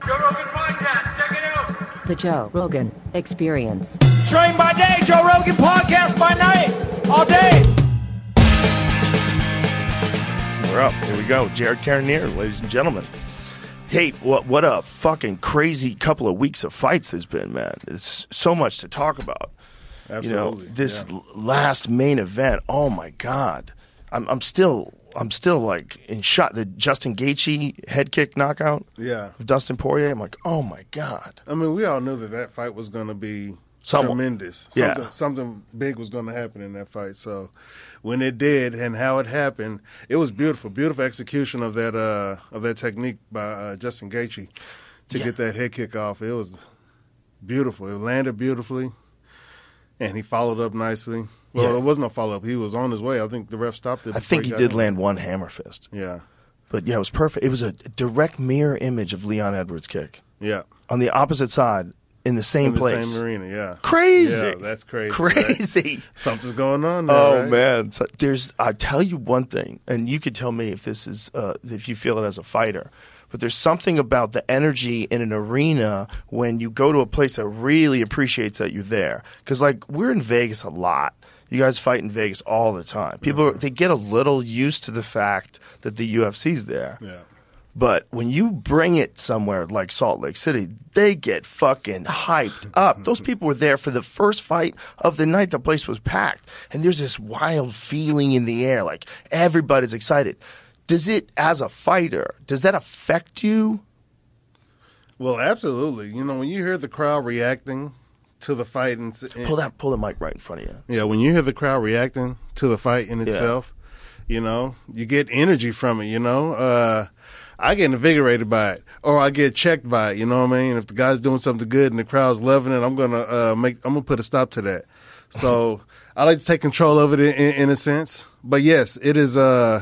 Joe Rogan Podcast. Check it out. The Joe Rogan Experience. Train by day, Joe Rogan Podcast by night, all day. We're up. Here we go. Jared Cannonier, ladies and gentlemen. Hey, what a fucking crazy couple of weeks of fights there's been, man. There's so much to talk about. Absolutely. You know, this last main event, oh my God. I'm still like in shock. The Justin Gaethje head kick knockout of Dustin Poirier. I'm like, oh my God. I mean, we all knew that fight was going to be tremendous. Something big was going to happen in that fight. So when it did and how it happened, it was beautiful. Beautiful execution of that technique by Justin Gaethje to get that head kick off. It was beautiful. It landed beautifully, and he followed up nicely. Well, it wasn't a follow-up. He was on his way. I think the ref stopped it. I think he did land one hammer fist. Yeah. But, yeah, it was perfect. It was a direct mirror image of Leon Edwards' kick. Yeah. On the opposite side, in the same place. Same arena, yeah. Crazy. Yeah, that's crazy. Crazy. Right? Something's going on there, Oh, man. So I tell you one thing, and you could tell me if this is, if you feel it as a fighter, but there's something about the energy in an arena when you go to a place that really appreciates that you're there. Because, like, we're in Vegas a lot. You guys fight in Vegas all the time. People, they get a little used to the fact that the UFC's there. Yeah. But when you bring it somewhere like Salt Lake City, they get fucking hyped up. Those people were there for the first fight of the night. The place was packed. And there's this wild feeling in the air. Like, everybody's excited. Does it, as a fighter, does that affect you? Well, absolutely. You know, when you hear the crowd reacting to the fight and pull the mic right in front of you. Yeah, when you hear the crowd reacting to the fight in itself, you know, you get energy from it, you know. I get invigorated by it, or I get checked by it, you know what I mean? If the guy's doing something good and the crowd's loving it, I'm gonna put a stop to that. So I like to take control of it in a sense. But yes, it is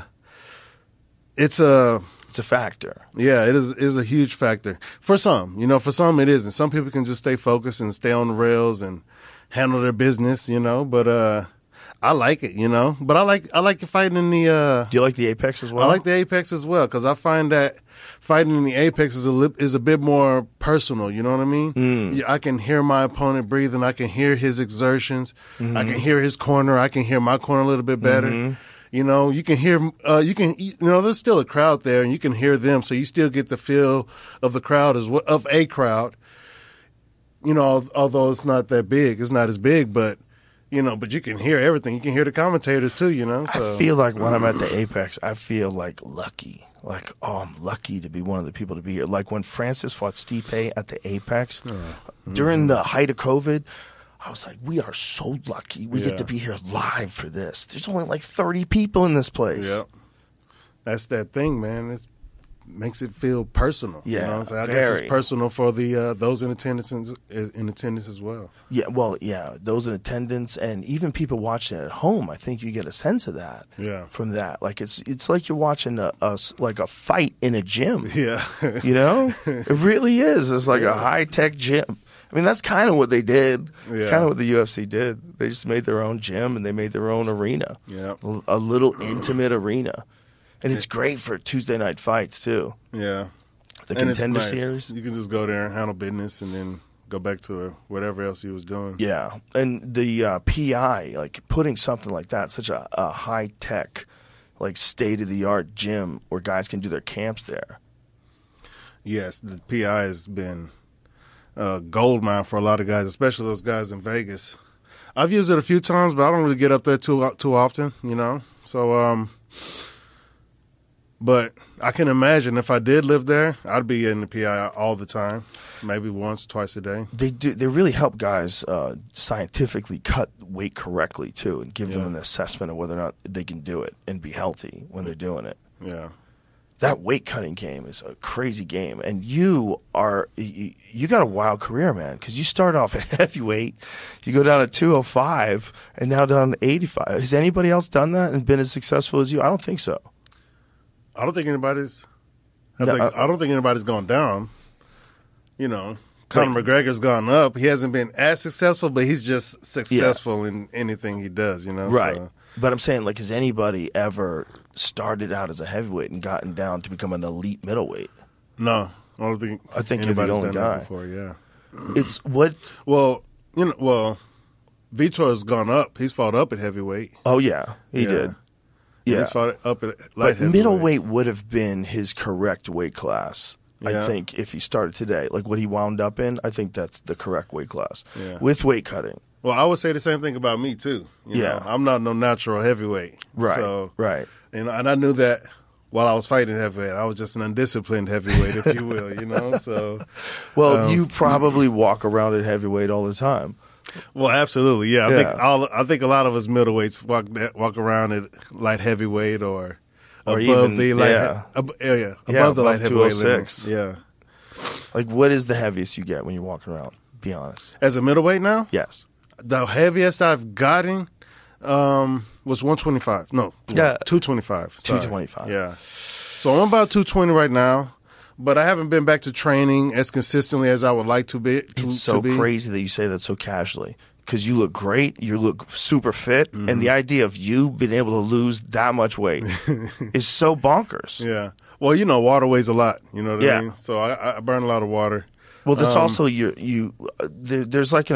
it's a factor. Yeah, it is a huge factor. For some, you know, for some it isn't. Some people can just stay focused and stay on the rails and handle their business, you know, but I like it, you know. But I like fighting in the Do you like the Apex as well? I like the Apex as well because I find that fighting in the Apex is a bit more personal, you know what I mean? I can hear my opponent breathing, I can hear his exertions, I can hear his corner, I can hear my corner a little bit better. You know, you can hear, there's still a crowd there and you can hear them. So you still get the feel of the crowd as well, of a crowd, you know, although it's not that big, it's not as big, but, you know, but you can hear everything. You can hear the commentators too, you know. So. I feel like when I'm at the Apex, I feel like lucky. Like, oh, I'm lucky to be one of the people to be here. Like when Francis fought Stipe at the Apex during the height of COVID, I was like, we are so lucky. We get to be here live for this. There's only like 30 people in this place. Yep. That's that thing, man. It makes it feel personal. Yeah, you know? So I guess it's personal for the those in attendance as well. Yeah, well, yeah, those in attendance and even people watching at home. I think you get a sense of that. Yeah. From that, like it's like you're watching a fight in a gym. Yeah. You know, it really is. It's like a high tech gym. I mean, that's kind of what they did. It's kind of what the UFC did. They just made their own gym and they made their own arena. Yeah. A little intimate arena. And it's great for Tuesday night fights, too. Yeah. The Contender Series. You can just go there and handle business and then go back to whatever else he was doing. Yeah. And the PI, like putting something like that, such a high-tech, like state-of-the-art gym where guys can do their camps there. Yes, the PI has been gold mine for a lot of guys, especially those guys in Vegas. I've used it a few times, but I don't really get up there too often, you know. So, but I can imagine if I did live there, I'd be in the PI all the time, maybe once, twice a day. They really help guys scientifically cut weight correctly too, and give them an assessment of whether or not they can do it and be healthy when they're doing it. Yeah. That weight cutting game is a crazy game, and you got a wild career, man. Because you start off at heavyweight, you go down to 205, and now down to 85. Has anybody else done that and been as successful as you? I don't think so. I don't think anybody's gone down. You know, Conor McGregor's gone up. He hasn't been as successful, but he's just successful in anything he does. You know, right? So. But I'm saying, like, has anybody ever started out as a heavyweight and gotten down to become an elite middleweight? No, I think you're the anybody's only done that guy. before. Yeah. It's what? Well, Vitor's gone up. He's fought up at heavyweight. Oh yeah, he did. Yeah, He's fought up at light but heavyweight. middleweight would have been his correct weight class. I Yeah. think if he started today, like what he wound up in, I think that's the correct weight class Yeah. with weight cutting. Well, I would say the same thing about me too. You know, I'm not no natural heavyweight. Right. So, right. And I knew that while I was fighting heavyweight, I was just an undisciplined heavyweight, if you will. You know. So. Well, you probably walk around at heavyweight all the time. Well, absolutely, yeah. Yeah. I think a lot of us middleweights walk around at light heavyweight or above even- the light, yeah. above the above light heavyweight 206. limit. Yeah. Like, what is the heaviest you get when you're walking around? Be honest. As a middleweight now, Yes. the heaviest I've gotten was 125. No, Yeah. 225. Sorry. 225. Yeah. So I'm about 220 right now, but I haven't been back to training as consistently as I would like to be. It's so crazy that you say that so casually because you look great, you look super fit, and the idea of you being able to lose that much weight is so bonkers. Yeah. Well, water weighs a lot. You know what Yeah. I mean? So I burn a lot of water. Well, that's also there's like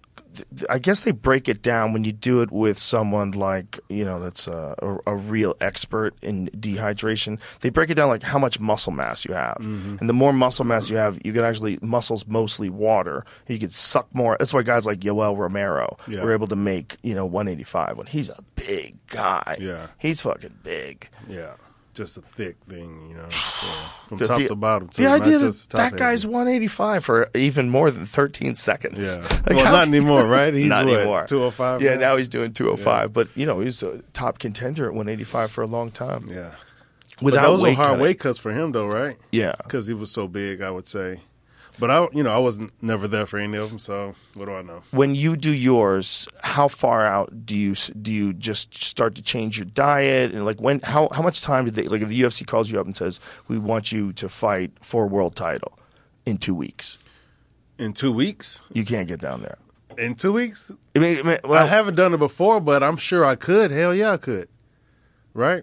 I guess they break it down when you do it with someone like, that's a real expert in dehydration. They break it down like how much muscle mass you have. Mm-hmm. And the more muscle mass you have, you can actually, muscle's mostly water. You can suck more. That's why guys like Yoel Romero were able to make, 185 when he's a big guy. Yeah. He's fucking big. Yeah. Just a thick thing, so from top to bottom. Too, The idea not that just top that heavy. guy's 185 for even more than 13 seconds. Yeah. Like, Well, how- not anymore, right? He's not what, anymore. 205 Yeah, now? now he's doing 205. But, he's a top contender at 185 for a long time. Yeah. Without but those weight were hard cutting. weight cuts for him, though, right? Yeah. Because he was so big, I would say. But I wasn't never there for any of them, so what do I know? When you do yours, how far out do you just start to change your diet and like how much time did they like if the UFC calls you up and says we want you to fight for a world title in 2 weeks? In 2 weeks? You can't get down there. In 2 weeks? I mean, well, I haven't done it before, but I'm sure I could. Hell yeah, I could. Right?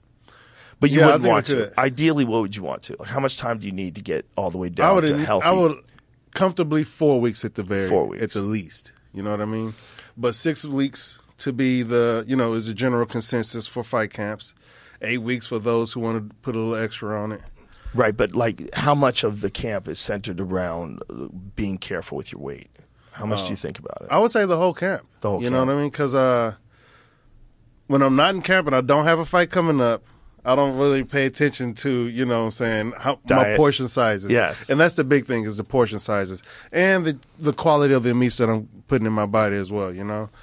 but you yeah, I wouldn't think I want to. could. Ideally, what would you want to? Like, how much time do you need to get all the way down to healthy? I would comfortably 4 weeks at the 4 weeks. at the least. You know what I mean? But 6 weeks to be is the general consensus for fight camps. 8 weeks for those who want to put a little extra on it. Right, but like, how much of the camp is centered around being careful with your weight? How much do you think about it? I would say the whole camp. The whole You know camp. what I mean? Because when I'm not in camp and I don't have a fight coming up, I don't really pay attention to, my Diet. portion sizes. Yes. And that's the big thing is the portion sizes and the quality of the meats that I'm putting in my body as well,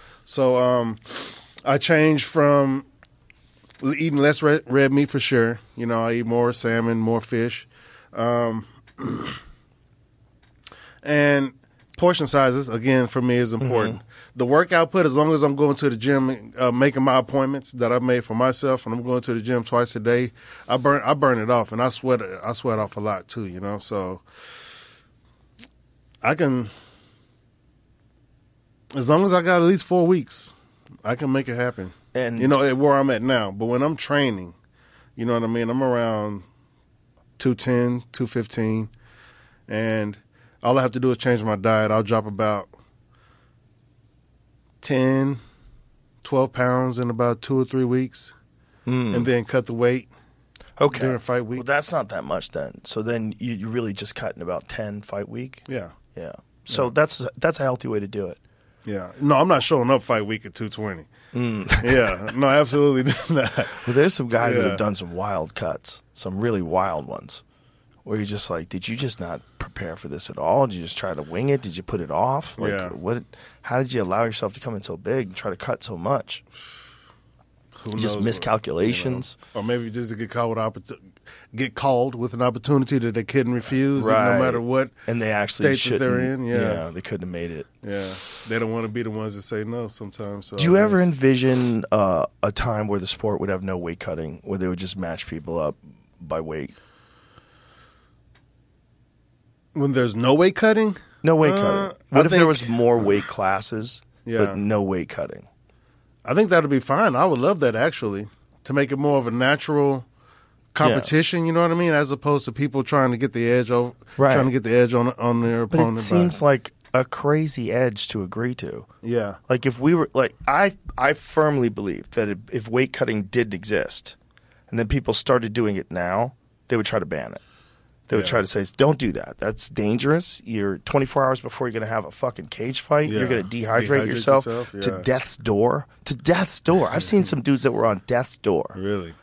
So I changed from eating less red meat for sure. I eat more salmon, more fish. And portion sizes, again, for me is important. Mm-hmm. The work output, as long as I'm going to the gym, making my appointments that I've made for myself, and I'm going to the gym twice a day, I burn it off, and I sweat off a lot too, So I can, as long as I got at least 4 weeks, I can make it happen. And At where I'm at now. But when I'm training, you know what I mean? I'm around 210, 215, and all I have to do is change my diet. I'll drop about 10, 12 pounds in about 2 or 3 weeks, and then cut the weight okay. during fight week. Well, that's not that much then. So then you're really just cutting about 10 fight week? Yeah. Yeah. So that's a healthy way to do it. Yeah. No, I'm not showing up fight week at 220. Yeah. No, absolutely not. Well, there's some guys that Yeah. have done some wild cuts, some really wild ones, where you're just like, did you just not prepare for this at all? Did you just try to wing it? Did you put it off? Like, Yeah. how did you allow yourself to come in so big and try to cut so much? Who Just knows miscalculations. Or maybe just to get called with an opportunity that they couldn't refuse, and Right. no matter what. And they actually state that they're shouldn't. in, yeah. They couldn't have made it. Yeah, they don't want to be the ones that say no sometimes. So Do you I ever guess- envision a time where the sport would have no weight cutting, where they would just match people up by weight? when there's no weight cutting? No weight cutting. What I if there think- was more weight classes, Yeah. but no weight cutting? I think that'd be fine. I would love that actually, to make it more of a natural competition. You know what I mean? As opposed to people trying to get the edge on their But opponent. it seems like a crazy edge to agree to. yeah, Like if we were like I firmly believe that if weight cutting did exist, and then people started doing it now, they would try to ban it. They would Yeah. try to say, "Don't do that. That's dangerous. You're 24 hours before you're going to have a fucking cage fight. Yeah. You're going to dehydrate Dehydrate yourself yourself, to yeah. death's door. To death's door. I've seen some dudes that were on death's door. really.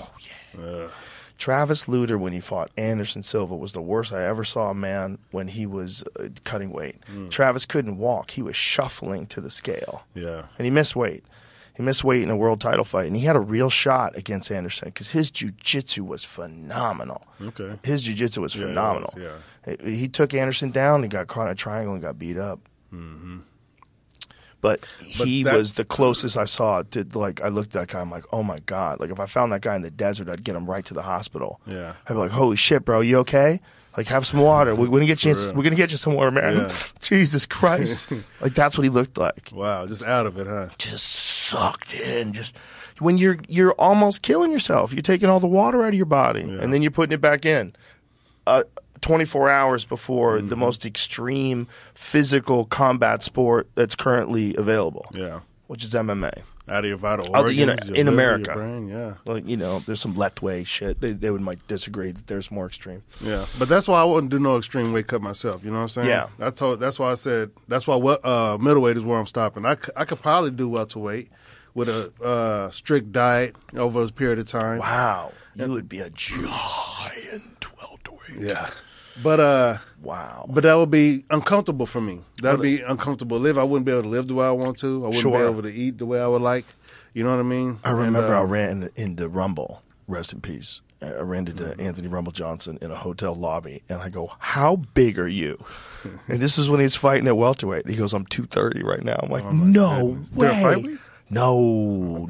Travis Lutter, when he fought Anderson Silva, was the worst I ever saw a man when he was cutting weight. Travis couldn't walk. He was shuffling to the scale. Yeah. And he missed weight. He missed weight in a world title fight. And he had a real shot against Anderson because his jiu-jitsu was phenomenal. Okay. His jiu-jitsu was Yeah, it phenomenal. was, He took Anderson down and got caught in a triangle and got beat up. Mm-hmm. But he that- was the closest I saw to, like, I looked at that guy, I'm like, oh my God. Like, if I found that guy in the desert, I'd get him right to the hospital. Yeah. I'd be like, holy shit, bro, you okay? Like, have some water. We're gonna get you. real. We're gonna get you some water, man. Yeah. Jesus Christ! Like that's what he looked like. Wow, just out of it, huh? Just sucked in. Just when you're almost killing yourself. You're taking all the water out of your body, and then you're putting it back in. 24 hours before the most extreme physical combat sport that's currently available. Yeah. Which is MMA. Out of your vital Oh, organs, you know, your in liver, America. your brain, yeah. Like, you know, there's some Letway shit. They might disagree that there's more extreme. Yeah, but that's why I wouldn't do no extreme weight cut myself. You know what I'm saying? Yeah. That's why I said that's why middleweight is where I'm stopping. I could probably do welterweight with a strict diet over a period of time. Wow. You would be a giant welterweight. Yeah, but Wow. but that would be uncomfortable for me. That would be uncomfortable to live. I wouldn't be able to live the way I want to. I wouldn't be Sure. able to eat the way I would like. You know what I mean? I remember And, I ran into Rumble, rest in peace. I ran into Anthony Rumble Johnson in a hotel lobby, and I go, "How big are you?" And this was when he was fighting at welterweight. He goes, "I'm 230 right now." I'm like, "No goodness. way!" Did a fight week? No.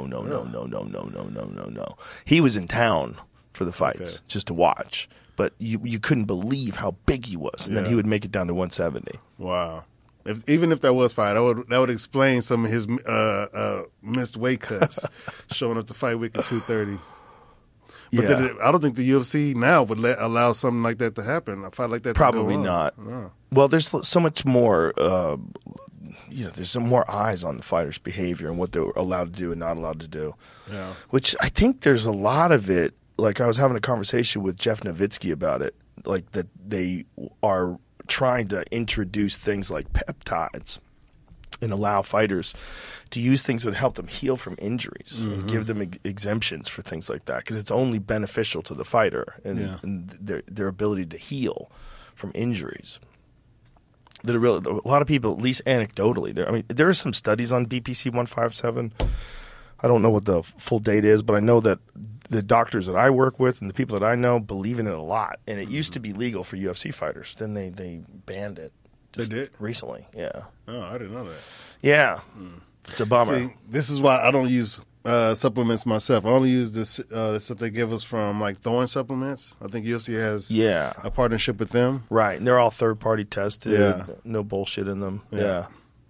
He was in town for the fights just to watch, but you couldn't believe how big he was, and then Yeah. he would make it down to 170. Wow. Even if that was fight, that would explain some of his missed weight cuts, showing up to fight week at 230. But Yeah. then I don't think the UFC now would allow something like that to happen. A fight like that Probably to go on. not. No. Well, there's so much more. There's some more eyes on the fighters' behavior and what they're allowed to do and not allowed to do. Yeah. Which I think there's a lot of it. Like I was having a conversation with Jeff Nowitzki about it. Like that they are trying to introduce things like peptides and allow fighters to use things that help them heal from injuries and give them exemptions for things like that because it's only beneficial to the fighter and their ability to heal from injuries. That a lot of people, at least anecdotally, there are some studies on BPC 157. I don't know what the full data is, but I know that the doctors that I work with and the people that I know believe in it a lot. And it used to be legal for UFC fighters. Then they banned it. They did? Recently, yeah. Oh, I didn't know that. Yeah. It's a bummer. See, this is why I don't use supplements myself. I only use this stuff they give us from like Thorne Supplements. I think UFC has a partnership with them. Right. And they're all third-party tested. Yeah. No bullshit in them. Yeah.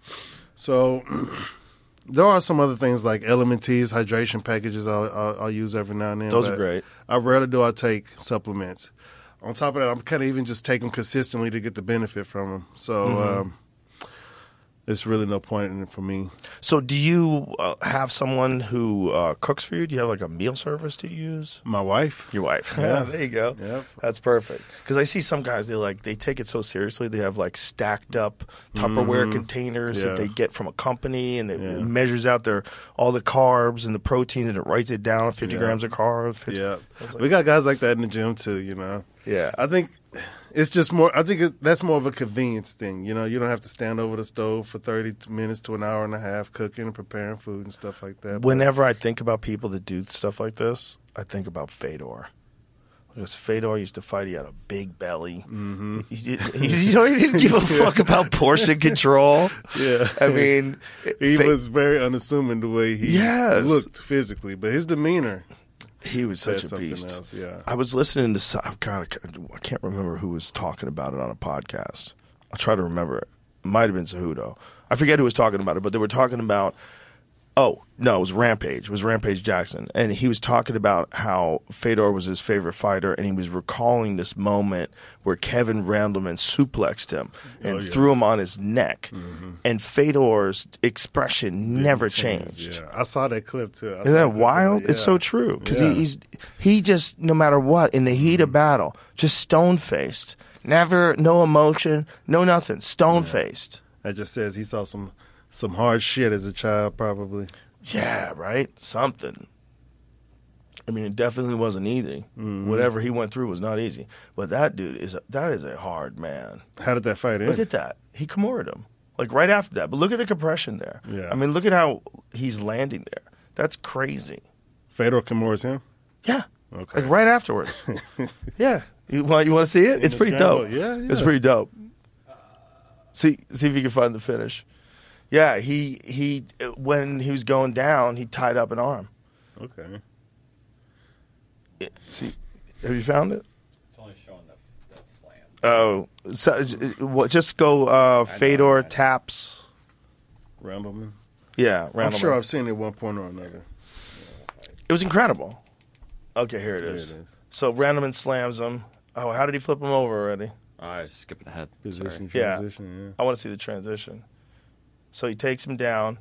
So there are some other things like Element Teas, hydration packages I'll use every now and then. Those are but great. I rarely do I take supplements. On top of that, I'm kind of even just take them consistently to get the benefit from them. So there's really no point in it for me. So do you have someone who cooks for you? Do you have like a meal service to use? My wife. Your wife. Yeah. There you go. Yep. That's perfect. Because I see some guys, they take it so seriously. They have like stacked up Tupperware containers that they get from a company, and it measures out all the carbs and the protein, and it writes it down, 50 grams of carbs. 50. Yeah. We got guys like that in the gym too, you know. Yeah. I think it's just more, that's more of a convenience thing. You know, you don't have to stand over the stove for 30 minutes to an hour and a half cooking and preparing food and stuff like that. Whenever I think about people that do stuff like this, I think about Fedor. Because Fedor used to fight, he had a big belly. Mm-hmm. He didn't give a fuck about portion control. Yeah. I mean, he was very unassuming the way he looked physically, but his demeanor. He was such a something beast. Else, yeah. I was listening to I can't remember who was talking about it on a podcast. I'll try to remember it. It might have been Cejudo. I forget who was talking about it, but they were talking about Oh, no, it was Rampage. It was Rampage Jackson. And he was talking about how Fedor was his favorite fighter, and he was recalling this moment where Kevin Randleman suplexed him and threw him on his neck. And Fedor's expression never changed. Yeah, I saw that clip too. Isn't that wild? It's so true. Because he just, no matter what, in the heat of battle, just stone-faced. Never, no emotion, no nothing. Stone-faced. That just says he saw some hard shit as a child, probably. Yeah, right? Something. I mean, it definitely wasn't easy. Whatever he went through was not easy. But that dude is a hard man. How did that fight end? Look at that. He Kimura'd him. Like right after that. But look at the compression there. Yeah. I mean, look at how he's landing there. That's crazy. Fedor Kimura's him? Yeah. Okay. Like right afterwards. Yeah. You want to see it? It's the pretty scramble. dope. Yeah. It's pretty dope. See if you can find the finish. Yeah, he when he was going down, he tied up an arm. Okay. See, have you found it? It's only showing that slam. Oh, so just go Fedor taps. Randleman? Yeah, I'm Randleman. sure I've seen it at one point or another. It was incredible. Okay, here it There is. it is. So Randleman slams him. Oh, how did he flip him over already? I was skipping ahead. Position, Yeah. transition, I want to see the transition. So he takes him down.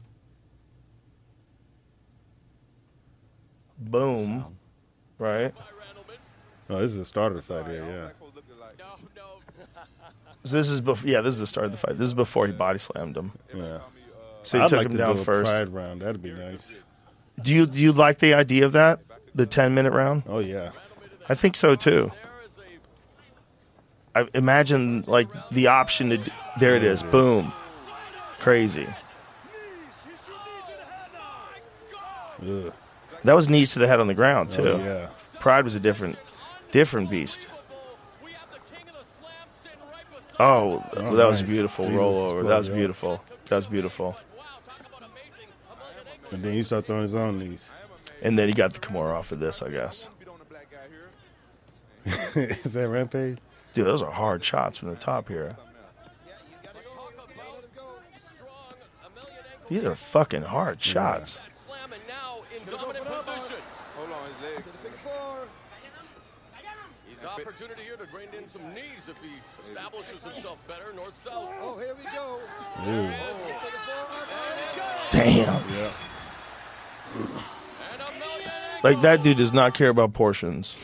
Boom. Sound. Right? Oh, this is the start of the fight here, yeah. So this is this is the start of the fight. This is before he body slammed him. Yeah. So he I'd took like him to down do a first. pride round. That'd be nice. Do you like the idea of that? The 10-minute round? Oh, yeah. I think so too. I imagine like the option to there it is. Boom. Crazy. Ugh. That was knees to the head on the ground too. Oh, yeah. Pride was a different beast. Oh, that was a nice. beautiful Jesus, rollover. That was yeah. beautiful. That was beautiful. And then he started throwing his own knees. And then he got the Kimura off of this, I guess. Is that Rampage? Dude, those are hard shots from the top here. These are fucking hard shots. He's opportunity here to grind in some knees if he establishes himself better north south. Oh, here we go. Damn. Yeah. Like that dude does not care about portions.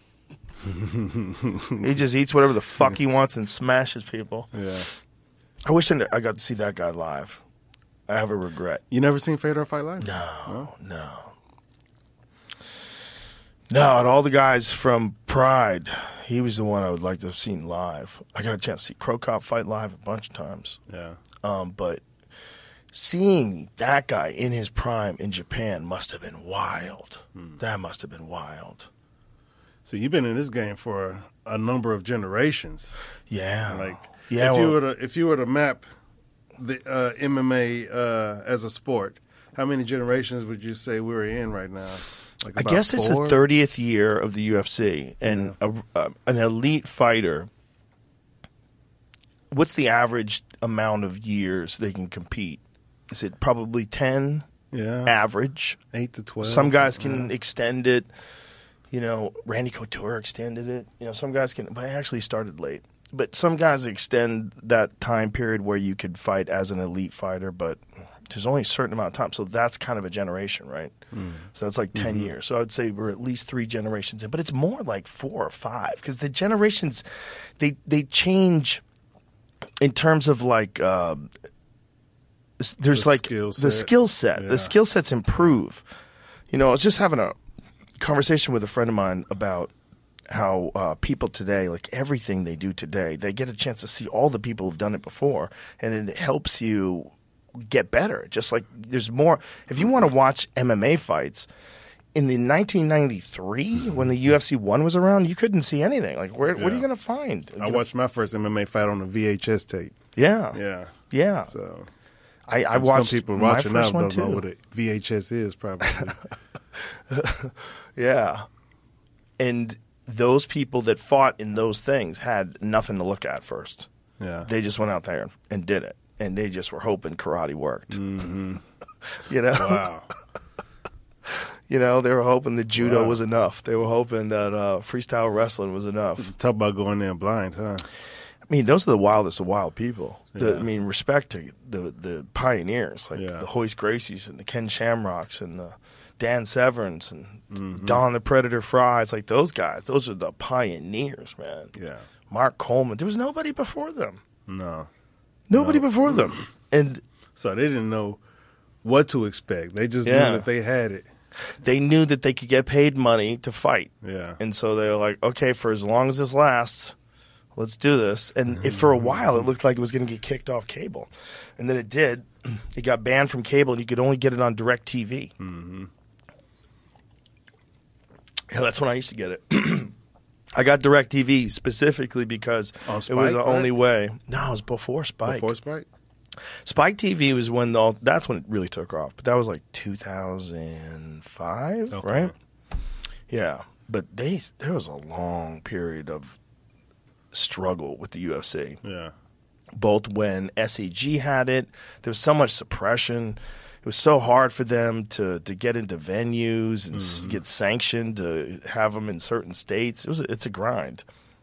He just eats whatever the fuck he wants and smashes people. Yeah. I wish I got to see that guy live. I have a regret. You never seen Fedor fight live? No. Out of all the guys from Pride, he was the one I would like to have seen live. I got a chance to see Crow Cop fight live a bunch of times. Yeah. But seeing that guy in his prime in Japan must have been wild. That must have been wild. So you've been in this game for a number of generations. Yeah. Like, yeah, if you were to map the MMA as a sport, how many generations would you say we're in right now? Like I about guess it's the 4? 30th year of the UFC, and an elite fighter. What's the average amount of years they can compete? Is it probably 10? Yeah. Average. 8 to 12. Some guys can extend it. You know, Randy Couture extended it. You know, some guys can, but I actually started late. But some guys extend that time period where you could fight as an elite fighter, but there's only a certain amount of time. So that's kind of a generation, right? So that's like 10 years. So I would say we're at least 3 generations in, but it's more like 4 or 5 because the generations, they change in terms of like, there's The like skill the set. skill set. Yeah. The skill sets improve. You know, I was just having a conversation with a friend of mine about how people today, like everything they do today, they get a chance to see all the people who've done it before, and it helps you get better. Just like there's more. If you want to watch MMA fights, in the 1993 when the UFC 1 was around, you couldn't see anything. Like, what are you going to find? I watched my first MMA fight on a VHS tape. Yeah. Yeah. So I watched some people my watching now first one don't know too. what a VHS is probably. Yeah. And those people that fought in those things had nothing to look at first. Yeah. They just went out there and did it. And they just were hoping karate worked. You know, Wow. you know, they were hoping that judo was enough. They were hoping that freestyle wrestling was enough. Talk about going there blind, huh? I mean, those are the wildest of wild people. Yeah. I mean, respect to the pioneers like Yeah. the Hoist Gracies and the Ken Shamrocks and the Dan Severns and Don the Predator Fry. It's like those guys. Those are the pioneers, man. Yeah. Mark Coleman. There was nobody before them. No. Nobody before them. And So they didn't know what to expect. They just Yeah. knew that they had it. they knew that they could get paid money to fight. Yeah. And so they were like, okay, for as long as this lasts, let's do this. And for a while, it looked like it was going to get kicked off cable. And then it did. It got banned from cable, and you could only get it on DirecTV. Mm-hmm. Yeah, that's when I used to get it. I got DirecTV specifically because On it Spike, was the right? only way. No, it was before Spike. Before Spike? Spike TV was when that's when it really took off. But that was like 2005, Okay. right? Yeah, but there was a long period of struggle with the UFC. Yeah. Both when SAG had it, there was so much suppression. It was so hard for them to get into venues and get sanctioned to have them in certain states. It's a grind.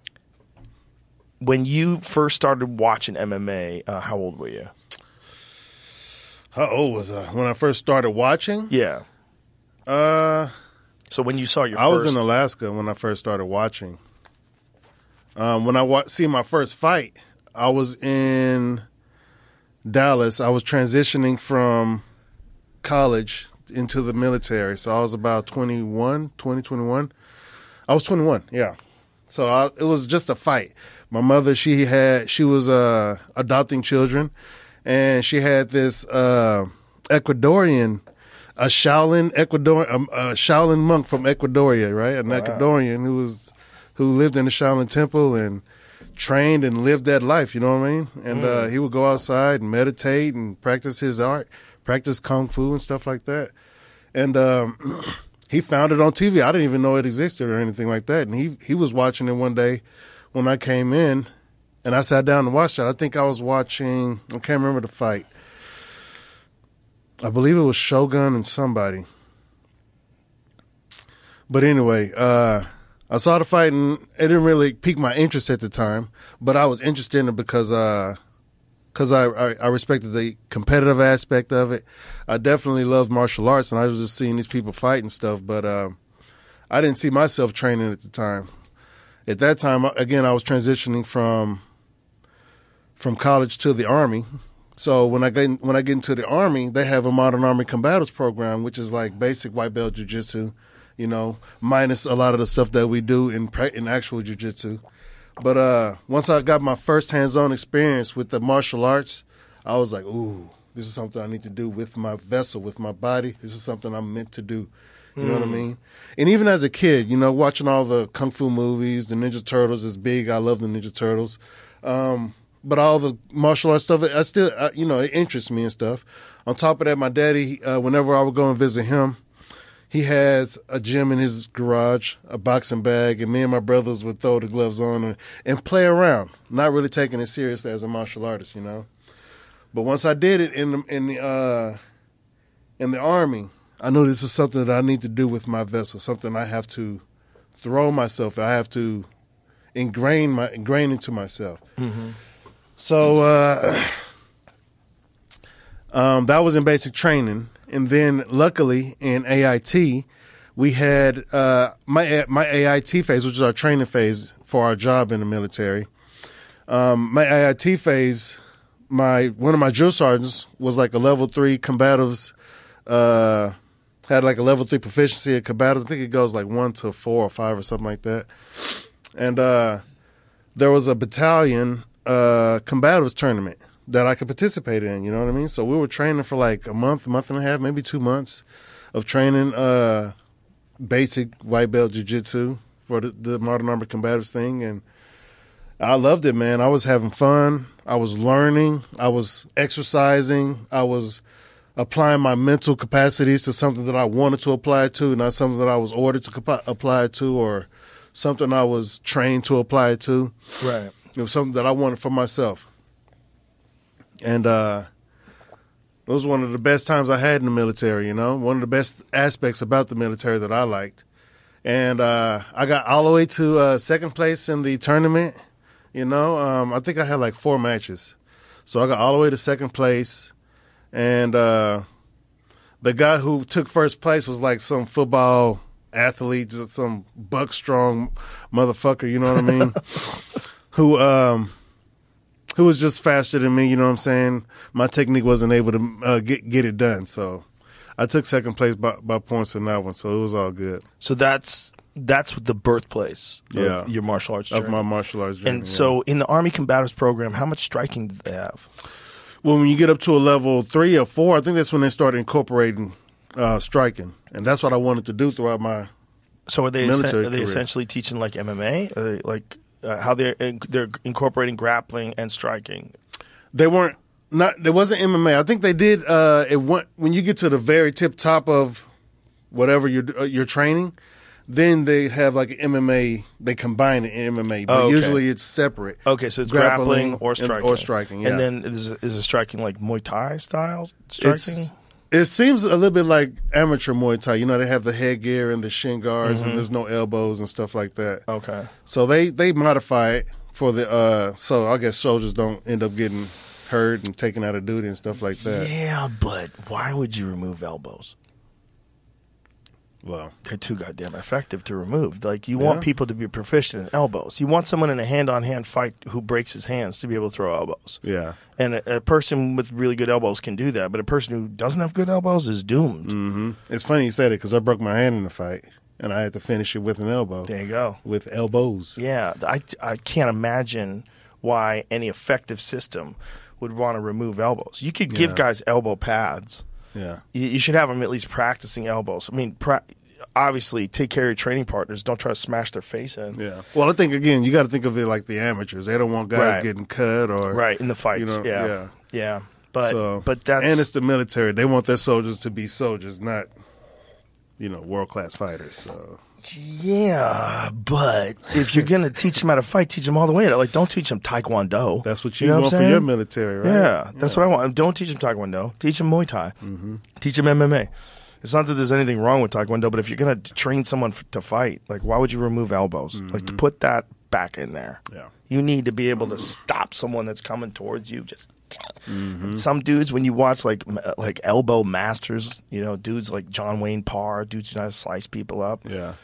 When you first started watching MMA, how old were you? How old was I when I first started watching? Yeah. Uh, So when you saw your I first... was in Alaska when I first started watching. When I see my first fight, I was in Dallas. I was transitioning from college into the military. So I was about 21. I was 21, yeah. So it was just a fight. My mother, she was adopting children, and she had this Ecuadorian, a Shaolin monk from Ecuadoria, right? An Ecuadorian who lived in the Shaolin temple and trained and lived that life, you know what I mean? And he would go outside and meditate and practice his art, practice kung fu and stuff like that. And he found it on TV. I didn't even know it existed or anything like that. And he was watching it one day when I came in, and I sat down and watched it. I think I was watching, I can't remember the fight. I believe it was Shogun and somebody. But anyway, I saw the fight, and it didn't really pique my interest at the time, but I was interested in it because I respected the competitive aspect of it. I definitely loved martial arts, and I was just seeing these people fight and stuff, but I didn't see myself training at the time. At that time, again, I was transitioning from college to the Army. So when I get into the Army, they have a Modern Army Combatives program, which is like basic white belt jiu-jitsu, you know, minus a lot of the stuff that we do in actual jiu-jitsu. But once I got my first hands-on experience with the martial arts, I was like, ooh, this is something I need to do with my vessel, with my body. This is something I'm meant to do. You know what I mean? And even as a kid, you know, watching all the Kung Fu movies, the Ninja Turtles is big. I love the Ninja Turtles. But all the martial arts stuff, you know, it interests me and stuff. On top of that, my daddy, whenever I would go and visit him, he has a gym in his garage, a boxing bag, and me and my brothers would throw the gloves on and play around, not really taking it seriously as a martial artist, you know. But once I did it in the Army, I knew this is something that I need to do with my vessel, something I have to throw myself. I have to ingrain into myself. Mm-hmm. So that was in basic training. And then luckily in AIT, we had my AIT phase, which is our training phase for our job in the military. My AIT phase, one of my drill sergeants was like a level 3 combatives, had like a level 3 proficiency in combatives. I think it goes like 1 to 4 or 5 or something like that. And there was a battalion combatives tournament that I could participate in, you know what I mean? So we were training for like a month and a half, maybe 2 months of training basic white belt jiu-jitsu for the Modern Army Combatives thing. And I loved it, man. I was having fun. I was learning. I was exercising. I was applying my mental capacities to something that I wanted to apply to, not something that I was ordered to apply to or something I was trained to apply to. Right. It was something that I wanted for myself. And It was one of the best times I had in the military, you know, one of the best aspects about the military that I liked. And I got all the way to second place in the tournament, you know. I think I had like 4 matches. So I got all the way to second place. And the guy who took first place was like some football athlete, just some buck strong motherfucker, you know what I mean? Who was just faster than me, you know what I'm saying? My technique wasn't able to get it done, so I took second place by points in that one, so it was all good. So that's the birthplace of your martial arts journey. Of my martial arts journey. And so in the Army Combatives program, how much striking did they have? Well, when you get up to a level 3 or 4, I think that's when they started incorporating striking, and that's what I wanted to do throughout my So are they military career. essentially teaching like MMA? Are they like how they're incorporating grappling and striking? They weren't there wasn't MMA. I think they did. When you get to the very tip top of whatever you're training, then they have like an MMA. They combine it in MMA, but usually it's separate. Okay, so it's grappling or striking. Yeah. And then is it striking like Muay Thai style striking? It seems a little bit like amateur Muay Thai. You know, they have the headgear and the shin guards, and there's no elbows and stuff like that. Okay. So they modify it for the so I guess soldiers don't end up getting hurt and taken out of duty and stuff like that. Yeah, but why would you remove elbows? Well, They're too goddamn effective to remove. Like, you want people to be proficient in elbows. You want someone in a hand-on-hand fight who breaks his hands to be able to throw elbows. yeah. And a person with really good elbows can do that, but a person who doesn't have good elbows is doomed. Mm-hmm. It's funny you said it because I broke my hand in the fight, and I had to finish it with an elbow. There you go. With elbows. Yeah, I can't imagine why any effective system would want to remove elbows. You could give guys elbow pads. Yeah. You should have them at least practicing elbows. I mean, obviously, take care of your training partners. Don't try to smash their face in. Yeah. Well, I think, again, you got to think of it like the amateurs. They don't want guys Right. getting cut or... Right, in the fights. You know, Yeah. But that's... And it's the military. They want their soldiers to be soldiers, not, world-class fighters. So... Yeah, but if you're going to teach them how to fight, teach them all the way. Like, don't teach them Taekwondo. That's what you know want what I'm for your saying? military, right? Yeah, that's what I want. Don't teach them Taekwondo. Teach them Muay Thai. Mm-hmm. Teach them MMA. It's not that there's anything wrong with Taekwondo, but if you're going to train someone to fight, like, why would you remove elbows? Like, put that back in there. Yeah. You need to be able to stop someone that's coming towards you. Just some dudes, when you watch like elbow masters, dudes like John Wayne Parr, dudes who know how to slice people up. Yeah.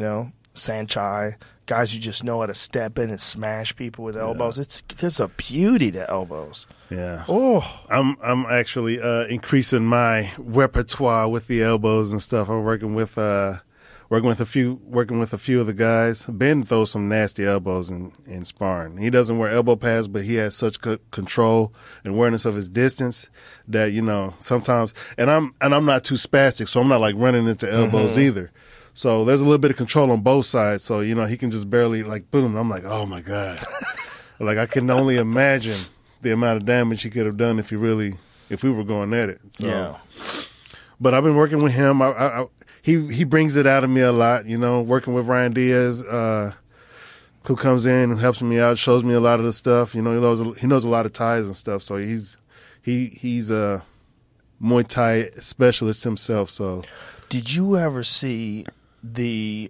Sanchai, guys who just know how to step in and smash people with elbows. There's a beauty to elbows. Yeah. Oh, I'm actually increasing my repertoire with the elbows and stuff. I'm working with a few of the guys. Ben throws some nasty elbows in sparring. He doesn't wear elbow pads, but he has such good control and awareness of his distance that sometimes. And I'm not too spastic, so I'm not like running into elbows either. So there's a little bit of control on both sides. So he can just barely like boom. And I'm like, oh my god, like I can only imagine the amount of damage he could have done if we were going at it. So, yeah. But I've been working with him. He brings it out of me a lot, working with Ryan Diaz, who comes in and helps me out, shows me a lot of the stuff. He knows a lot of Thais and stuff. So he's a Muay Thai specialist himself. So, Did you ever see the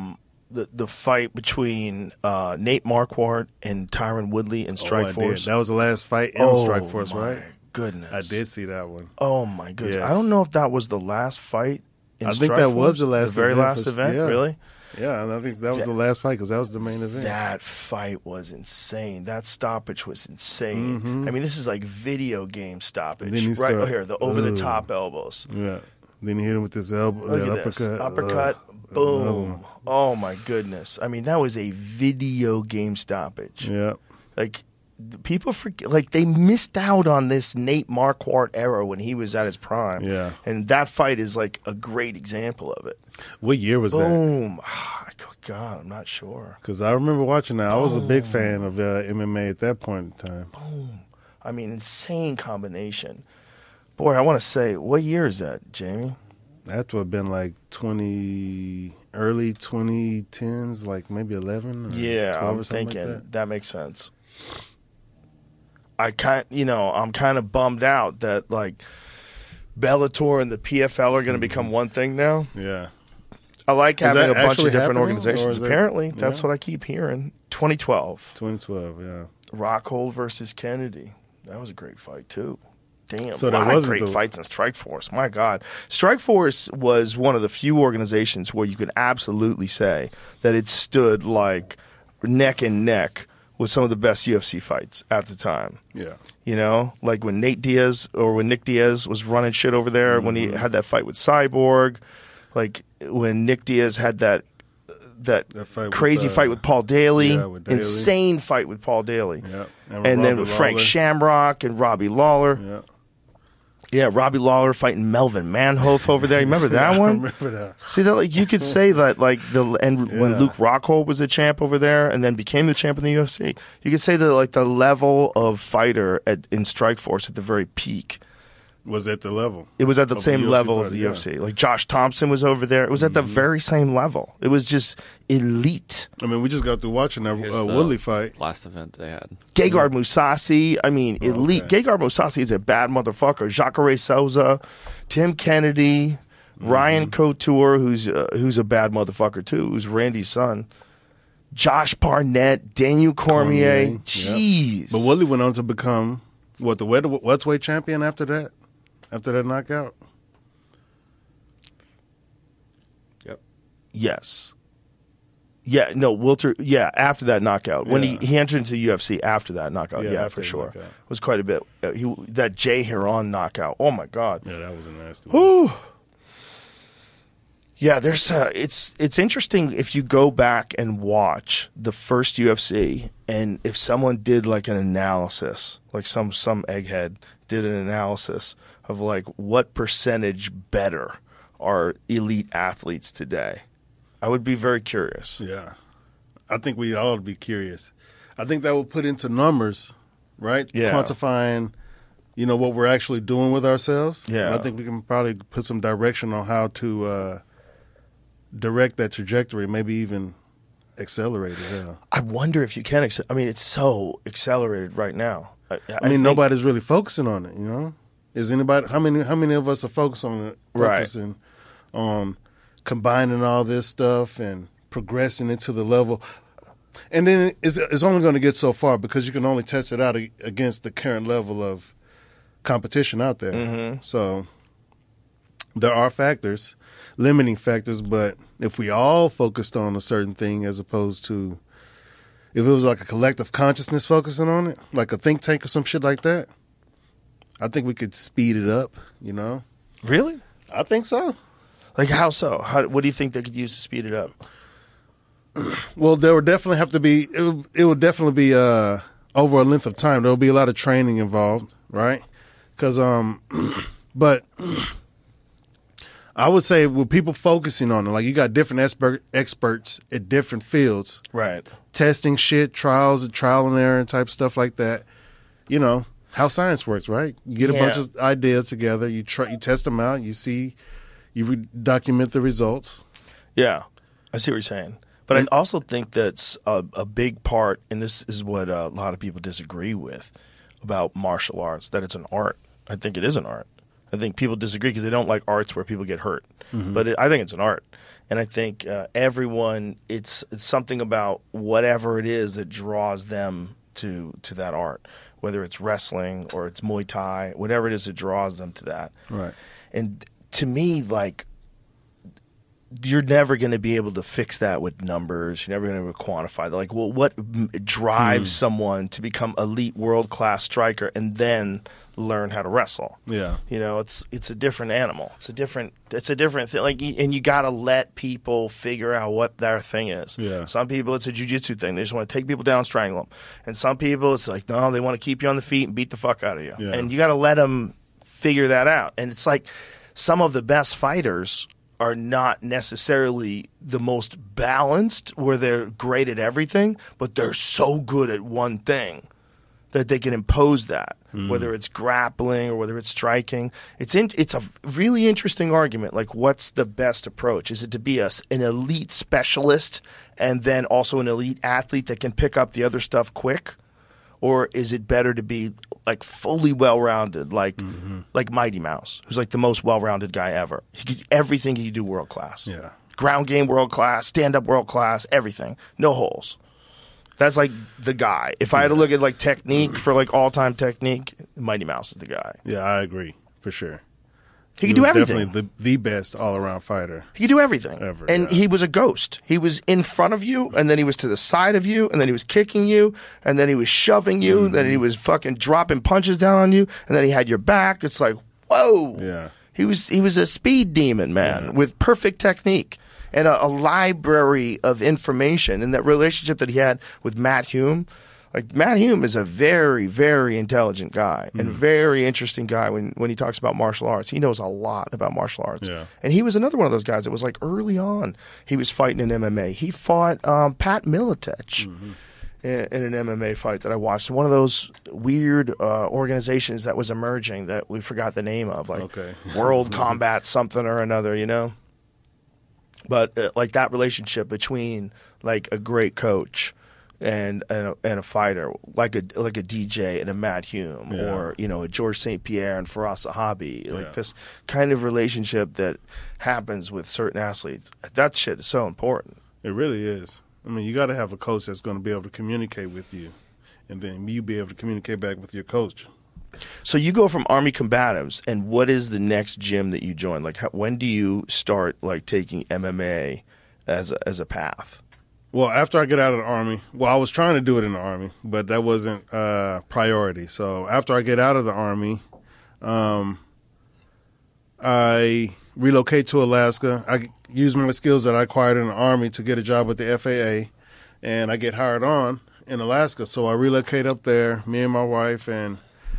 fight between Nate Marquardt and Tyron Woodley in Strike Force? That was the last fight in Strike Force, my right? Goodness, I did see that one. Oh my goodness! Yes. I don't know if that was the last fight. I think that was the last, very event last event. yeah. Really? Yeah, and I think that was the last fight because that was the main event. That fight was insane. That stoppage was insane. I mean, this is like video game stoppage. Then you Right start- here, the over-the-top elbows. Yeah. Then he hit him with this elbow, Look that at this. uppercut. Uppercut, boom. Oh, my goodness. I mean, that was a video game stoppage. Yeah. Like, people forget, like, they missed out on this Nate Marquardt era when he was at his prime. Yeah. And that fight is, like, a great example of it. What year was that? Boom. God, I'm not sure. Because I remember watching that. I was a big fan of MMA at that point in time. I mean, insane combination. Boy, I want to say, what year is that, Jamie? That had to have been like early 2010s, like maybe 11 or Yeah, 12 I'm or something thinking like that makes sense. I'm kind of bummed out that like Bellator and the PFL are going to become one thing now. Yeah. I like Is having that a bunch actually of different happening, or organizations. is that- Apparently, that's yeah. what I keep hearing. 2012, 2012, yeah. Rockhold versus Kennedy. That was a great fight too. Damn, So a that lot of wasn't great the- fights in Strikeforce. My God, Strikeforce was one of the few organizations where you could absolutely say that it stood like neck and neck with some of the best UFC fights at the time. Yeah. You know, like when Nick Diaz was running shit over there, when Mm-hmm. he had that fight with Cyborg, like when Nick Diaz had that fight with, crazy fight with Paul Daly, yeah, with Daly. insane fight with Paul Daly. Yeah. And then with Frank Shamrock and Robbie Lawler. Yeah. Yeah, Robbie Lawler fighting Melvin Manhoef over there. You remember that I one? remember that. See that, like, you could say that, like, when Yeah. Luke Rockhold was the champ over there and then became the champ in the UFC, you could say that, like, the level of fighter in Strikeforce at the very peak, Was at the level. it was at the Of same the UFC level of fighter, the yeah. UFC. Like, Josh Thompson was over there. It was at the very same level. It was just elite. I mean, we just got through watching that Here's the Woodley fight. Last event they had. Gegard Mousasi, I mean, elite. okay. Gegard Mousasi is a bad motherfucker. Jacare Souza, Tim Kennedy, Ryan Couture, who's a bad motherfucker too, who's Randy's son. Josh Barnett, Daniel Cormier. Cormier, Jeez. But Woodley went on to become, the welterweight champion after that? After that knockout? Yep. Yes. Yeah, no, Wilter, yeah, after that knockout. When Yeah. he entered into UFC after that knockout, Yeah, yeah, after for the sure. knockout. It was quite a bit. That Jay Heron knockout. Oh, my God. Yeah, that was a nasty one. Whew. Yeah, there's it's interesting if you go back and watch the first UFC, and if someone did like an analysis, like some egghead did an analysis of like what percentage better are elite athletes today. I would be very curious. Yeah. I think we all would be curious. I think that will put into numbers, right? Yeah. Quantifying, what we're actually doing with ourselves. Yeah. And I think we can probably put some direction on how to direct that trajectory, maybe even accelerate it. Yeah. I wonder if you can. I mean, it's so accelerated right now. I I mean, think- nobody's really focusing on it. Is anybody? How many of us are focused on it? Right. Focusing on combining all this stuff and progressing into the level, and then it's only going to get so far because you can only test it out against the current level of competition out there. Mm-hmm. So there are factors, limiting factors, but if we all focused on a certain thing as opposed to if it was like a collective consciousness focusing on it, like a think tank or some shit like that, I think we could speed it up, Really? I think so. Like how so? What do you think they could use to speed it up? Well, there would definitely have to be, it would definitely be over a length of time. There will be a lot of training involved, right? Because, but I would say with people focusing on it, like you got different experts at different fields, Right. testing shit, trial and error type stuff like that. How science works, right? You get a Yeah. bunch of ideas together, you test them out, you see, you document the results. Yeah, I see what you're saying. But I also think that's a big part, and this is what a lot of people disagree with about martial arts, that it's an art. I think it is an art. I think people disagree because they don't like arts where people get hurt. But I think it's an art. And I think everyone, it's something about whatever it is that draws them to that art, whether it's wrestling or it's Muay Thai, whatever it is that draws them to that. Right. And to me, like, you're never going to be able to fix that with numbers. You're never going to be able to quantify that. Like, well, what drives someone to become elite world-class striker and then learn how to wrestle? Yeah. It's a different animal. It's a different thing. Like, and you got to let people figure out what their thing is. Yeah. Some people, it's a jiu-jitsu thing. They just want to take people down, strangle them. And some people, it's like, no, they want to keep you on the feet and beat the fuck out of you. Yeah. And you got to let them figure that out. And it's like some of the best fighters are not necessarily the most balanced, where they're great at everything, but they're so good at one thing that they can impose that, whether it's grappling or whether it's striking. It's a really interesting argument. Like, what's the best approach? Is it to be an elite specialist and then also an elite athlete that can pick up the other stuff quick? Or is it better to be like fully well-rounded, like Mighty Mouse, who's like the most well-rounded guy ever. Everything he could do world class. Yeah. Ground game world class, stand-up world class, everything. No holes. That's like the guy. If I had to look at like technique for like all-time technique, Mighty Mouse is the guy. Yeah, I agree for sure. He could do was everything. Definitely the best all-around fighter. He could do everything. Ever, and yeah. he was a ghost. He was in front of you, and then he was to the side of you, and then he was kicking you, and then he was shoving you, then he was fucking dropping punches down on you, and then he had your back. It's like, whoa. Yeah. He was a speed demon, man, with perfect technique and a library of information. And that relationship that he had with Matt Hume, like Matt Hume is a very, very intelligent guy and very interesting guy when he talks about martial arts. He knows a lot about martial arts. Yeah. And he was another one of those guys that was like early on, he was fighting in MMA. He fought Pat Miletich in an MMA fight that I watched. One of those weird organizations that was emerging that we forgot the name of, like World Combat something or another, you know? But like that relationship between like a great coach and a fighter, like a DJ and a Matt Hume, or you know, a George St. Pierre and Firas Zahabi, like this kind of relationship that happens with certain athletes. That shit is so important. It really is. I mean, you got to have a coach that's going to be able to communicate with you, and then you be able to communicate back with your coach. So you go from Army combatives, and what is the next gym that you join? Like, when do you start like taking MMA as a path? Well, after I get out of the Army, I was trying to do it in the Army, but that wasn't priority. So after I get out of the Army, I relocate to Alaska. I use my skills that I acquired in the Army to get a job with the FAA, and I get hired on in Alaska. So I relocate up there, me and my wife, and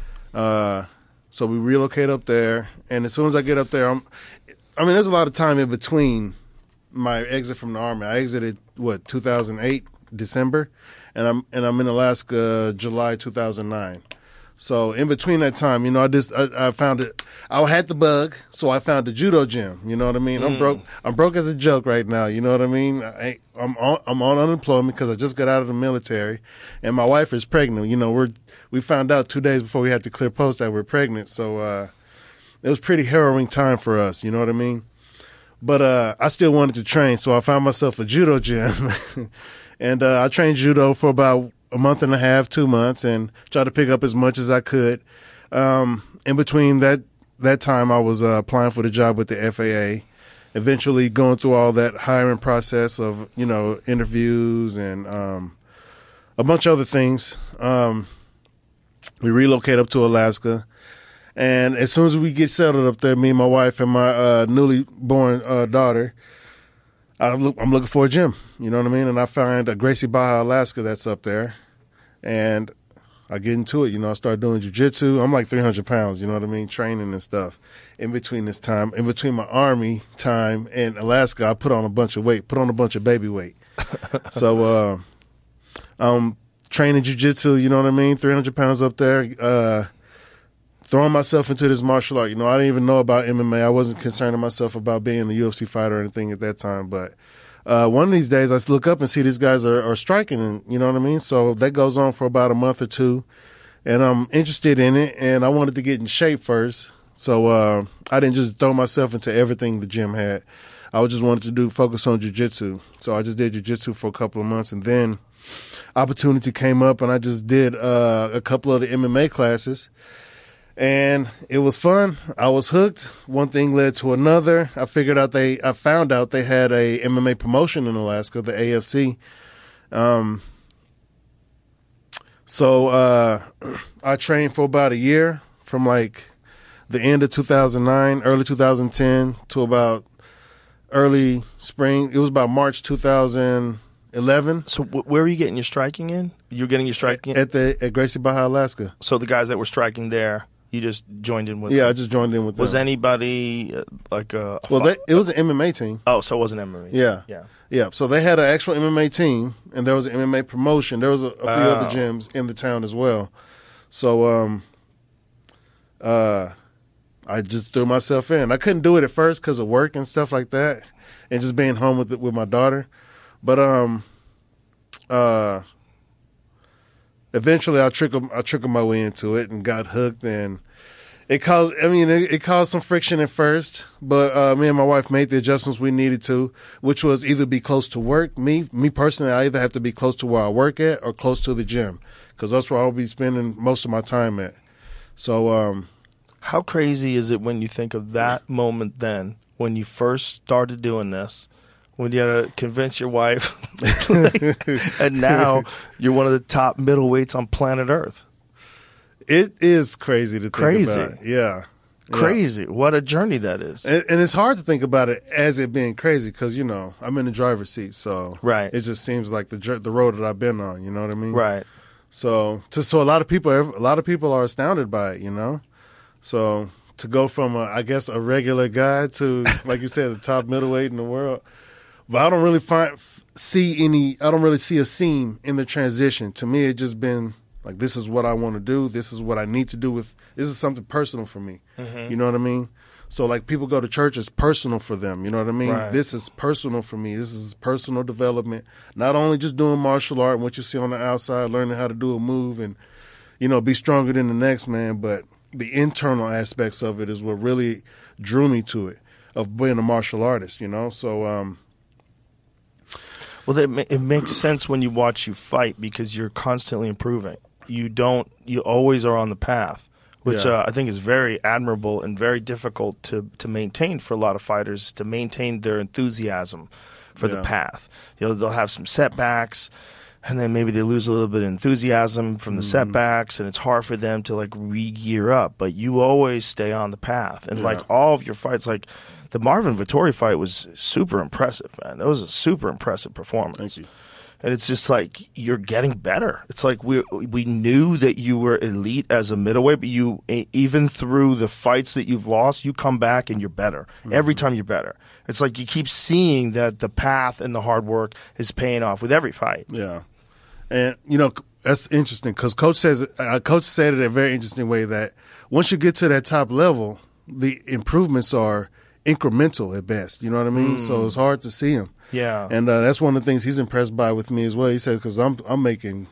so we relocate up there. And as soon as I get up there, there's a lot of time in between my exit from the Army. I exited 2008 December, and I'm in Alaska July 2009. So in between that time, you know, I found it. I had the bug, so I found the judo gym. You know what I mean? I'm broke as a joke right now. You know what I mean? I'm on unemployment because I just got out of the military, and my wife is pregnant. You know, we found out 2 days before we had to clear post that we're pregnant. So it was pretty harrowing time for us. You know what I mean? But I still wanted to train, so I found myself a judo gym, and I trained judo for about a month and a half, 2 months, and tried to pick up as much as I could. In between that time, I was applying for the job with the FAA, eventually going through all that hiring process of, you know, interviews and a bunch of other things. We relocate up to Alaska. And as soon as we get settled up there, me and my wife and my newly born daughter, I'm looking for a gym. You know what I mean? And I find a Gracie Baja, Alaska that's up there. And I get into it. You know, I start doing jiu-jitsu. I'm like 300 pounds, you know what I mean? Training and stuff. In between my Army time and Alaska, I put on a bunch of baby weight. So I'm training jiu-jitsu, you know what I mean? 300 pounds up there. Throwing myself into this martial art. You know, I didn't even know about MMA. I wasn't concerning myself about being a UFC fighter or anything at that time. But one of these days, I look up and see these guys are striking, and you know what I mean? So that goes on for about a month or two, and I'm interested in it, and I wanted to get in shape first. So I didn't just throw myself into everything the gym had. I just wanted to focus on jiu-jitsu. So I just did jiu-jitsu for a couple of months, and then opportunity came up, and I just did a couple of the MMA classes. And it was fun. I was hooked. One thing led to another. I found out they had a MMA promotion in Alaska, the AFC. So I trained for about a year, from like the end of 2009, early 2010 to about early spring. It was about March 2011. So where were you getting your striking in? You were getting your striking in? At Gracie Baja, Alaska. So the guys that were striking there, you just joined in with them? Yeah, I just joined in with them. Was anybody like a it was an MMA team. Oh, so it wasn't MMA. Yeah. So they had an actual MMA team, and there was an MMA promotion. There was a few other gyms in the town as well. So I just threw myself in. I couldn't do it at first because of work and stuff like that, and just being home with my daughter. But eventually I trickled my way into it and got hooked, and it caused some friction at first, but me and my wife made the adjustments we needed to, which was either be close to work. Me personally, I either have to be close to where I work at or close to the gym, because that's where I'll be spending most of my time at. So, how crazy is it when you think of that moment then, when you first started doing this, when you had to convince your wife, and now you're one of the top middleweights on planet Earth? It is crazy to think about. Yeah. Crazy. What a journey that is. And it's hard to think about it as it being crazy because, I'm in the driver's seat. So right. It just seems like the road that I've been on, you know what I mean? Right. So a lot of people are astounded by it, So to go from, a regular guy to, like you said, the top middleweight in the world. But I don't really see a seam in the transition. To me, it just been like, this is what I want to do. This is what I need to do this is something personal for me. Mm-hmm. You know what I mean? So like people go to church, it's personal for them. You know what I mean? Right. This is personal for me. This is personal development. Not only just doing martial art and what you see on the outside, learning how to do a move and, be stronger than the next man, but the internal aspects of it is what really drew me to it, of being a martial artist, So, well, it makes sense when you watch you fight because you're constantly improving. You always are on the path, which I think is very admirable and very difficult to maintain for a lot of fighters, to maintain their enthusiasm for the path. They'll have some setbacks, and then maybe they lose a little bit of enthusiasm from the setbacks, and it's hard for them to like re-gear up. But you always stay on the path, and like all of your fights, like the Marvin Vettori fight was super impressive, man. That was a super impressive performance. Thank you. And it's just like you're getting better. It's like we knew that you were elite as a middleweight, but you, even through the fights that you've lost, you come back and you're better. Mm-hmm. Every time you're better. It's like you keep seeing that the path and the hard work is paying off with every fight. Yeah. And, that's interesting because Coach said it in a very interesting way that once you get to that top level, the improvements are incremental at best. You know what I mean? So it's hard to see them. Yeah. And that's one of the things he's impressed by with me as well. He says, because I'm making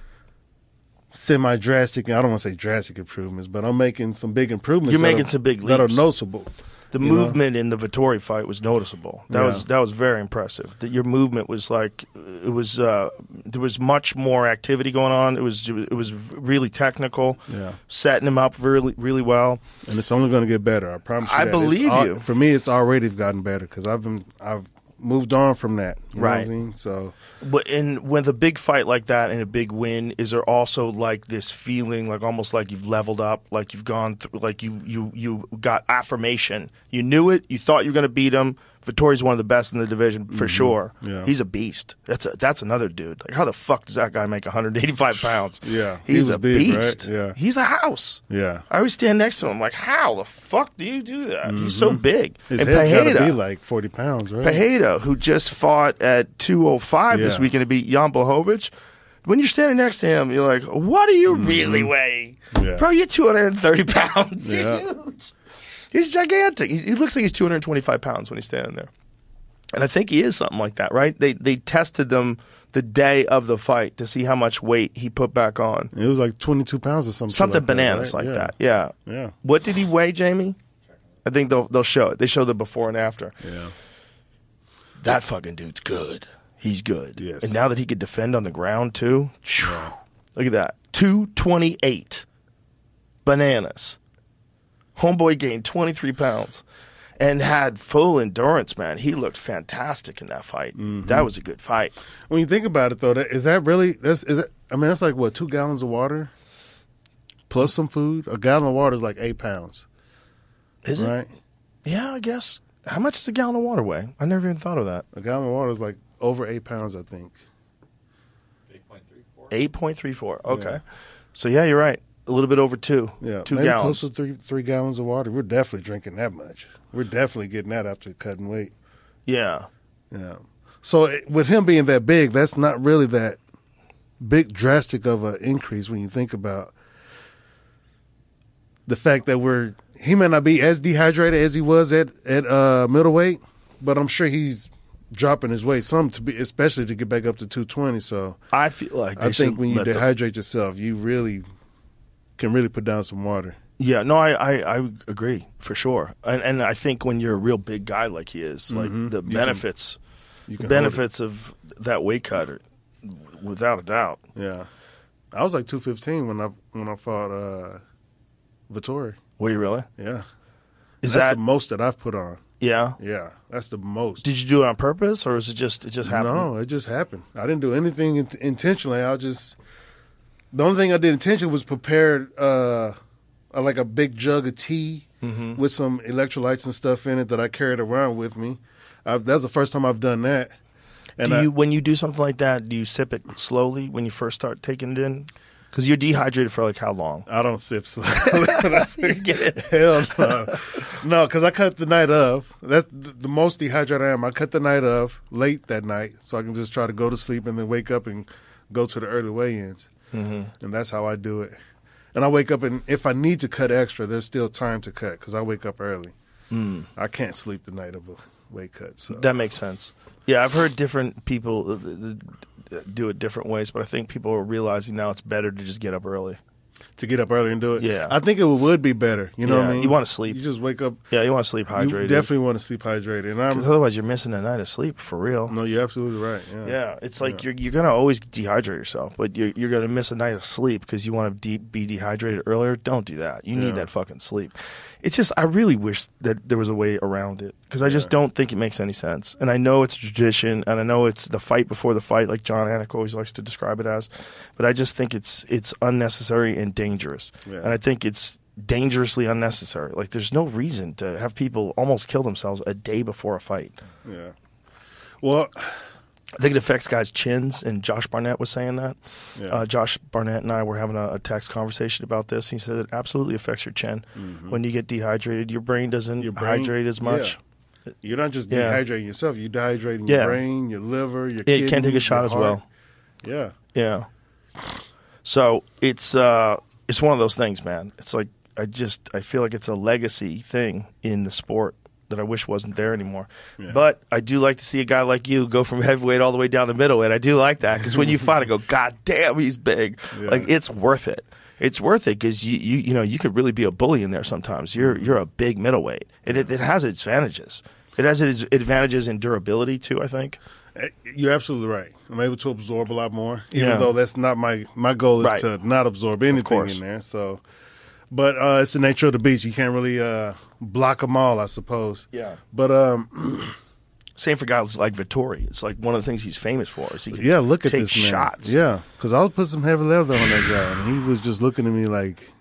semi-drastic, I don't want to say drastic improvements, but I'm making some big improvements. You're making some big leaps. That are noticeable. The movement in the Vittori fight was noticeable. That was very impressive. Your movement was like there was much more activity going on. It was really technical. Yeah, setting him up really really well. And it's only going to get better. I promise you. I believe you. For me, it's already gotten better because I've moved on from that. You know right. what I mean? So, but with a big fight like that and a big win, is there also like this feeling, like almost like you've leveled up, like you've gone through, like you got affirmation. You knew it. You thought you were going to beat him. Vettori's one of the best in the division for sure. Yeah. He's a beast. That's another dude. Like how the fuck does that guy make 185 pounds? Yeah, he's a big, beast. Right? Yeah, he's a house. Yeah, I always stand next to him like, how the fuck do you do that? He's so big. His head's got to be like 40 pounds, right? Pereira, who just fought at 205 this weekend to beat Jan Blachowicz. When you're standing next to him, you're like, what do you really weigh? Yeah. Bro, you're 230 pounds. Yeah. You're huge. He's gigantic. He looks like he's 225 pounds when he's standing there. And I think he is something like that, right? They tested them the day of the fight to see how much weight he put back on. It was like 22 pounds or something. Something like bananas that, right? like that. Yeah. Yeah. What did he weigh, Jamie? I think they'll show it. They show the before and after. Yeah. That fucking dude's good. He's good. Yes. And now that he could defend on the ground too, look at that. 228. Bananas. Homeboy gained 23 pounds and had full endurance, man. He looked fantastic in that fight. Mm-hmm. That was a good fight. When you think about it, though, that's like, what, 2 gallons of water plus some food? A gallon of water is like 8 pounds. Is right? it? Yeah, I guess. How much does a gallon of water weigh? I never even thought of that. A gallon of water is like over 8 pounds, I think. 8.34. Okay. Yeah. So, yeah, you're right. A little bit over 2. Yeah, 2 maybe gallons. close to 3 gallons of water. We're definitely drinking that much. We're definitely getting that after cutting weight. Yeah. Yeah. So with him being that big, that's not really that big drastic of an increase when you think about the fact that he may not be as dehydrated as he was at middleweight, but I'm sure he's dropping his weight some to be, especially to get back up to 220. So I feel like I think when you dehydrate yourself, you really can really put down some water. Yeah, no, I agree for sure, and I think when you're a real big guy like he is, like the benefits of that weight cut are without a doubt. Yeah, I was like 215 when I fought Vettori. Were you really? Yeah, Is that's that the most that I've put on? Yeah. Yeah, that's the most. Did you do it on purpose, or is it just happened? No, it just happened. I didn't do anything intentionally. The only thing I did intentionally was prepare like a big jug of tea with some electrolytes and stuff in it that I carried around with me. That's the first time I've done that. And when you do something like that, do you sip it slowly when you first start taking it in? Because you're dehydrated for like how long? I don't sip slowly. Hell no. No, because I cut the night of. That's the most dehydrated I am. I cut the night of late that night so I can just try to go to sleep and then wake up and go to the early weigh-ins. And that's how I do it. And I wake up, and if I need to cut extra, there's still time to cut because I wake up early. I can't sleep the night of a weight cut. So that makes sense. Yeah, I've heard different people do it different ways, but I think people are realizing now it's better to just get up early. To get up early and do it? Yeah. I think it would be better. You know what I mean? You want to sleep. You just wake up. Yeah, you want to sleep hydrated. You definitely want to sleep hydrated. And otherwise you're missing a night of sleep, for real. No, you're absolutely right. Yeah, it's like you're going to always dehydrate yourself, but you're going to miss a night of sleep because you want to be dehydrated earlier. Don't do that. You need that fucking sleep. It's just, I really wish that there was a way around it because I just don't think it makes any sense. And I know it's tradition, and I know it's the fight before the fight, like John Anik always likes to describe it as, but I just think it's unnecessary and dangerous. Yeah. And I think it's dangerously unnecessary. Like, there's no reason to have people almost kill themselves a day before a fight. Yeah. Well, I think it affects guys' chins, and Josh Barnett was saying that. Yeah. Josh Barnett and I were having a text conversation about this. He said it absolutely affects your chin. When you get dehydrated, your brain doesn't hydrate as much. Yeah. You're not just dehydrating yourself. You're dehydrating your brain, your liver, your kidneys. You can't take a shot as well. Yeah. Yeah. So it's one of those things, man. It's like I feel like it's a legacy thing in the sport that I wish wasn't there anymore. Yeah. But I do like to see a guy like you go from heavyweight all the way down to middleweight. I do like that because when you fight, I go, God damn, he's big. Yeah. Like, it's worth it. It's worth it because you could really be a bully in there sometimes. You're a big middleweight, and it has its advantages. It has its advantages in durability too, I think. You're absolutely right. I'm able to absorb a lot more, even though that's not my goal is to not absorb anything in there. So. But it's the nature of the beast. You can't really block them all, I suppose. Yeah. But same for guys like Vettori. It's like one of the things he's famous for is he can look at take this man. shots. Yeah, because I was putting some heavy leather on that guy, and he was just looking at me like,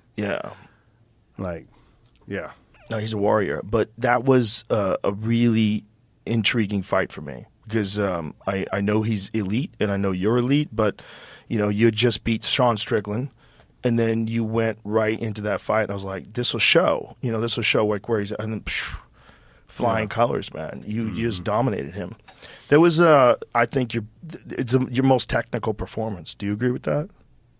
No, he's a warrior. But that was a really intriguing fight for me because I know he's elite, and I know you're elite, but you just beat Sean Strickland. And then you went right into that fight. And I was like, this will show. This will show like where he's at. And then flying colors, man. You just dominated him. There was, I think, your most technical performance. Do you agree with that?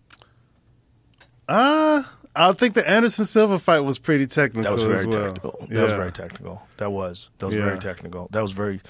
I think the Anderson Silva fight was pretty technical. That was very as well. technical. That was very technical. That was very technical. That was very.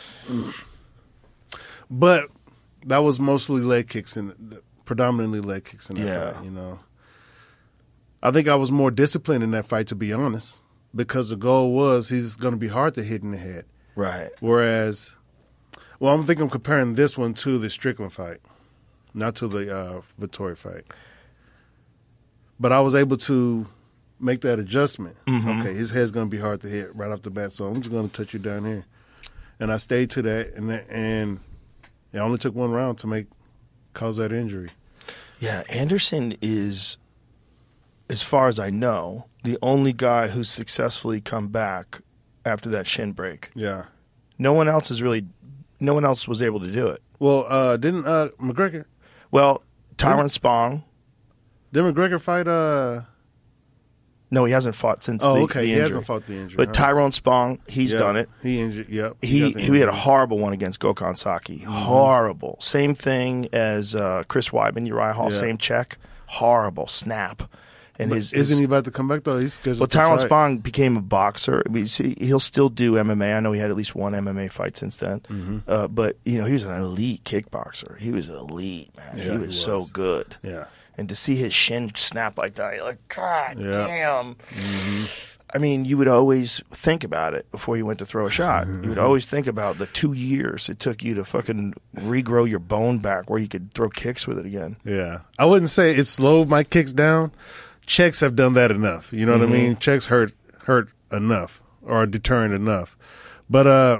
But that was mostly leg kicks predominantly leg kicks in that fight, I think I was more disciplined in that fight, to be honest, because the goal was he's going to be hard to hit in the head. Right. Whereas, I'm comparing this one to the Strickland fight, not to the Vettori fight. But I was able to make that adjustment. Okay, his head's going to be hard to hit right off the bat, so I'm just going to touch you down here. And I stayed to that, and it only took one round to cause that injury. Yeah, Anderson is, as far as I know, the only guy who's successfully come back after that shin break. Yeah. No one else was able to do it. Well, didn't McGregor? Well, Tyrone Spong. Didn't McGregor fight? No, he hasn't fought since the injury. He hasn't fought the injury. But Tyrone Spong, he's done it. He injured, yep. He had a horrible one against Gokhan Saki. Horrible. Same thing as Chris Weidman, Uriah Hall, same check. Horrible. Snap. And Isn't he about to come back though? He's scheduled. Well, to Tyrone fight. Spong became a boxer. I mean, see, he'll still do MMA. I know he had at least one MMA fight since then. But he was an elite kickboxer. He was elite, man. Yeah, he was so good. Yeah. And to see his shin snap like that, you're like, God Yeah. damn. I mean, you would always think about it before you went to throw a shot. You would always think about the 2 years it took you to fucking regrow your bone back where you could throw kicks with it again. Yeah. I wouldn't say it slowed my kicks down. Checks have done that enough. You know what I mean? Checks hurt enough or deterrent enough. But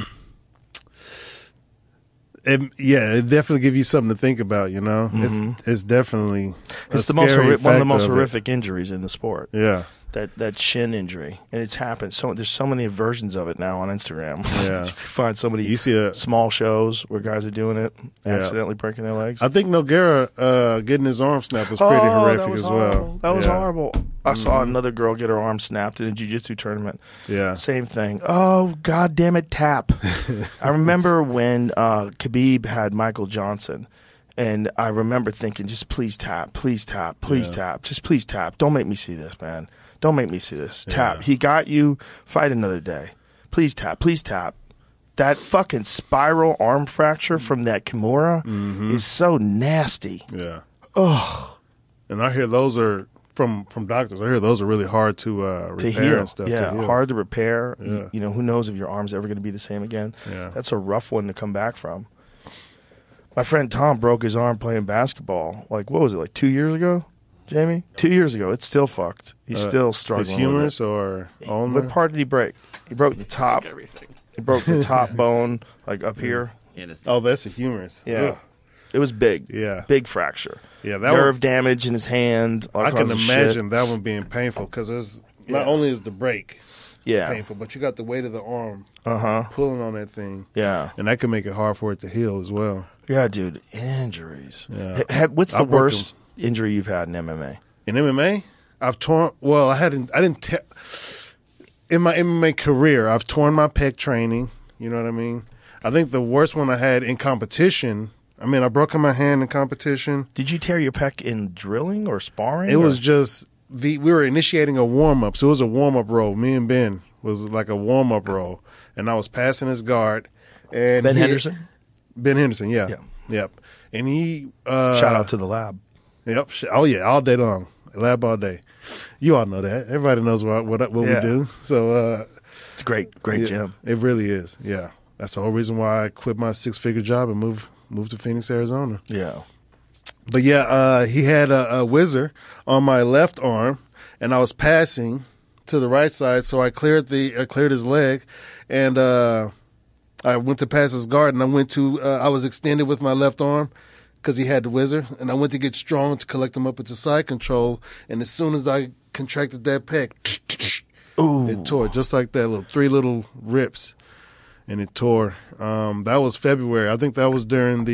it definitely gives you something to think about, you know? It's definitely It's one one of the most horrific injuries in the sport. Yeah. That shin injury, and it's happened. So there's so many versions of it now on Instagram. Yeah. You can find somebody. You see small shows where guys are doing it, Yeah. accidentally breaking their legs. I think Nogueira getting his arm snapped was pretty horrific as well. That was Yeah. horrible. I saw another girl get her arm snapped in a jiu-jitsu tournament. Yeah. Same thing. Oh, God damn it, tap. I remember when Khabib had Michael Johnson, and I remember thinking, just please tap, please tap, please tap, just please tap. Don't make me see this, man. Don't make me see this. Tap. He got you. Fight another day. Please tap. Please tap. That fucking spiral arm fracture from that Kimura is so nasty. Yeah. Oh. And I hear those are from doctors. I hear those are really hard to repair To heal. and stuff. Yeah, to heal. hard to repair. Yeah. You know, who knows if your arm's ever going to be the same again. Yeah. That's a rough one to come back from. My friend Tom broke his arm playing basketball. Like, what was it, like 2 years ago, Jamie? 2 years ago. It's still fucked. He's still struggling His humerus with or it. ulnar? What part did he break? He broke the top. Everything. He broke the top bone, like up here. And his Oh, that's a humerus. Yeah. Ugh. It was big. Yeah. Big fracture. Yeah, that Nerve one- damage in his hand. all I can kinds of imagine shit. that one being painful because not Yeah. only is the break Yeah. painful, but you got the weight of the arm Uh-huh. pulling on that thing. Yeah. And that can make it hard for it to heal as well. Yeah, dude. Injuries. Yeah. What's the I've worked worst injury you've had in MMA? In MMA, I've torn. Well, I didn't. In my MMA career, I've torn my pec training. You know what I mean? I think the worst one I had in competition. I mean, I broke my hand in competition. Did you tear your pec in drilling or sparring? It or- was just we were initiating a warm up, so it was a warm up roll. Me and Ben was like a warm up roll, and I was passing his guard. And Ben Henderson? Ben Henderson, yeah, Yeah. yep. And he Shout out to the lab. Yep. Oh yeah, all day long, lab all day. You all know that. Everybody knows what Yeah. we do. So It's a great yeah, gym. It really is. Yeah, that's the whole reason why I quit my 6-figure job and moved to Phoenix, Arizona. Yeah. But yeah, he had a whizzer on my left arm, and I was passing to the right side, so I cleared his leg, and I went to pass his guard, and I was extended with my left arm because he had the whizzer, and I went to get strong to collect him up into side control, and as soon as I contracted that pec, it tore just like that, 3 little rips, and it tore. That was February. I think that was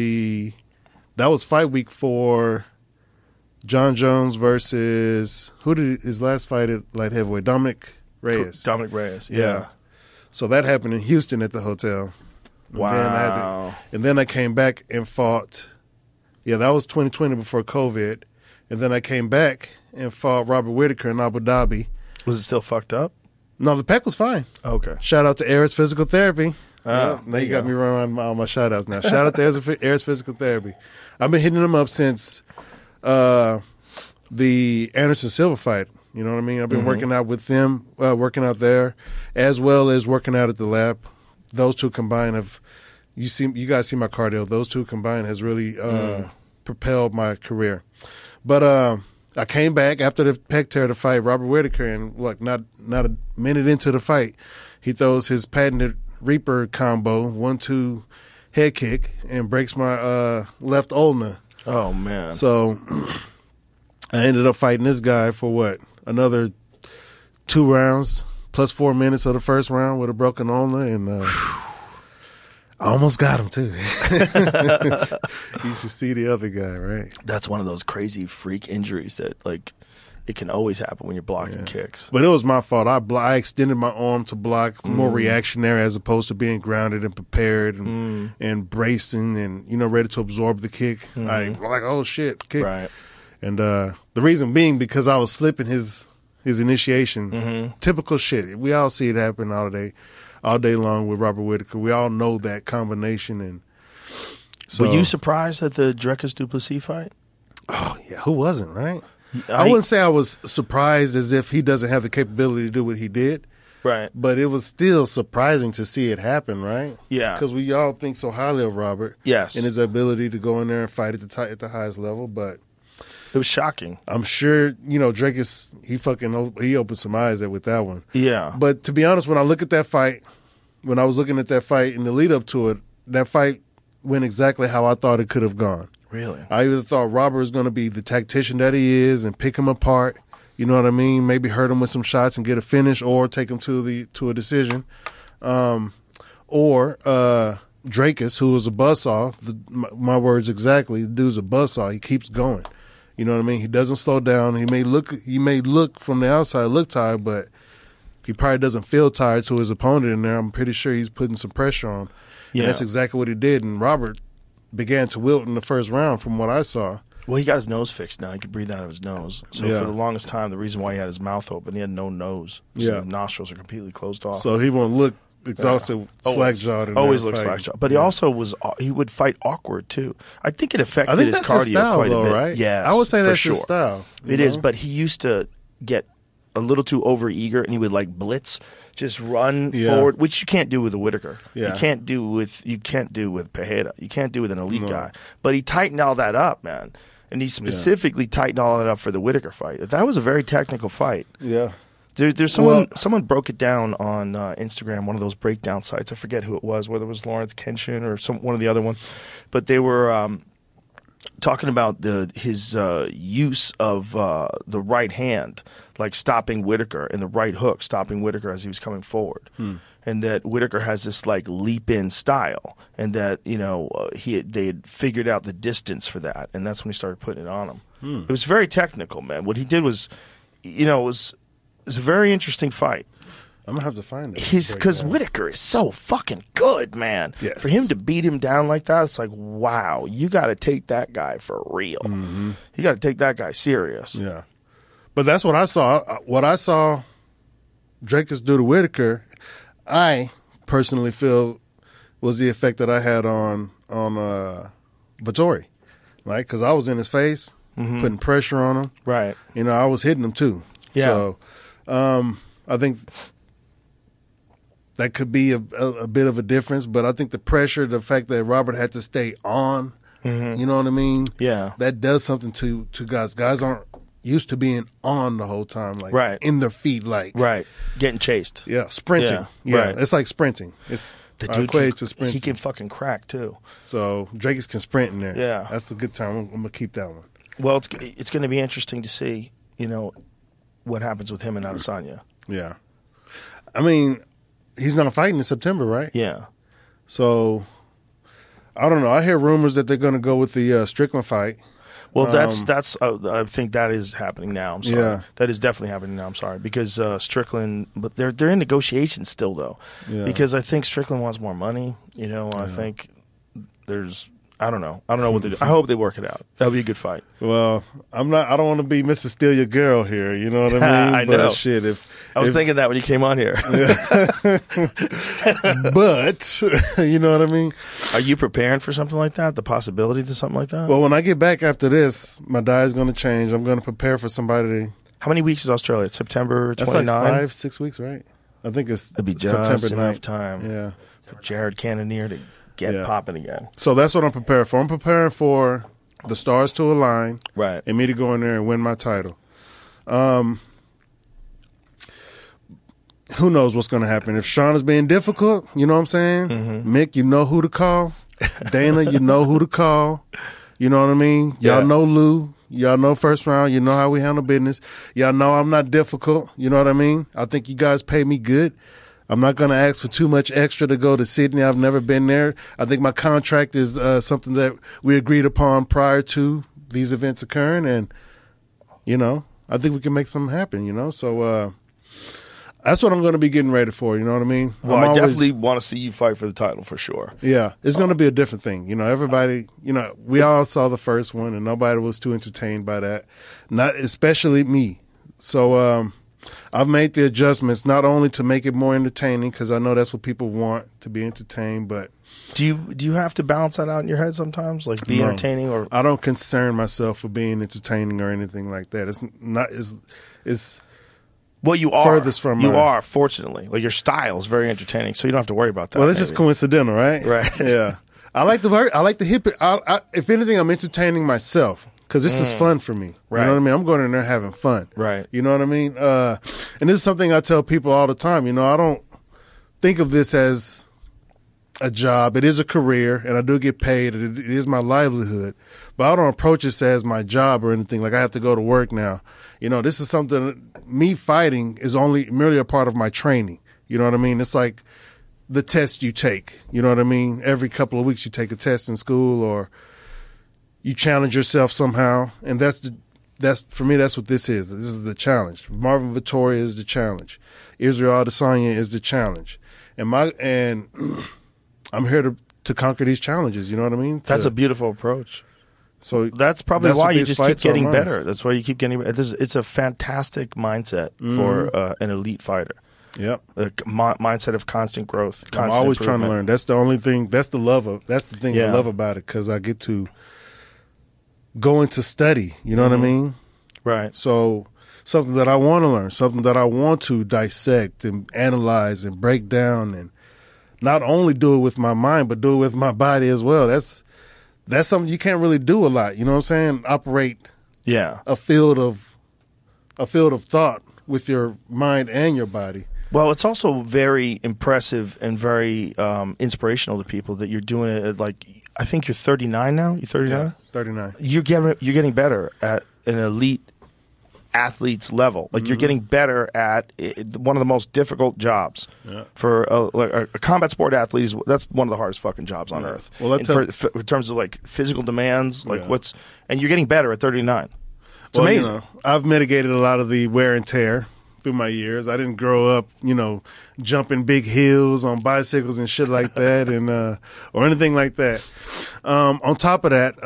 that was fight week for John Jones versus who did his last fight at light heavyweight? Dominic Reyes. Dominic Reyes. Yeah. Yeah. So that happened in Houston at the hotel. And Wow. then I came back and fought. Yeah, that was 2020 before COVID. And then I came back and fought Robert Whitaker in Abu Dhabi. Was it still fucked up? No, the pec was fine. Okay. Shout out to Aris Physical Therapy. Oh, Now there you you got go. me running all my shout outs now. Shout out to Aris Physical Therapy. I've been hitting them up since the Anderson Silva fight. You know what I mean? I've been working out with them, working out there, as well as working out at the lab. Those two combined you guys see my cardio. Those two combined has really propelled my career. But I came back after the pec tear to fight Robert Whitaker, and look, not a minute into the fight, he throws his patented Reaper combo, 1-2 head kick, and breaks my left ulna. Oh, man. So I ended up fighting this guy for another 2 rounds plus 4 minutes of the first round with a broken ulna, and I almost got him too. You should see the other guy, right? That's one of those crazy freak injuries that, like, it can always happen when you're blocking kicks. But it was my fault. I extended my arm to block, more reactionary as opposed to being grounded and prepared and bracing and ready to absorb the kick. I like, oh shit, kick. Right. And the reason being because I was slipping his initiation. Mm-hmm. Typical shit. We all see it happen all day long with Robert Whittaker. We all know that combination. And so, Were you surprised at the Dricus Duplessis fight? oh yeah, who wasn't, right? I wouldn't say I was surprised as if he doesn't have the capability to do what he did, Right. but it was still surprising to see it happen, right? Yeah. Because we all think so highly of Robert, Yes. and his ability to go in there and fight at the highest level. But It was shocking. I'm sure Drake he opened some eyes with that one. Yeah. But to be honest, when I look at that fight, when I was looking at that fight in the lead up to it, that fight went exactly how I thought it could have gone. Really? I either thought Robert was going to be the tactician that he is and pick him apart, you know what I mean? Maybe hurt him with some shots and get a finish, or take him to a decision, or Dracus, who was a buzzsaw. My words exactly. The dude's a buzzsaw. He keeps going. You know what I mean? He doesn't slow down. He may look from the outside look tired, but he probably doesn't feel tired to his opponent in there. I'm pretty sure he's putting some pressure on. Yeah. And that's exactly what he did. And Robert began to wilt in the first round from what I saw. Well, he got his nose fixed now. He could breathe out of his nose. So Yeah. for the longest time, the reason why he had his mouth open, he had no nose. So Yeah. the nostrils are completely closed off. So he won't look exhausted, Always. slack-jawed. Always looks slack-jawed. But he also he would fight awkward, too. I think it affected I think his that's cardio his style, quite though, a bit. right? Yes, I would say for that's sure. his style. It is, but he used to get a little too over-eager, and he would, blitz, just run Yeah. forward, which you can't do with a Whittaker. Yeah. You can't do with Pereira. You can't do with an elite guy. But he tightened all that up, man. And he specifically tightened all that up for the Whittaker fight. That was a very technical fight. Yeah. There's someone broke it down on Instagram, one of those breakdown sites. I forget who it was, whether it was Lawrence Kenshin or one of the other ones, but they were talking about his use of the right hand, like stopping Whittaker, and the right hook stopping Whittaker as he was coming forward, and that Whittaker has this leap in style, and that they had figured out the distance for that, and that's when he started putting it on him. It was very technical, man. What he did was, it was a very interesting fight. I'm going to have to find it. Because Whittaker is so fucking good, man. Yes. For him to beat him down like that, it's like, wow, you got to take that guy for real. Mm-hmm. You got to take that guy serious. Yeah. But that's what I saw. What I saw Dracus do to Whittaker, I personally feel was the effect that I had on Vettori. Right? Because I was in his face, putting pressure on him. Right. I was hitting him too. Yeah. So I think that could be a bit of a difference, but I think the pressure, the fact that Robert had to stay on, you know what I mean? Yeah. That does something to guys. Guys aren't used to being on the whole time, Right. in their feet, Right. Getting chased. Yeah, sprinting. Yeah, Yeah, right. it's like sprinting. It's The dude equated to sprinting. he can fucking crack, too. So Dracus can sprint in there. Yeah. That's a good term. I'm going to keep that one. Well, it's going to be interesting to see, what happens with him and Adesanya. Yeah. I mean, he's not fighting in September, right? Yeah. So, I don't know. I hear rumors that they're going to go with the Strickland fight. Well, that's I think that is happening now. I'm sorry. Yeah. That is definitely happening now. I'm sorry because Strickland, but they're in negotiations still though. Yeah. Because I think Strickland wants more money. I think I don't know what they do. I hope they work it out. That'll be a good fight. Well, I don't want to be Mr. Steal Your Girl here. You know what I mean? I know. But shit, I was thinking that when you came on here. but you know what I mean? Are you preparing for something like that? The possibility to something like that? Well, when I get back after this, my diet's going to change. I'm going to prepare for somebody. How many weeks is Australia? It's September 29? That's like 5-6 weeks, right? I think it's It'd be just September enough 9th. time Yeah. for Jared Cannonier to get popping again. So that's what I'm preparing for. I'm preparing for the stars to align, Right. and me to go in there and win my title. Who knows what's going to happen? If Sean is being difficult, you know what I'm saying? Mick, you know who to call. Dana, you know who to call. You know what I mean? Y'all Yeah. know Lou. Y'all know first round. You know how we handle business. Y'all know I'm not difficult. You know what I mean? I think you guys pay me good. I'm not going to ask for too much extra to go to Sydney. I've never been there. I think my contract is something that we agreed upon prior to these events occurring. And, I think we can make something happen, So That's what I'm going to be getting ready for. You know what I mean? Well, I'm I always- definitely want to see you fight for the title for sure. Yeah, it's going to be a different thing. You know, everybody, you know, we all saw the first one and nobody was too entertained by that. Not especially me. So, I've made the adjustments not only to make it more entertaining, because I know that's what people want, to be entertained, but Do you have to balance that out in your head sometimes, like be No. entertaining or? I don't concern myself with being entertaining or anything like that. It's not, it's Well, you are. Furthest from you my- are. Fortunately, like your style is very entertaining, so you don't have to worry about that. well, it's just maybe. coincidental, right? Right. Yeah. I like the hip. If anything, I'm entertaining myself because this is fun for me. Right. You know what I mean? I'm going in there having fun. Right. You know what I mean? And this is something I tell people all the time. You know, I don't think of this as a job. It is a career, and I do get paid. It is my livelihood, but I don't approach this as my job or anything. Like I have to go to work now. You know, this is something. Me fighting is merely a part of my training. You know what I mean? It's like the test you take. You know what I mean? Every couple of weeks you take a test in school, or you challenge yourself somehow, and that's for me. That's what this is. This is the challenge. Marvin Vittoria is the challenge. Israel Adesanya is the challenge, and I'm here to conquer these challenges. You know what I mean? That's a beautiful approach. So That's probably that's why what you these just keep fights are getting around. better. That's why you keep getting better. It's a fantastic mindset for an elite fighter. Yep. A mindset of constant growth. I'm Constant always trying to improvement. learn. That's the only thing. That's the thing Yeah. I love about it, because I get to go into study. You know what I mean? Right. So something that I want to learn, something that I want to dissect and analyze and break down, and not only do it with my mind, but do it with my body as well. That's something you can't really do a lot. You know what I'm saying? Operate Yeah. a field of thought with your mind and your body. Well, it's also very impressive and very inspirational to people that you're doing it at, like, I think you're 39 now? You're 39? 39. You're getting better at an elite athlete's level. Like, you're getting better at one of the most difficult jobs. Yeah. For a combat sport athlete, that's one of the hardest fucking jobs on earth. Well, in terms of, like, physical demands, like Yeah. and you're getting better at 39. It's Well, amazing. You know, I've mitigated a lot of the wear and tear through my years. I didn't grow up, you know, jumping big hills on bicycles and shit like that, and or anything like that. On top of that,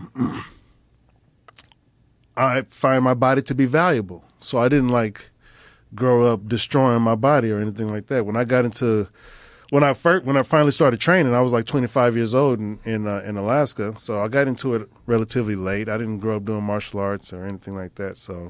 I find my body to be valuable, so I didn't like grow up destroying my body or anything like that. When I finally started training, I was like 25 years old in Alaska, so I got into it relatively late. I didn't grow up doing martial arts or anything like that, so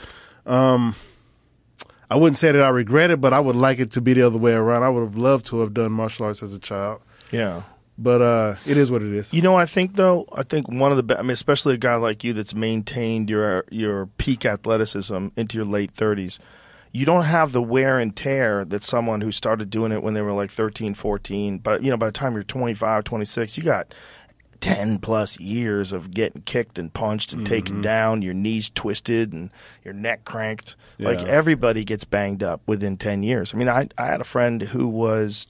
I wouldn't say that I regret it, but I would like it to be the other way around. I would have loved to have done martial arts as a child, Yeah. but it is what it is. You know what I think, though? I think one of the I mean, especially a guy like you that's maintained your peak athleticism into your late 30s, you don't have the wear and tear that someone who started doing it when they were like 13, 14. But, you know, by the time you're 25, 26, you got 10 plus years of getting kicked and punched and taken down, your knees twisted and your neck cranked. Like, Yeah. everybody gets banged up within 10 years. I mean, I had a friend who was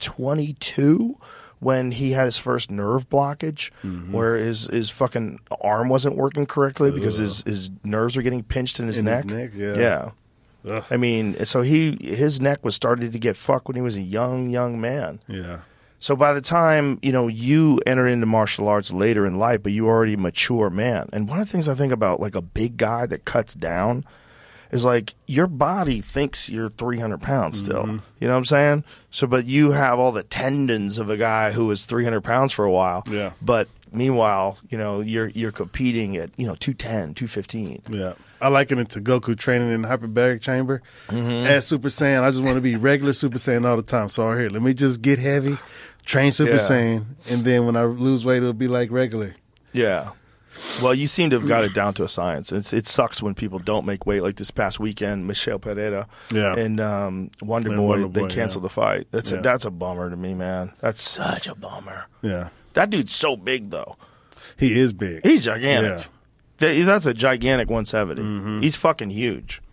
22 when he had his first nerve blockage, where his fucking arm wasn't working correctly because his nerves were getting pinched in his In his neck. neck, yeah. Yeah. Ugh. I mean, so his neck was starting to get fucked when he was a young man. Yeah. So by the time, you know, you enter into martial arts later in life, but you were already a mature man. And one of the things I think about, like, a big guy that cuts down is, like, your body thinks you're 300 pounds still. You know what I'm saying? So, but you have all the tendons of a guy who was 300 pounds for a while. Yeah. But meanwhile, you know, you're competing at, you know, 210, 215. Yeah. I liken it to Goku training in the hyperbaric chamber as Super Saiyan. I just want to be regular Super Saiyan all the time. So here, let me just get heavy, train Super Yeah. Saiyan, and then when I lose weight, it'll be like regular. Yeah. Well, you seem to have got it down to a science. It sucks when people don't make weight. Like this past weekend, Michelle Pereira Yeah. and Wonder And Boy, Wonder they Boy, canceled yeah. the fight. That's Yeah. a bummer to me, man. That's such a bummer. Yeah. That dude's so big, though. He is big. He's gigantic. Yeah. That's a gigantic 170. He's fucking huge.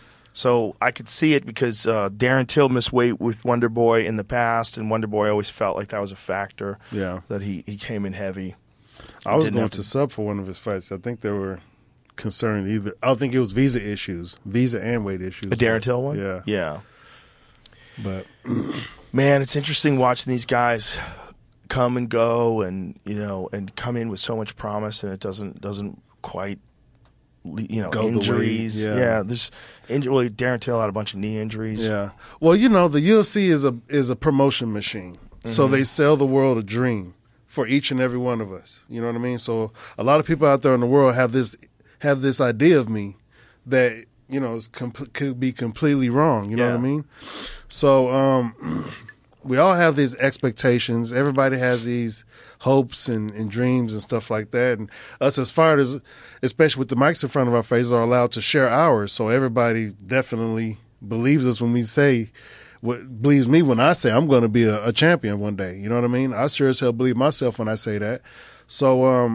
So I could see it because Darren Till missed weight with Wonder Boy in the past, and Wonder Boy always felt like that was a factor. Yeah. That he came in heavy. I was Didn't going have to sub for one of his fights. I think they were concerned either. I think it was visa issues, visa and weight issues. The Darren Till one? Yeah. Yeah. But Man, it's interesting watching these guys come and go, and and come in with so much promise, and it doesn't quite, Go the way- injuries. yeah. There's well, Darren Till had a bunch of knee injuries. yeah, well, the UFC is a promotion machine, so they sell the world a dream for each and every one of us. You know what I mean? So a lot of people out there in the world have this idea of me that could be completely wrong. You know what I mean? So we all have these expectations. Everybody has these hopes and dreams and stuff like that. And us as fighters, especially with the mics in front of our faces, are allowed to share ours. So everybody definitely believes us when we say, believes me when I say I'm going to be a champion one day. You know what I mean? I sure as hell believe myself when I say that. So,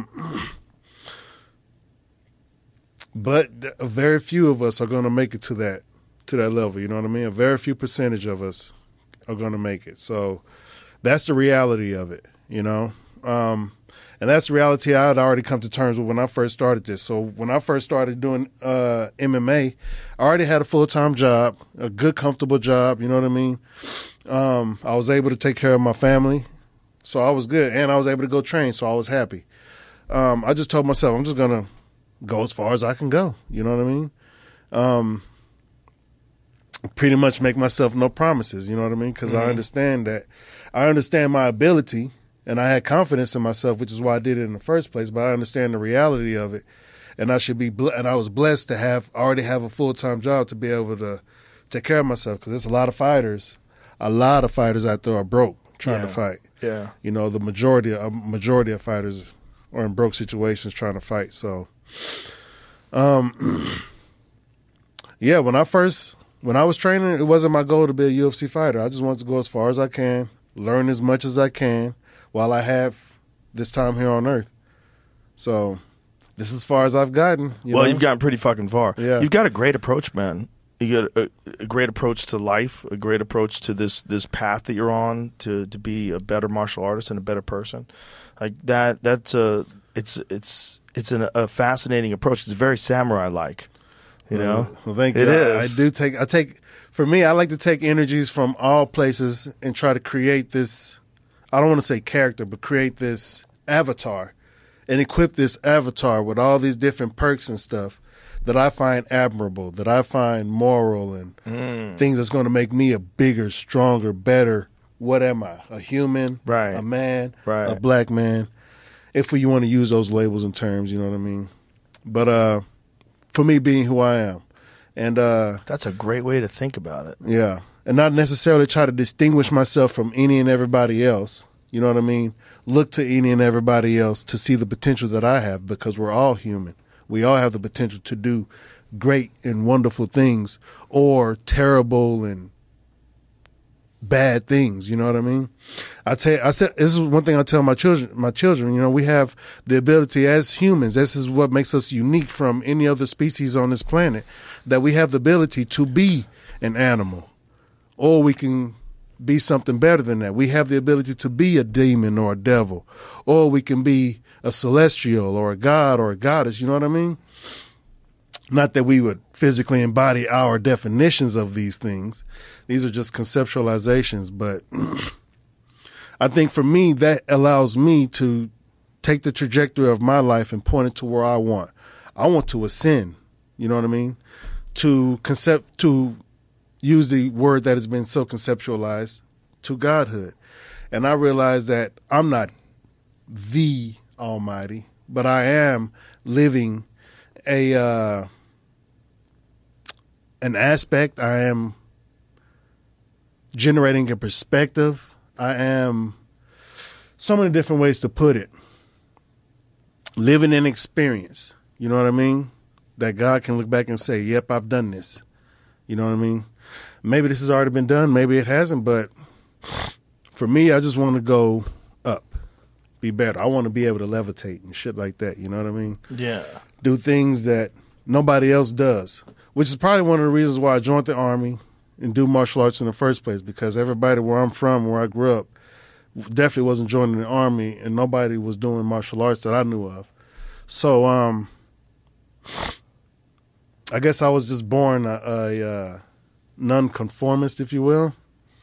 but very few of us are going to make it to that level. You know what I mean? A very few percentage of us are going to make it. So that's the reality of it, and that's the reality I had already come to terms with when I first started this. So when I first started doing MMA, I already had a full-time job, a good, comfortable job, you know what I mean? I was able to take care of my family, so I was good, and I was able to go train, so I was happy. I just told myself I'm just going to go as far as I can go, you know what I mean? Pretty much make myself no promises, you know what I mean? Because I understand my ability, and I had confidence in myself, which is why I did it in the first place. But I understand the reality of it, and I should be. And I was blessed to already have a full-time job to be able to take care of myself. Because there's a lot of fighters out there are broke trying to fight. Yeah, the majority of fighters are in broke situations trying to fight. So, yeah, when I was training, it wasn't my goal to be a UFC fighter. I just wanted to go as far as I can, learn as much as I can while I have this time here on Earth. So this is as far as I've gotten. You've gotten pretty fucking far. Yeah. You've got a great approach, man. You got a great approach to life, a great approach to this path that you're on to be a better martial artist and a better person. Like that. It's a fascinating approach. It's very samurai-like. Well, thank you. It is. For me, I like to take energies from all places and try to create this, I don't want to say character, but create this avatar and equip this avatar with all these different perks and stuff that I find admirable, that I find moral, and things that's going to make me a bigger, stronger, better, what am I? A human, right? A man, right? A black man, if you want to use those labels and terms, you know what I mean? But, for me being who I am. And that's a great way to think about it. Yeah. And not necessarily try to distinguish myself from any and everybody else. You know what I mean? Look to any and everybody else to see the potential that I have, because we're all human. We all have the potential to do great and wonderful things or terrible and bad things. You know what I mean? I said this is one thing I tell my children, we have the ability as humans, this is what makes us unique from any other species on this planet, that we have the ability to be an animal, or we can be something better than that. We have the ability to be a demon or a devil, or we can be a celestial or a god or a goddess. You know what I mean? Not that we would physically embody our definitions of these things. These are just conceptualizations, but I think for me, that allows me to take the trajectory of my life and point it to where I want. I want to ascend, you know what I mean? To use the word that has been so conceptualized, to godhood. And I realize that I'm not the Almighty, but I am living an aspect. I am generating a perspective. I am so many different ways to put it. Living an experience, you know what I mean? That God can look back and say, yep, I've done this. You know what I mean? Maybe this has already been done. Maybe it hasn't. But for me, I just want to go up, be better. I want to be able to levitate and shit like that. You know what I mean? Yeah. Do things that nobody else does, which is probably one of the reasons why I joined the Army and do martial arts in the first place, because everybody where I'm from, where I grew up, definitely wasn't joining the Army, and nobody was doing martial arts that I knew of. So I guess I was just born a nonconformist, if you will.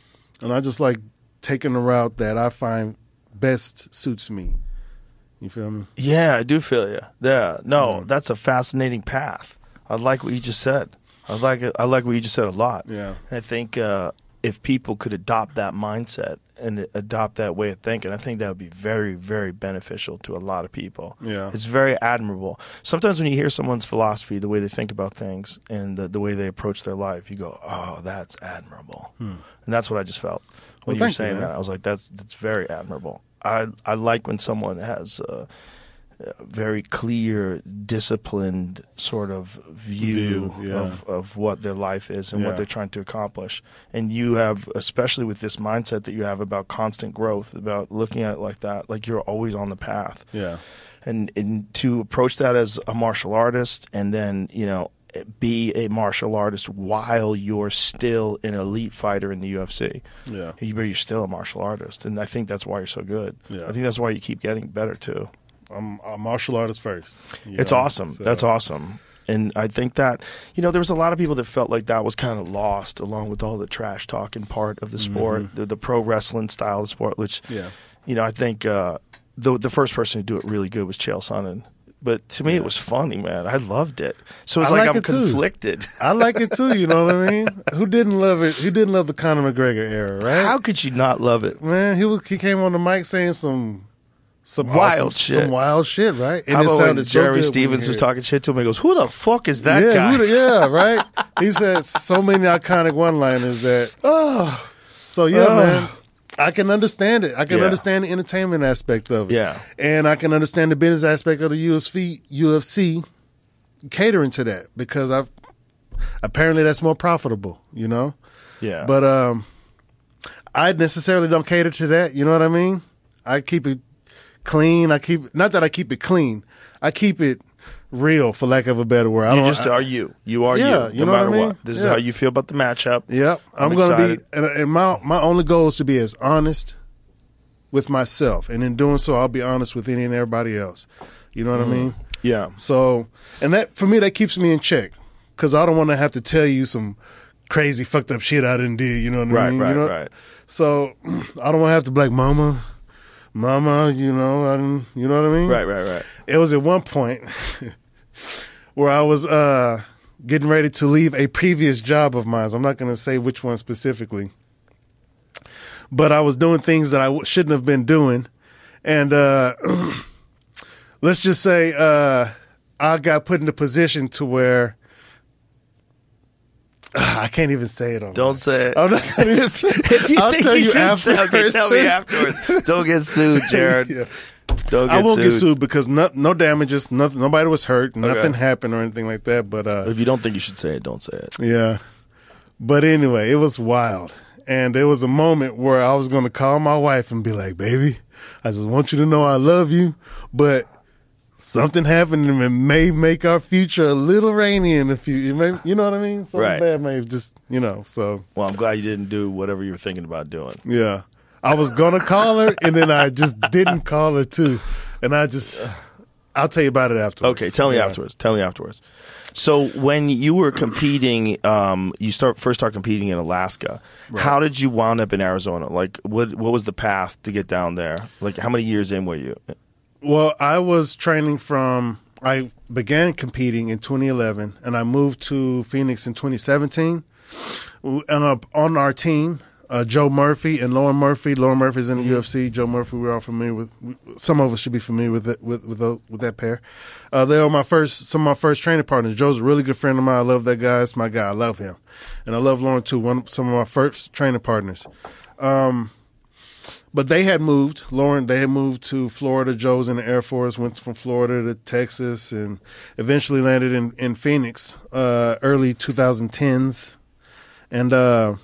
And I just like taking the route that I find best suits me. You feel me? Yeah, I do feel you. Yeah, no, that's a fascinating path. I like what you just said. I like it. I like what you just said a lot. Yeah. And I think if people could adopt that mindset and adopt that way of thinking, I think that would be very, very beneficial to a lot of people. Yeah. It's very admirable. Sometimes when you hear someone's philosophy, the way they think about things and the way they approach their life, you go, oh, that's admirable. And that's what I just felt when you were thank you, saying man. that. I was like, that's very admirable. I like when someone has a very clear, disciplined sort of view yeah. of what their life is and Yeah. what they're trying to accomplish. And you have, especially with this mindset that you have about constant growth, about looking at it like that, like you're always on the path. Yeah. And to approach that as a martial artist and then, you know, be a martial artist while you're still an elite fighter in the UFC. Yeah. You're still a martial artist. And I think that's why you're so good. Yeah. I think that's why you keep getting better, too. I'm a martial artist first. It's awesome. So- That's awesome. And I think that, you know, there was a lot of people that felt like that was kind of lost along with all the trash talking part of the sport, the pro wrestling style of sport, which, Yeah. you know, I think the first person to do it really good was Chael Sonnen. But to me, it was funny, man. I loved it. So it's I like like I'm it too. conflicted. I like it too, you know what I mean? Who didn't love it? Who didn't love the Conor McGregor era, right? How could you not love it? Man, he came on the mic saying some Wild awesome, shit. some wild shit, right? And How it about when sounded so Jeremy good when Stevens you was heard it. talking shit to him? He goes, "Who the fuck is that Yeah, guy?" yeah, right. He said so many iconic one-liners that. So yeah, man, I can understand it. I can Yeah. understand the entertainment aspect of it. Yeah. and I can understand the business aspect of the UFC catering to that because apparently that's more profitable. You know, Yeah. but I necessarily don't cater to that. You know what I mean? I keep it clean. Not that I keep it clean. I keep it real, for lack of a better word. you just are you. You are Yeah, you. you No know what matter I mean? what. This is Yeah. how you feel about the matchup. Yep, I'm I'm gonna excited. be, and my only goal is to be as honest with myself, and in doing so, I'll be honest with any and everybody else. You know what I mean? Yeah. So, and that for me, that keeps me in check because I don't want to have to tell you some crazy fucked up shit I didn't do. You know what I Right, mean? right, You know? right. So I don't want to have to be like, mama, you know, I didn't, you know what I mean? Right. It was at one point where I was getting ready to leave a previous job of mine. I'm not going to say which one specifically, but I was doing things that I shouldn't have been doing. And let's just say I got put in a position to where I can't even say it on Don't say it. I'm not gonna even say If you I'll think tell you should say, okay, afterwards. tell me afterwards. Don't get sued, Jared. Yeah. Don't get I won't sued. get sued because no damages, nothing, nobody was hurt, nothing happened or anything like that. But If you don't think you should say it, don't say it. yeah. But anyway, it was wild. And there was a moment where I was going to call my wife and be like, baby, I just want you to know I love you, but something happened and it may make our future a little rainy in the future. It may, you know what I mean? Something Right. bad may just, you know, so Well, I'm glad you didn't do whatever you were thinking about doing. yeah. I was going to call her and then I just didn't call her too. And I'll tell you about it afterwards. Okay, tell me Yeah. afterwards. Tell me afterwards. So when you were competing, you first start competing in Alaska. How did you wind up in Arizona? Like, what was the path to get down there? Like, how many years in were you? Well, I was training I began competing in 2011 and I moved to Phoenix in 2017. And on our team, Joe Murphy and Lauren Murphy. Lauren Murphy's in the UFC. Joe Murphy, we're all familiar with. Some of us should be familiar with it, with that pair. They are some of my first training partners. Joe's a really good friend of mine. I love that guy. It's my guy. I love him, and I love Lauren too. Some of my first training partners. But they had moved. They had moved to Florida. Joe was in the Air Force. Went from Florida to Texas, and eventually landed in Phoenix, early 2010s, and.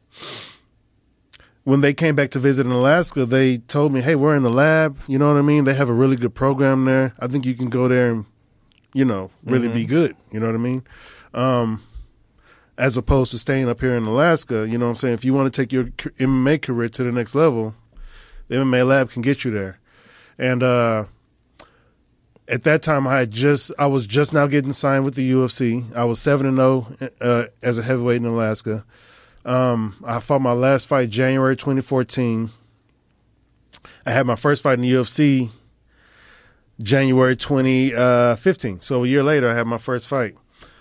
When they came back to visit in Alaska, they told me, hey, we're in the lab. You know what I mean? They have a really good program there. I think you can go there and, you know, really be good. You know what I mean? As opposed to staying up here in Alaska, you know what I'm saying? If you want to take your MMA career to the next level, the MMA lab can get you there. And at that time, I was just now getting signed with the UFC. I was 7-0 as a heavyweight in Alaska. I fought my last fight January 2014. I had my first fight in the UFC January 2015. So a year later, I had my first fight.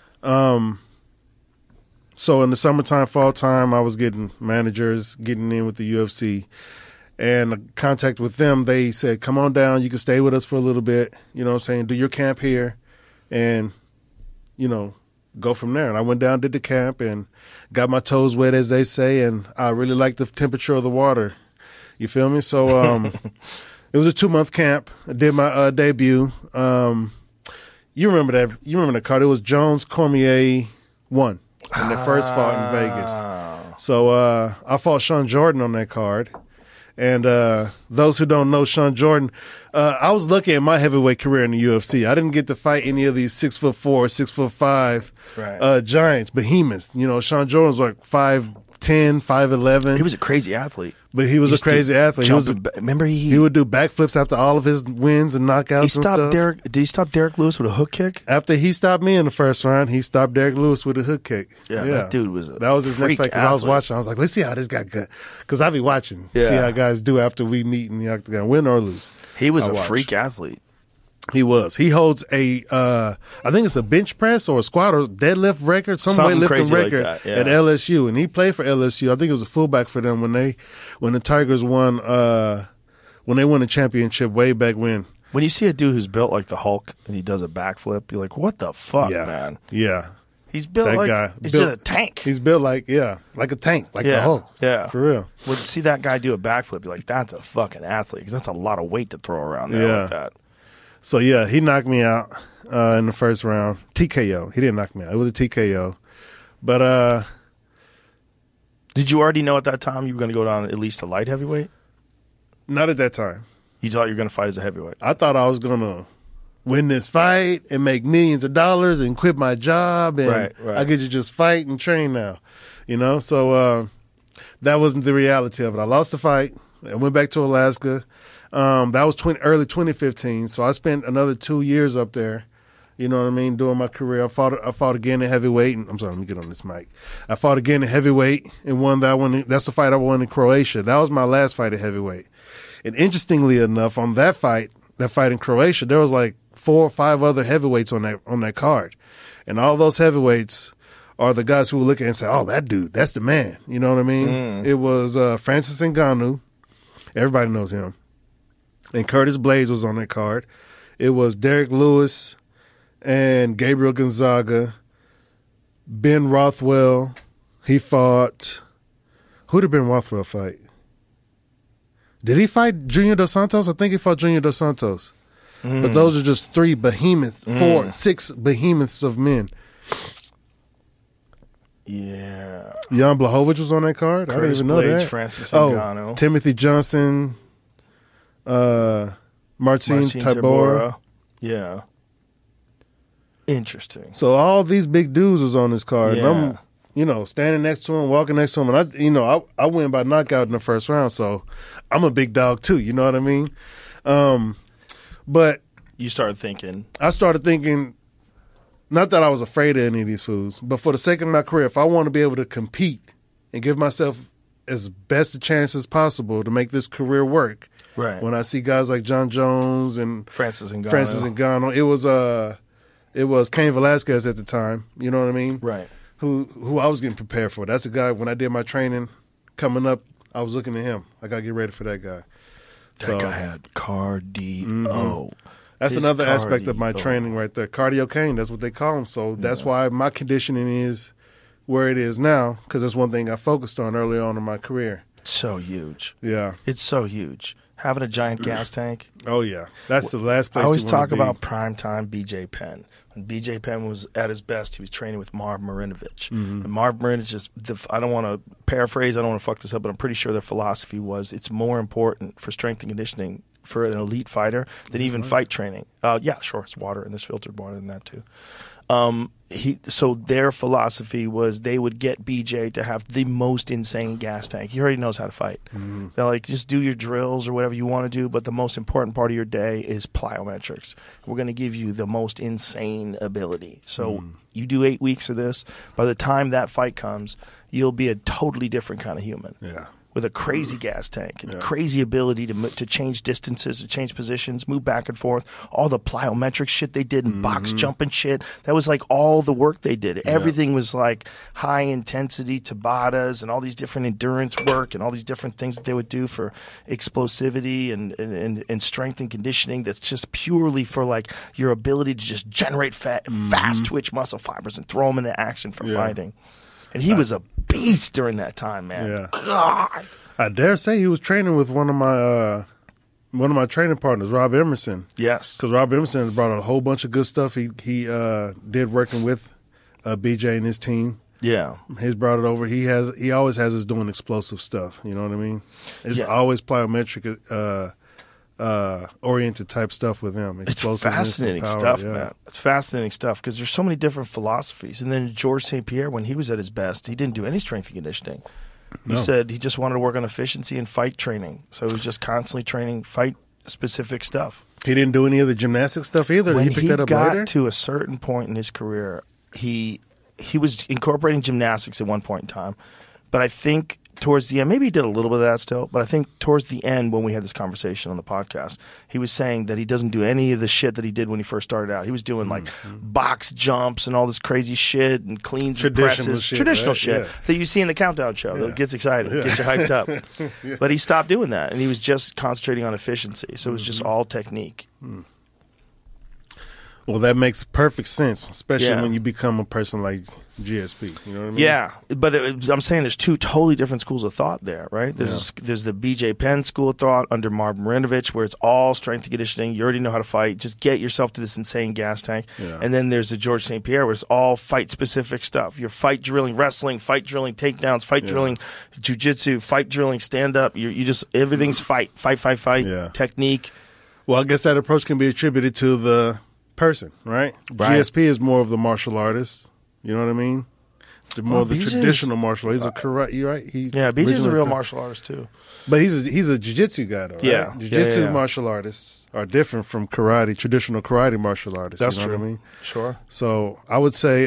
So in the summertime, fall time, I was getting managers, getting in with the UFC. And contact with them, they said, come on down. You can stay with us for a little bit. You know what I'm saying? Do your camp here and, go from there. And I went down, did the camp, and got my toes wet, as they say. And I really liked the temperature of the water. You feel me? So it was a 2-month camp. I did my debut. You remember that? You remember the card? It was Jones Cormier 1 when they first fought in Vegas. So I fought Sean Jordan on that card. And those who don't know Sean Jordan, I was lucky in my heavyweight career in the UFC. I didn't get to fight any of these 6'4", 6'5" giants, behemoths. Sean Jordan was like 5'10", 5'11". He was a crazy athlete. But he was a crazy athlete. Remember he would do backflips after all of his wins and knockouts and stuff. Did he stop Derek Lewis with a hook kick? After he stopped me in the first round, he stopped Derek Lewis with a hook kick. Yeah. That dude was that was his next fight because I was watching. I was like, let's see how this guy goes. Because I be watching. See how guys do after we meet in the octagon, win or lose. He was a freak athlete. He was. He holds I think it's a bench press or a squat or deadlift record, some weightlifting record like that, at LSU, and he played for LSU. I think it was a fullback for them when the Tigers won when they won the championship way back when. When you see a dude who's built like the Hulk and he does a backflip, you're like, what the fuck, man? Yeah. He's built that like guy, it's just a tank. He's built like a tank, like the Hulk. Yeah, for real. When you see that guy do a backflip, you're like, that's a fucking athlete because that's a lot of weight to throw around there like that. So, he knocked me out in the first round. TKO. He didn't knock me out. It was a TKO. But did you already know at that time you were going to go down at least to light heavyweight? Not at that time. You thought you were going to fight as a heavyweight? I thought I was going to win this fight and make millions of dollars and quit my job. And I get to just fight and train now. So that wasn't the reality of it. I lost the fight. I went back to Alaska. That was early 2015. So I spent another 2 years up there, doing my career. I fought again in heavyweight. I'm sorry, let me get on this mic. I fought again in heavyweight and won that one. That's the fight I won in Croatia. That was my last fight at heavyweight. And interestingly enough, on that fight in Croatia, there was like 4 or 5 other heavyweights on that card. And all those heavyweights are the guys who will look at it and say, oh, that dude, that's the man. You know what I mean? It was Francis Ngannou. Everybody knows him. And Curtis Blades was on that card. It was Derek Lewis and Gabriel Gonzaga. Ben Rothwell. He fought. Who did Ben Rothwell fight? Did he fight Junior Dos Santos? I think he fought Junior Dos Santos. But those are just 3 behemoths, 6 behemoths of men. Yeah. Jan Blachowicz was on that card? Curtis I didn't even know Blades, that. Francis Ngannou. Timothy Johnson. Martin Tybura. Yeah. Interesting. So all these big dudes was on this card. Yeah. And I'm, standing next to him, walking next to him. And I win by knockout in the first round. So I'm a big dog too. You know what I mean? But you started thinking. I started thinking, not that I was afraid of any of these fools, but for the sake of my career, if I want to be able to compete and give myself as best a chance as possible to make this career work. Right. When I see guys like John Jones and Francis Ngannou, it was Cain Velasquez at the time. You know what I mean? Right. Who I was getting prepared for. That's a guy. When I did my training coming up, I was looking at him. I got to get ready for that guy. That guy had cardio. That's another aspect of my training right there. Cardio Cain. That's what they call him. So that's why my conditioning is where it is now, because that's one thing I focused on early on in my career. So huge. Yeah. It's so huge. Having a giant gas tank. Oh, yeah. That's the last place I always you wanna talk be. about primetime BJ Penn. When BJ Penn was at his best, he was training with Marv Marinovich. And Marv Marinovich, I don't want to paraphrase, I don't want to fuck this up, but I'm pretty sure their philosophy was it's more important for strength and conditioning for an elite fighter than even fight training. Yeah, sure, it's water, and there's filtered water in that too. So their philosophy was they would get BJ to have the most insane gas tank. He already knows how to fight. They're like, just do your drills or whatever you want to do, but the most important part of your day is plyometrics. We're going to give you the most insane ability. So you do 8 weeks of this. By the time that fight comes, you'll be a totally different kind of human. Yeah. With a crazy gas tank and crazy ability to change distances, to change positions, move back and forth. All the plyometric shit they did and box jumping shit. That was like all the work they did. Everything was like high intensity Tabatas and all these different endurance work and all these different things that they would do for explosivity and strength and conditioning. That's just purely for like your ability to just generate fast twitch muscle fibers and throw them into action for fighting. And he was a beast during that time, man. Yeah. God. I dare say he was training with one of my training partners, Rob Emerson. Yes. Because Rob Emerson has brought out a whole bunch of good stuff he did working with BJ and his team. Yeah. He's brought it over. He always has us doing explosive stuff. You know what I mean? It's always plyometric oriented type stuff with him. It's fascinating stuff, man. It's fascinating stuff because there's so many different philosophies. And then George St. Pierre, when he was at his best, he didn't do any strength and conditioning. He said he just wanted to work on efficiency and fight training. So he was just constantly training fight-specific stuff. He didn't do any of the gymnastic stuff either? When Did he pick that up got later? to a certain point in his career, he was incorporating gymnastics at one point in time. But I think towards the end, maybe he did a little bit of that still, but I think towards the end when we had this conversation on the podcast, he was saying that he doesn't do any of the shit that he did when he first started out. He was doing like box jumps and all this crazy shit and cleans and presses. Traditional shit that you see in the countdown show that gets excited, gets you hyped up. But he stopped doing that and he was just concentrating on efficiency. So it was just all technique. Well, that makes perfect sense, especially when you become a person like GSP. You know what I mean? Yeah, but I'm saying there's two totally different schools of thought there, right? There's the BJ Penn school of thought under Marvin Marinovich, where it's all strength and conditioning. You already know how to fight. Just get yourself to this insane gas tank. Yeah. And then there's the George St. Pierre, where it's all fight-specific stuff. You're fight drilling wrestling, fight drilling takedowns, fight drilling jiu-jitsu, fight drilling stand-up. You just everything's fight, technique. Well, I guess that approach can be attributed to the person, right? GSP is more of the martial artist. You know what I mean? More of the traditional martial artist. He's a karate, you right? BJ's a real martial artist too. But he's a jiu-jitsu guy, though, right? Yeah. Jiu-jitsu martial artists are different from karate, traditional karate martial artists. That's you know true. What I mean? Sure. So I would say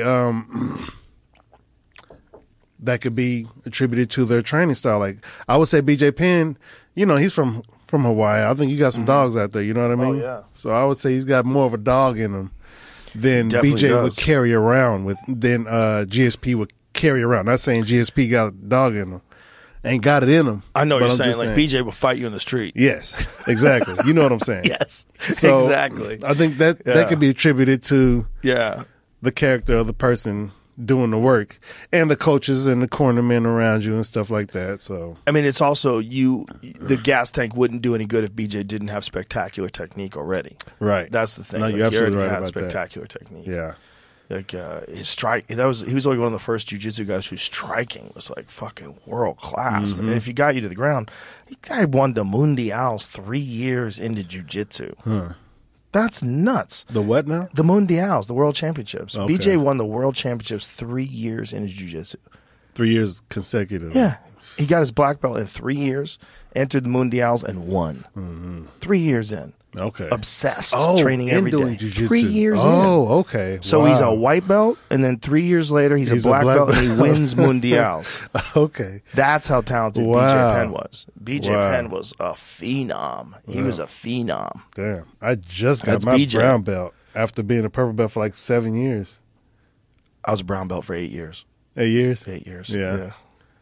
that could be attributed to their training style. Like I would say BJ Penn, he's from Hawaii. I think you got some dogs out there, you know what I mean? Oh, yeah. So I would say he's got more of a dog in him than Definitely BJ does. would carry around than GSP would carry around. Not saying GSP got a dog in him. Ain't got it in him. I know what but you're I'm saying. just Like BJ will fight you in the street. Yes, exactly. You know what I'm saying. Yes, So exactly. I think that could be attributed to the character of the person doing the work and the coaches and the cornermen around you and stuff like that. So I mean, it's also the gas tank wouldn't do any good if BJ didn't have spectacular technique already. Right. That's the thing. No, Like, you're absolutely he already right had about that. spectacular technique. yeah. Like his strike, he was only one of the first jiu-jitsu guys whose striking was like fucking world class. Mm-hmm. And if he got you to the ground, he guy won the Mundials 3 years into jiu-jitsu. Huh. That's nuts. The what now? The Mundials, the World Championships. Okay. BJ won the World Championships 3 years into jiu-jitsu. 3 years consecutive. Yeah. He got his black belt in 3 years, entered the Mundials, and won. 3 years in. Okay. Obsessed, training every doing day. jiu-jitsu. 3 years in. Oh, okay. So he's a white belt, and then 3 years later, he's a black belt, and he wins Mundials. Okay. That's how talented Wow. BJ Penn was. BJ Wow. Penn was a phenom. He was a phenom. Damn. I just got That's my BJ. brown belt after being a purple belt for like 7 years. I was a brown belt for 8 years. 8 years? 8 years. Yeah.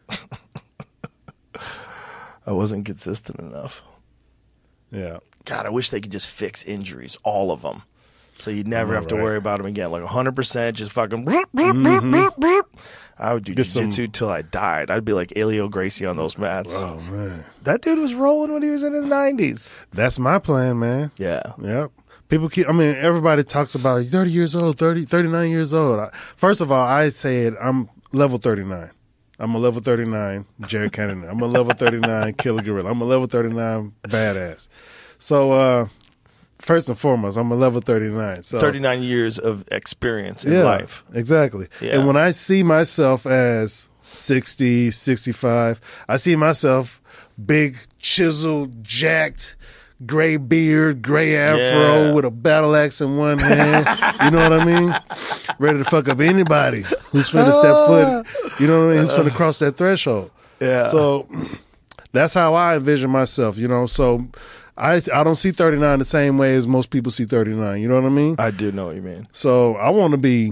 I wasn't consistent enough. Yeah. God, I wish they could just fix injuries, all of them. So you'd never have to right. worry about them again. Like 100%, just fucking. I would do Get jiu-jitsu till I died. I'd be like Elio Gracie on those mats. Oh, man. That dude was rolling when he was in his 90s. That's my plan, man. Yeah. Yep. Everybody talks about 30 years old, 39 years old. First of all, I said I'm level 39. I'm a level 39 Jared Cannonier. I'm a level 39 Killer Gorilla. I'm a level 39 badass. So, first and foremost, I'm a level 39. So 39 years of experience in life. Exactly. Yeah. And when I see myself as 60, 65, I see myself big, chiseled, jacked, gray beard, gray afro with a battle axe in one hand. You know what I mean? Ready to fuck up anybody who's finna step foot. You know what I mean? Who's finna cross that threshold. Yeah. So that's how I envision myself. You know, so I don't see 39 the same way as most people see 39. You know what I mean? I do know what you mean. So I want to be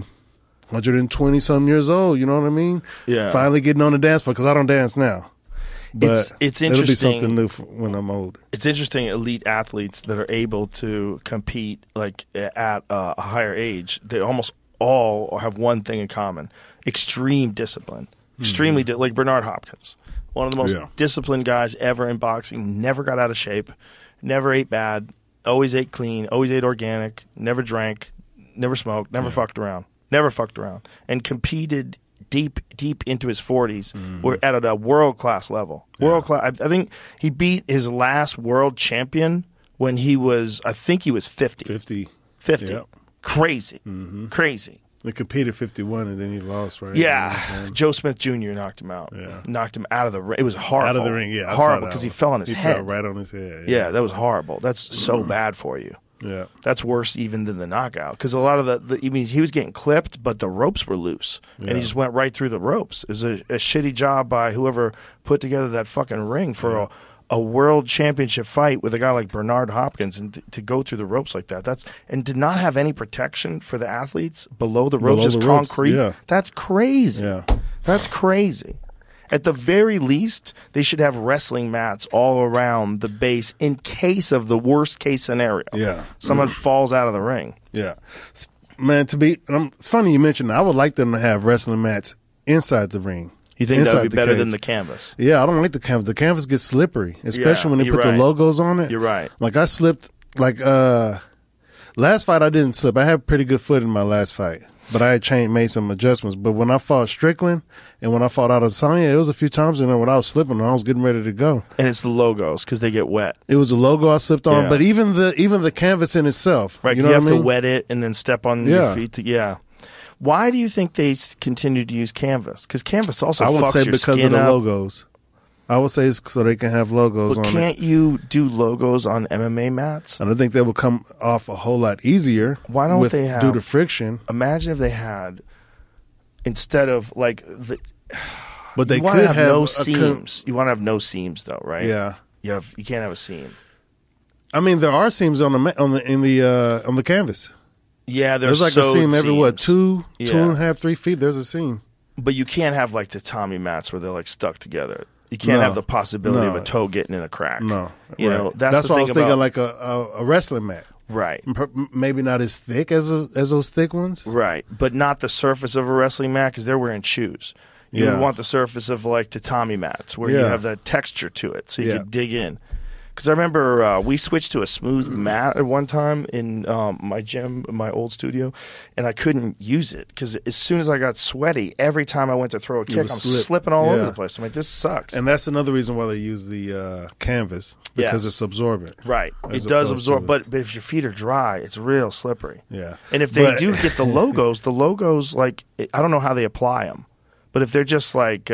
120 some years old. You know what I mean? Yeah. Finally getting on the dance floor because I don't dance now. But it's it'll be interesting. something new when I'm older. It's interesting, elite athletes that are able to compete like at a higher age. They almost all have one thing in common: extreme discipline. Extremely like Bernard Hopkins, one of the most disciplined guys ever in boxing. Never got out of shape, never ate bad, always ate clean, always ate organic, never drank, never smoked, never fucked around, and competed deep into his 40s. We're at a world class level. World class. I think he beat his last world champion when he was, I think he was 50. 50. Yep. Crazy. Crazy. They competed 51 and then he lost, right? Yeah. Joe Smith Jr. knocked him out. Yeah. Knocked him out of the ring. It was horrible. Out of the ring, yeah. I saw Horrible that because he one. fell on his He head. fell right on his head. Yeah, that was horrible. That's so bad for you. Yeah. That's worse even than the knockout because a lot of I mean, he was getting clipped, but the ropes were loose, and he just went right through the ropes. It was a shitty job by whoever put together that fucking ring for a world championship fight with a guy like Bernard Hopkins, and to go through the ropes like that. And to not have any protection for the athletes below the ropes, just concrete. Yeah. That's crazy. Yeah. That's crazy. At the very least, they should have wrestling mats all around the base in case of the worst case scenario. Yeah. Someone falls out of the ring. Yeah. Man, it's funny you mentioned that. I would like them to have wrestling mats inside the ring. You think that would inside be better cage. than the canvas? Yeah, I don't like the canvas. The canvas gets slippery, especially when they you're put right. the logos on it. You're right. Like I slipped, last fight I didn't slip. I had pretty good foot in my last fight, but I had made some adjustments. But when I fought Strickland and when I fought Adesanya, it was a few times in there when I was slipping and I was getting ready to go. And it's the logos because they get wet. It was the logo I slipped on, Yeah. but even the canvas in itself, Right, you know you what have I mean? to wet it and then step on your feet. Why do you think they continue to use canvas? Because canvas also I would fucks say your because skin of the up. logos. I would say it's so they can have logos But on can't it. you do logos on MMA mats? And I think that would come off a whole lot easier. Why don't they have- due to friction? Imagine if they had, instead of like the. But they you want could to have have no a seams. You want to have no seams, though, right? Yeah. You can't have a seam. I mean, there are seams on the canvas. Yeah, There's like a seam every seams. 2 Yeah. 2.5, 3 feet. There's a seam. But you can't have like tatami mats where they're like stuck together. You can't No. have the possibility of No. a toe getting in a crack. No, you right. know that's the why I thing was thinking about like a wrestling mat. right, Maybe not as thick as those thick ones. right, but not the surface of a wrestling mat because they're wearing shoes. You Yeah. would want the surface of like tatami mats where you Yeah. have that texture to it, so you Yeah. can dig in. Because I remember we switched to a smooth mat at one time in my gym, my old studio, and I couldn't use it because as soon as I got sweaty, every time I went to throw a kick, would I'm slip. slipping all over Yeah. the place. I'm like, this sucks. And that's another reason why they use the canvas because Yes. it's absorbent. Right. As It does opposed absorb, to- but if your feet are dry, it's real slippery. Yeah. And if they But- do get the logos, like, I don't know how they apply them, but if they're just like,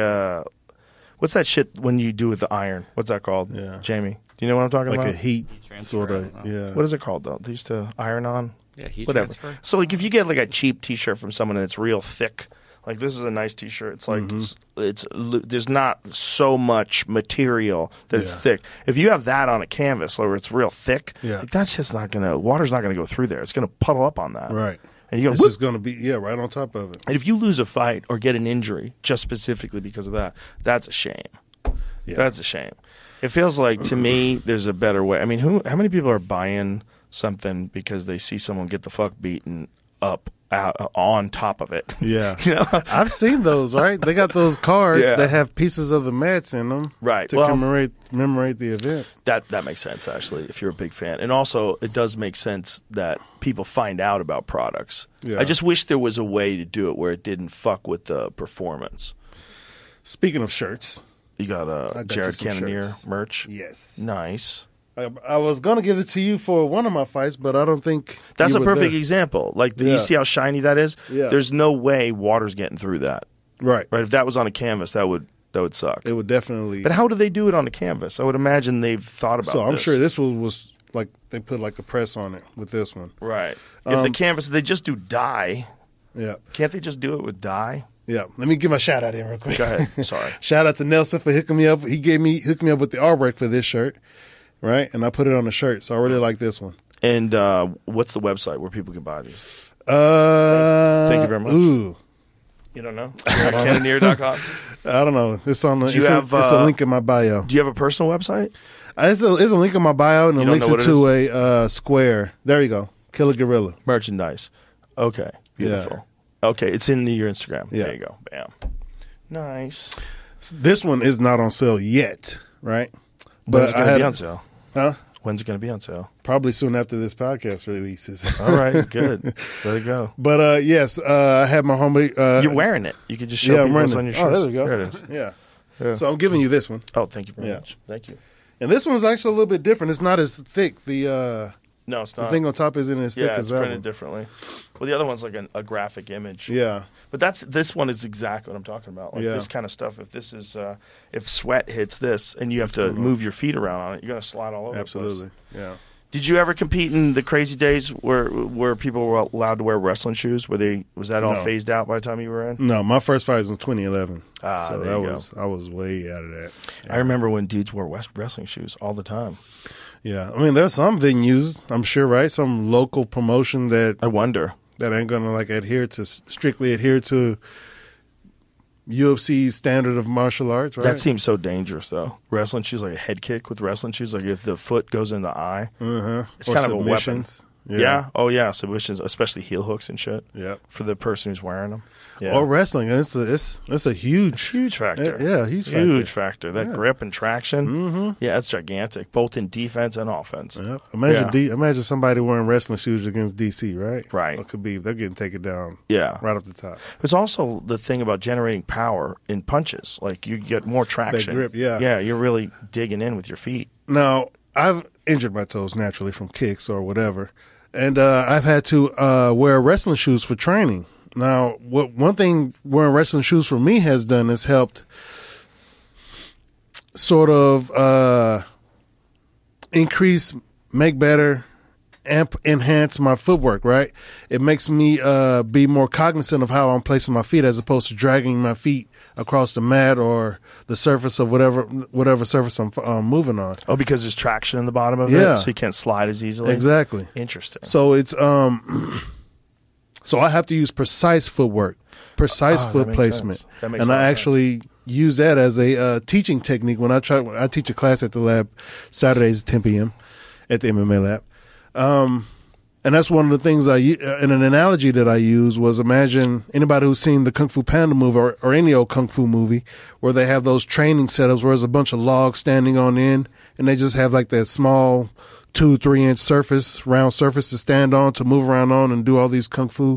what's that shit when you do with the iron? What's that called? Yeah. Jamie? Do you know what I'm talking Like about? a heat transfer, sort I of. don't know. Yeah. What is it called, though? They used to iron on? Yeah, heat Whatever. transfer. So, like, if you get, like, a cheap T-shirt from someone and it's real thick, like, this is a nice T-shirt. It's like, it's there's not so much material that it's Yeah. thick. If you have that on a canvas where it's real thick, Yeah. like, that's just not going to, water's not going to go through there. It's going to puddle up on that. Right. And you're This going is going to be right on top of it. and if you lose a fight or get an injury just specifically because of that, that's a shame. Yeah. That's a shame. It feels like, to me, there's a better way. I mean, how many people are buying something because they see someone get the fuck beaten up out on top of it? Yeah. You know? I've seen those, right? They got those cards Yeah. that have pieces of the mats in them. Right. To Well- commemorate the event. That makes sense, actually, if you're a big fan. And also, it does make sense that people find out about products. Yeah. I just wish there was a way to do it where it didn't fuck with the performance. Speaking of shirts. You got got Jared you some Cannonier shirts. merch? Yes. Nice. I was going to give it to you for one of my fights, but I don't think That's you a were perfect there. example. Like, Yeah. you see how shiny that is? Yeah. There's no way water's getting through that. Right. Right? If that was on a canvas, that would suck. It would definitely. But how do they do it on a canvas? I would imagine they've thought about So I'm this. sure this was like they put like a press on it with this one. Right. If the canvas, they just do dye. Yeah. Can't they just do it with dye? Yeah. Let me give my shout out in real quick. Go ahead. Sorry. Shout out to Nelson for hooking me up. He hooked me up with the artwork for this shirt, right? And I put it on the shirt, so I really like this one. And what's the website where people can buy these? Thank you very much. Ooh. You don't know? Cannoneer.com? I don't know. It's on. Do you it's a link in my bio. Do you have a personal website? It's a link in my bio, and it You don't links know it what to a square. There you go. Killer Gorilla. Merchandise. Okay. Beautiful. Okay. It's in your Instagram. Yeah. There you go. Bam. Nice. This one is not on sale yet, right? When's it going to be on sale? Huh? When's it going to be on sale? Probably soon after this podcast releases. All right. Good. Let it go. But yes, I had my homie. You're wearing it. You could just show Yeah, I'm people wearing what's it. on your shirt. Oh, there we go. There it is. Yeah. So I'm giving you this one. Oh, thank you very Yeah. much. Thank you. And this one's actually a little bit different. It's not as thick. The No, it's the not. thing on top isn't as thick Yeah, as it's that printed one. differently. Well, the other one's like a graphic image. Yeah. But this one is exactly what I'm talking about. Like Yeah. this kind of stuff. If this is if sweat hits this and you have to move your feet around on it, you're gonna slide all over. Absolutely. The place. Yeah. Did you ever compete in the crazy days where people were allowed to wear wrestling shoes? Was that all No. phased out by the time you were in? No, my first fight was in 2011. Ah, so there you I was way out of that. I remember when dudes wore wrestling shoes all the time. Yeah. I mean, there's some venues, I'm sure, right? Some local promotion that I wonder. ain't gonna like strictly adhere to UFC's standard of martial arts, right? That seems so dangerous, though. Wrestling shoes, like a head kick with wrestling shoes, like if the foot goes in the eye, it's Or kind of a weapon. submissions. Yeah. Oh, yeah. Submissions, especially heel hooks and shit. Yep. For the person who's wearing them. Yeah. Or wrestling. It's a huge factor. Yeah, huge factor. Huge factor. That grip and traction. Yeah, that's gigantic, both in defense and offense. Yep. Imagine somebody wearing wrestling shoes against DC, right? Right. It could be they're getting taken down. Yeah. Right off the top. It's also the thing about generating power in punches. Like you get more traction. grip, yeah. Yeah, you're really digging in with your feet. Now, I've injured my toes naturally from kicks or whatever, and I've had to wear wrestling shoes for training. Now, one thing wearing wrestling shoes for me has done is helped sort of increase, make better, enhance my footwork, right? It makes me be more cognizant of how I'm placing my feet as opposed to dragging my feet across the mat or the surface of whatever surface I'm moving on. Oh, because there's traction in the bottom of Yeah. it, so you can't slide as easily. Exactly. Interesting. So it's so I have to use precise footwork, precise that foot makes placement, sense. That makes and a lot I of actually use that as a teaching technique when I teach a class at the lab Saturdays at 10 p.m. at the MMA lab. And that's one of the things and an analogy that I use was imagine anybody who's seen the Kung Fu Panda movie or any old Kung Fu movie where they have those training setups where there's a bunch of logs standing on end and they just have like that small 2-3 inch round surface to stand on, to move around on and do all these Kung Fu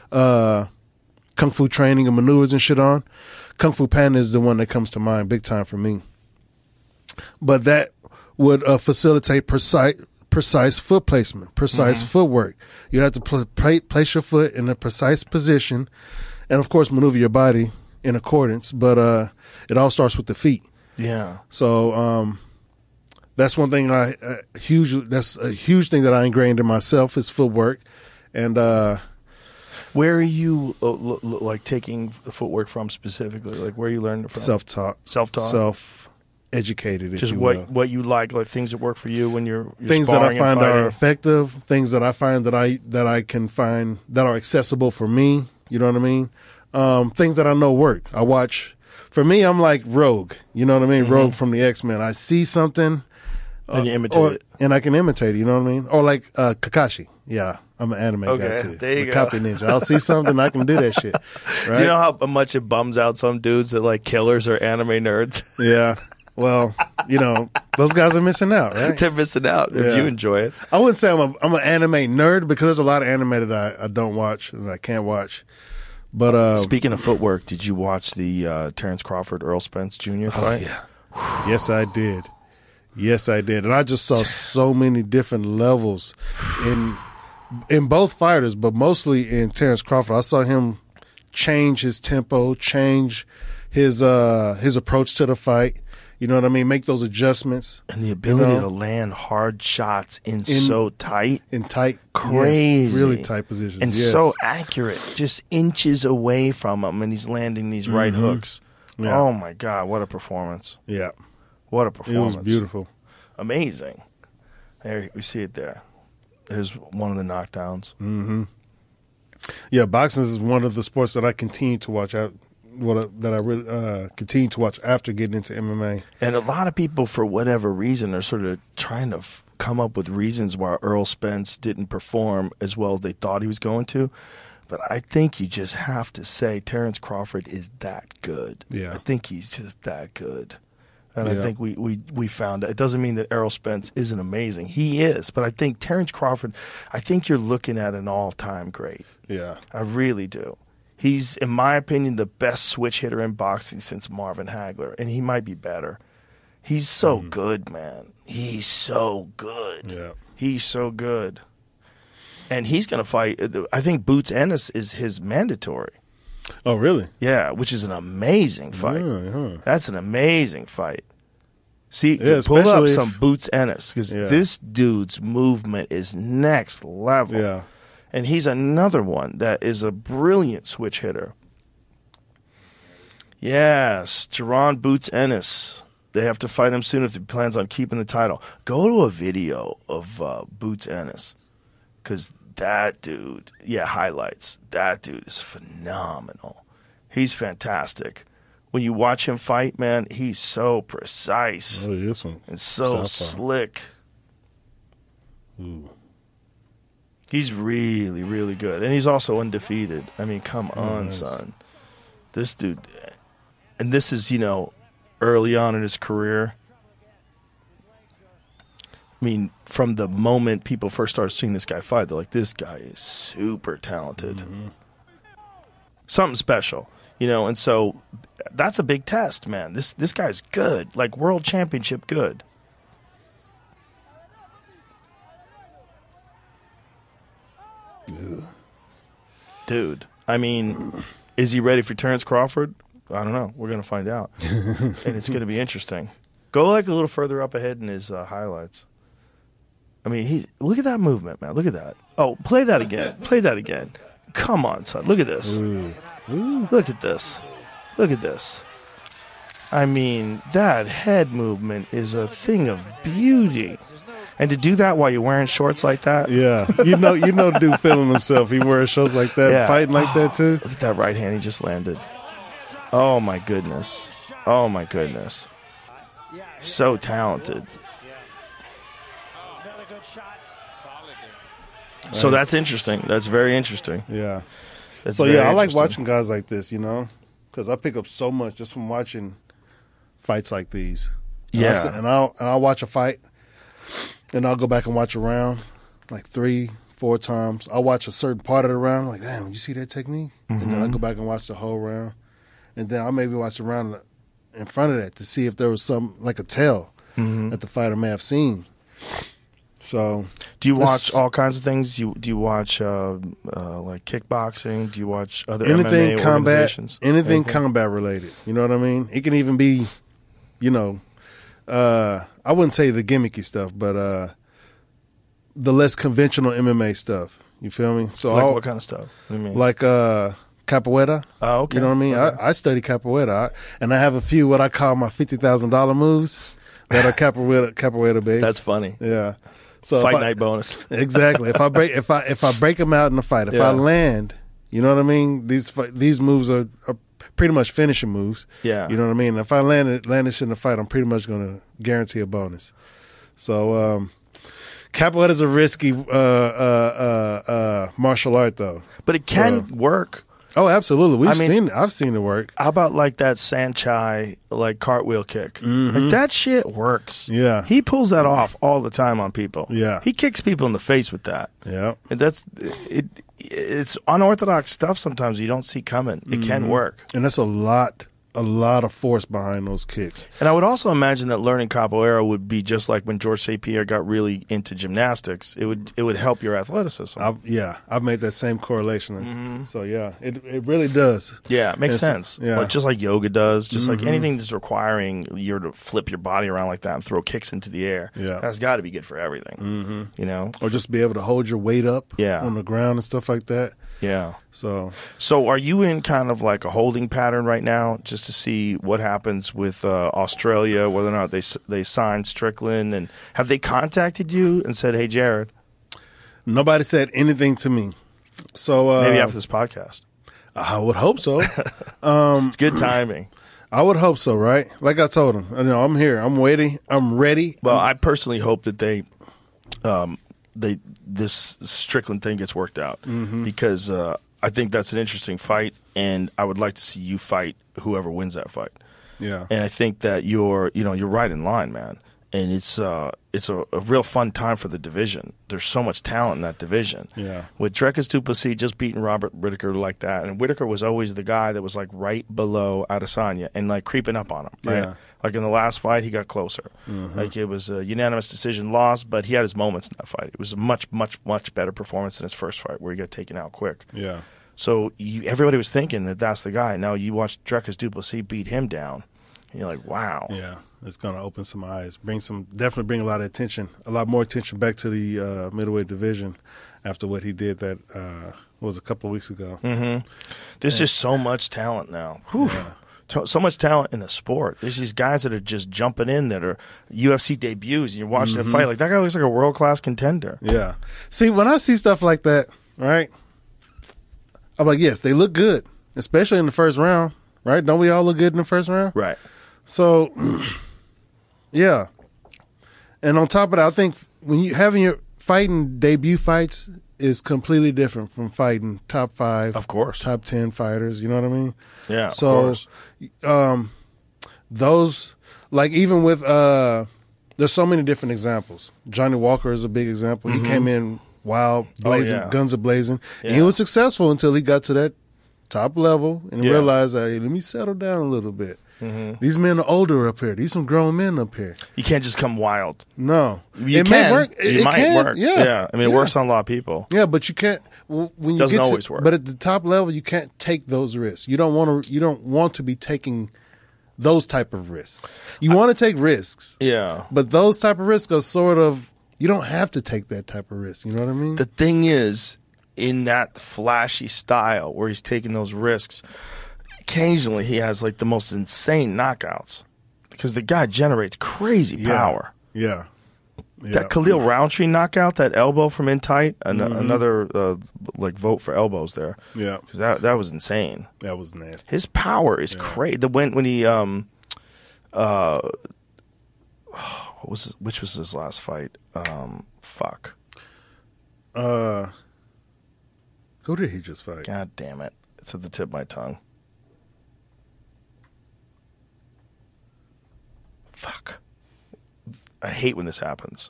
training and maneuvers and shit on. Kung Fu Panda is the one that comes to mind big time for me. But that would facilitate precise foot placement, precise footwork. You have to place your foot in a precise position and, of course, maneuver your body in accordance. But it all starts with the feet. Yeah. So that's one thing that's a huge thing that I ingrained in myself is footwork. And where are you like taking the footwork from specifically? Like where you learned it from? Self-taught. Self-educated, if Just you will. what you like things that work for you when you're things that I sparring find and fighting. are effective, things that I find that I can find that are accessible for me. You know what I mean? Things that I know work. I watch. For me, I'm like Rogue. You know what I mean? Rogue from the X-Men. I see something, and you imitate it, and I can imitate it. You know what I mean? Or like Kakashi. Yeah, I'm an anime guy too. There you The go. Copy Ninja. I'll see something, I can do that shit. Right? Do you know how much it bums out some dudes that like killers or anime nerds? Yeah. Well, those guys are missing out, right? They're missing out if Yeah. you enjoy it. I wouldn't say I'm an anime nerd because there's a lot of anime that I don't watch and I can't watch. But Speaking of footwork, did you watch the Terrence Crawford Earl Spence Jr. fight? yeah. Yes, I did. And I just saw so many different levels in both fighters, but mostly in Terrence Crawford. I saw him change his tempo, change his approach to the fight. You know what I mean? Make those adjustments. And the ability to land hard shots in so tight. In tight. Crazy. Yes, really tight positions. And yes. so accurate. Just inches away from him, and he's landing these right hooks. Yeah. Oh, my God. What a performance. Yeah. What a It performance. was beautiful. Amazing. There, we see it there. There's one of the knockdowns. Mm-hmm. Yeah, boxing is one of the sports that I continue to watch out. That I really continue to watch after getting into MMA. And a lot of people, for whatever reason, are sort of trying to come up with reasons why Earl Spence didn't perform as well as they thought he was going to. But I think you just have to say Terrence Crawford is that good. Yeah. I think he's just that good. And Yeah. I think we found it. It doesn't mean that Errol Spence isn't amazing. He is. But I think Terrence Crawford, I think you're looking at an all-time great. Yeah. I really do. He's, in my opinion, the best switch hitter in boxing since Marvin Hagler, and he might be better. He's so good, man. He's so good. Yeah. He's so good. And he's going to fight. I think Boots Ennis is his mandatory. Oh, really? Yeah, which is an amazing fight. Yeah. That's an amazing fight. See, Yeah, pull up especially some if- Boots Ennis, because this dude's movement is next level. Yeah. And he's another one that is a brilliant switch hitter. Yes, Jerron Boots Ennis. They have to fight him soon if he plans on keeping the title. Go to a video of Boots Ennis, because that dude, highlights. That dude is phenomenal. He's fantastic. When you watch him fight, man, he's so precise Oh, this one. and so slick. Ooh. He's really, really good. And he's also undefeated. I mean, come on, nice. son. This dude, and this is, early on in his career. I mean, from the moment people first started seeing this guy fight, they're like, this guy is super talented. Mm-hmm. Something special, and so that's a big test, man. This guy's good, like world championship good. Dude, I mean, is he ready for Terrence Crawford? I don't know. We're going to find out. And it's going to be interesting. Go like a little further up ahead in his highlights. I mean, look at that movement, man. Look at that. Oh, play that again. Play that again. Come on, son. Look at this. Ooh. Look at this. Look at this. I mean, that head movement is a thing of beauty. And to do that while you're wearing shorts like that. Yeah. Dude feeling himself. He wears shorts like that, fighting like that too. Look at that right hand he just landed. Oh, my goodness. Oh, my goodness. So talented. So that's interesting. That's very interesting. Yeah. That's So very I like interesting. watching guys like this, because I pick up so much just from watching fights like these. Yeah. And I'll watch a fight, and I'll go back and watch a round like 3-4 times. I'll watch a certain part of the round, like, damn, you see that technique? And then I'll go back and watch the whole round. And then I'll maybe watch the round in front of that to see if there was some, like a tell that the fighter may have seen. So, do you watch all kinds of things? Do you watch like kickboxing? Do you watch other anything MMA combat, organizations? anything combat related? You know what I mean? It can even be, I wouldn't say the gimmicky stuff, but the less conventional MMA stuff. You feel me? So, Like what kind of stuff? What do you mean? like capoeira. Oh, okay. You know what I mean? Okay. I study capoeira, and I have a few what I call my $50,000 moves that are capoeira based. That's funny. Yeah. So Fight if I- night bonus. Exactly. If I break them out in the fight, if I land, you know what I mean. These moves are pretty much finishing moves. Yeah. You know what I mean. If I land this in the fight, I'm pretty much going to guarantee a bonus. So capoeira is a risky martial art, though. But it can work. Oh, absolutely. I mean- I've seen it work. How about like that Sanchai like cartwheel kick? Like that shit works. Yeah. He pulls that off all the time on people. Yeah. He kicks people in the face with that. Yeah. And it's unorthodox stuff sometimes you don't see coming. It can work. And that's a lot a lot of force behind those kicks. And I would also imagine that learning capoeira would be just like when George St. Pierre got really into gymnastics. It would help your athleticism. I've made that same correlation. So yeah, it really does. Yeah, it makes sense. Yeah. Like, just like yoga does, just like anything that's requiring you to flip your body around like that and throw kicks into the air. Yeah. That's got to be good for everything. You know, Or just be able to hold your weight up on the ground and stuff like that. yeah. So So are you in kind of like a holding pattern right now, just to see what happens with Australia, whether or not they sign Strickland, and have they contacted you and said, "Hey, Jared, nobody said anything to me. So maybe after this podcast"? I would hope so. It's good timing. I would hope so, right? Like I told him, I'm here. I'm waiting. I'm ready. Well, I personally hope that this Strickland thing gets worked out because I think that's an interesting fight, and I would like to see you fight whoever wins that fight. Yeah. And I think that you're right in line, man. And it's a real fun time for the division. There's so much talent in that division. Yeah. With Dricus du Plessis just beating Robert Whittaker like that, and Whittaker was always the guy that was like right below Adesanya and like creeping up on him. Right. Yeah. Like in the last fight, he got closer. Like it was a unanimous decision loss, but he had his moments in that fight. It was a much, much, much better performance than his first fight, where he got taken out quick. Yeah. So everybody was thinking that that's the guy. Now you watch Dricus du Plessis beat him down, and you're like, wow. Yeah. It's going to open some eyes, definitely bring a lot of attention, a lot more attention back to the middleweight division after what he did that was a couple of weeks ago. There's just so much talent now. Whew. So much talent in the sport. There's these guys that are just jumping in that are UFC debuts, and you're watching a fight like that guy looks like a world class contender. Yeah. See, when I see stuff like that, right, I'm like, yes, they look good, especially in the first round, right? Don't we all look good in the first round? Right. So, yeah. And on top of that, I think when you having your fighting debut fights is completely different from fighting top 5, Of course. top 10 fighters. You know what I mean? Yeah. So, of course. those, like, even with there's so many different examples. Johnny Walker is a big example. He came in wild, blazing, yeah. guns a blazing, and he Yeah. was successful until he got to that top level and Yeah. realized, hey, let me settle down a little bit. These men are older up here. These some grown men up here. You can't just come wild. No, You it can. may work. It might can. work. Yeah, I mean, it works on a lot of people. Yeah, but you can't. When you Doesn't get always to, work. But at the top level, you can't take those risks. You don't want to. You don't want to be taking those type of risks. You want to take risks, Yeah. but those type of risks are sort of. You don't have to take that type of risk. You know what I mean? The thing is, in that flashy style where he's taking those risks, occasionally he has like the most insane knockouts because the guy generates crazy power. Yeah. That Khalil Roundtree knockout, that elbow from in tight, another like vote for elbows there. Yeah. Because that was insane. That was nasty. His power is crazy. When he which was his last fight? Fuck. Who did he just fight? God damn it! It's at the tip of my tongue. Fuck. I hate when this happens.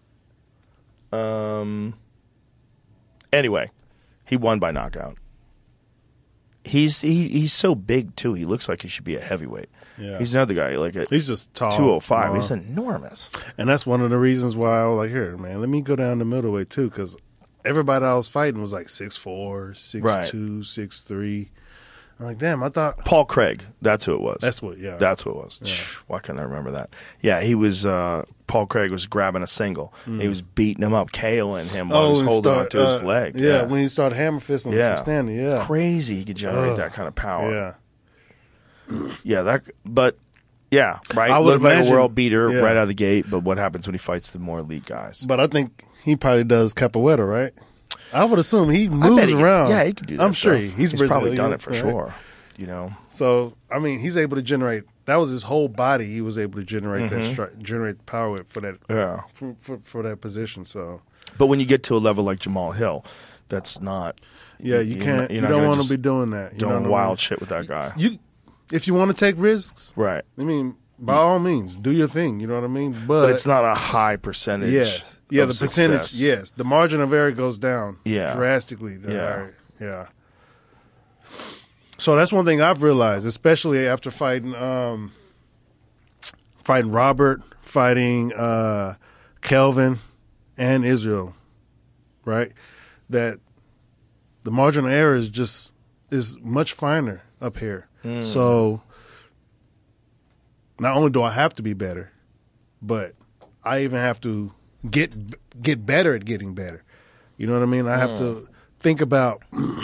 Anyway, he won by knockout. He's so big too. He looks like he should be a heavyweight. Yeah. He's another guy like at He's just tall. 205. He's enormous. And that's one of the reasons why I was like, here, man, let me go down to middleweight too, because everybody I was fighting was like 6'4", 6'2", Right. 6'3". I'm like, damn, I thought Paul Craig. That's who it was. that's what. Yeah, That's who it was. Why can't I remember that? Yeah, he was. Paul Craig was grabbing a single. He was beating him up, KOing him while he was and holding start, onto his leg. Yeah, when he started hammer fisting him yeah, from standing. Yeah, crazy. He could generate that kind of power. yeah. Yeah, right. I would Looked like a imagine- world beater yeah. right out of the gate. But what happens when he fights the more elite guys? But I think he probably does capoeira, right? I would assume he I bet moves he could- around. Yeah, he could do that. I'm sure stuff. he's probably Brazilian, done it for right? sure. You know. So I mean, he's able to generate. That was his whole body. He was able to generate generate power with for that. Yeah. For that position. So But when you get to a level like Jamal Hill, that's not. yeah, you can't. You don't want to be doing that. You know doing what I wild mean? shit with that guy. If you want to take risks, Right. I mean, by all means, do your thing. You know what I mean? But it's not a high percentage. Yes. Yeah, of the success. percentage. Yes, the margin of error goes down. Yeah. Drastically. Yeah. Yeah. So that's one thing I've realized, especially after fighting Robert, fighting Kelvin and Israel, right? That the margin of error is much finer up here. So not only do I have to be better, but I even have to get better at getting better. You know what I mean? I have to think about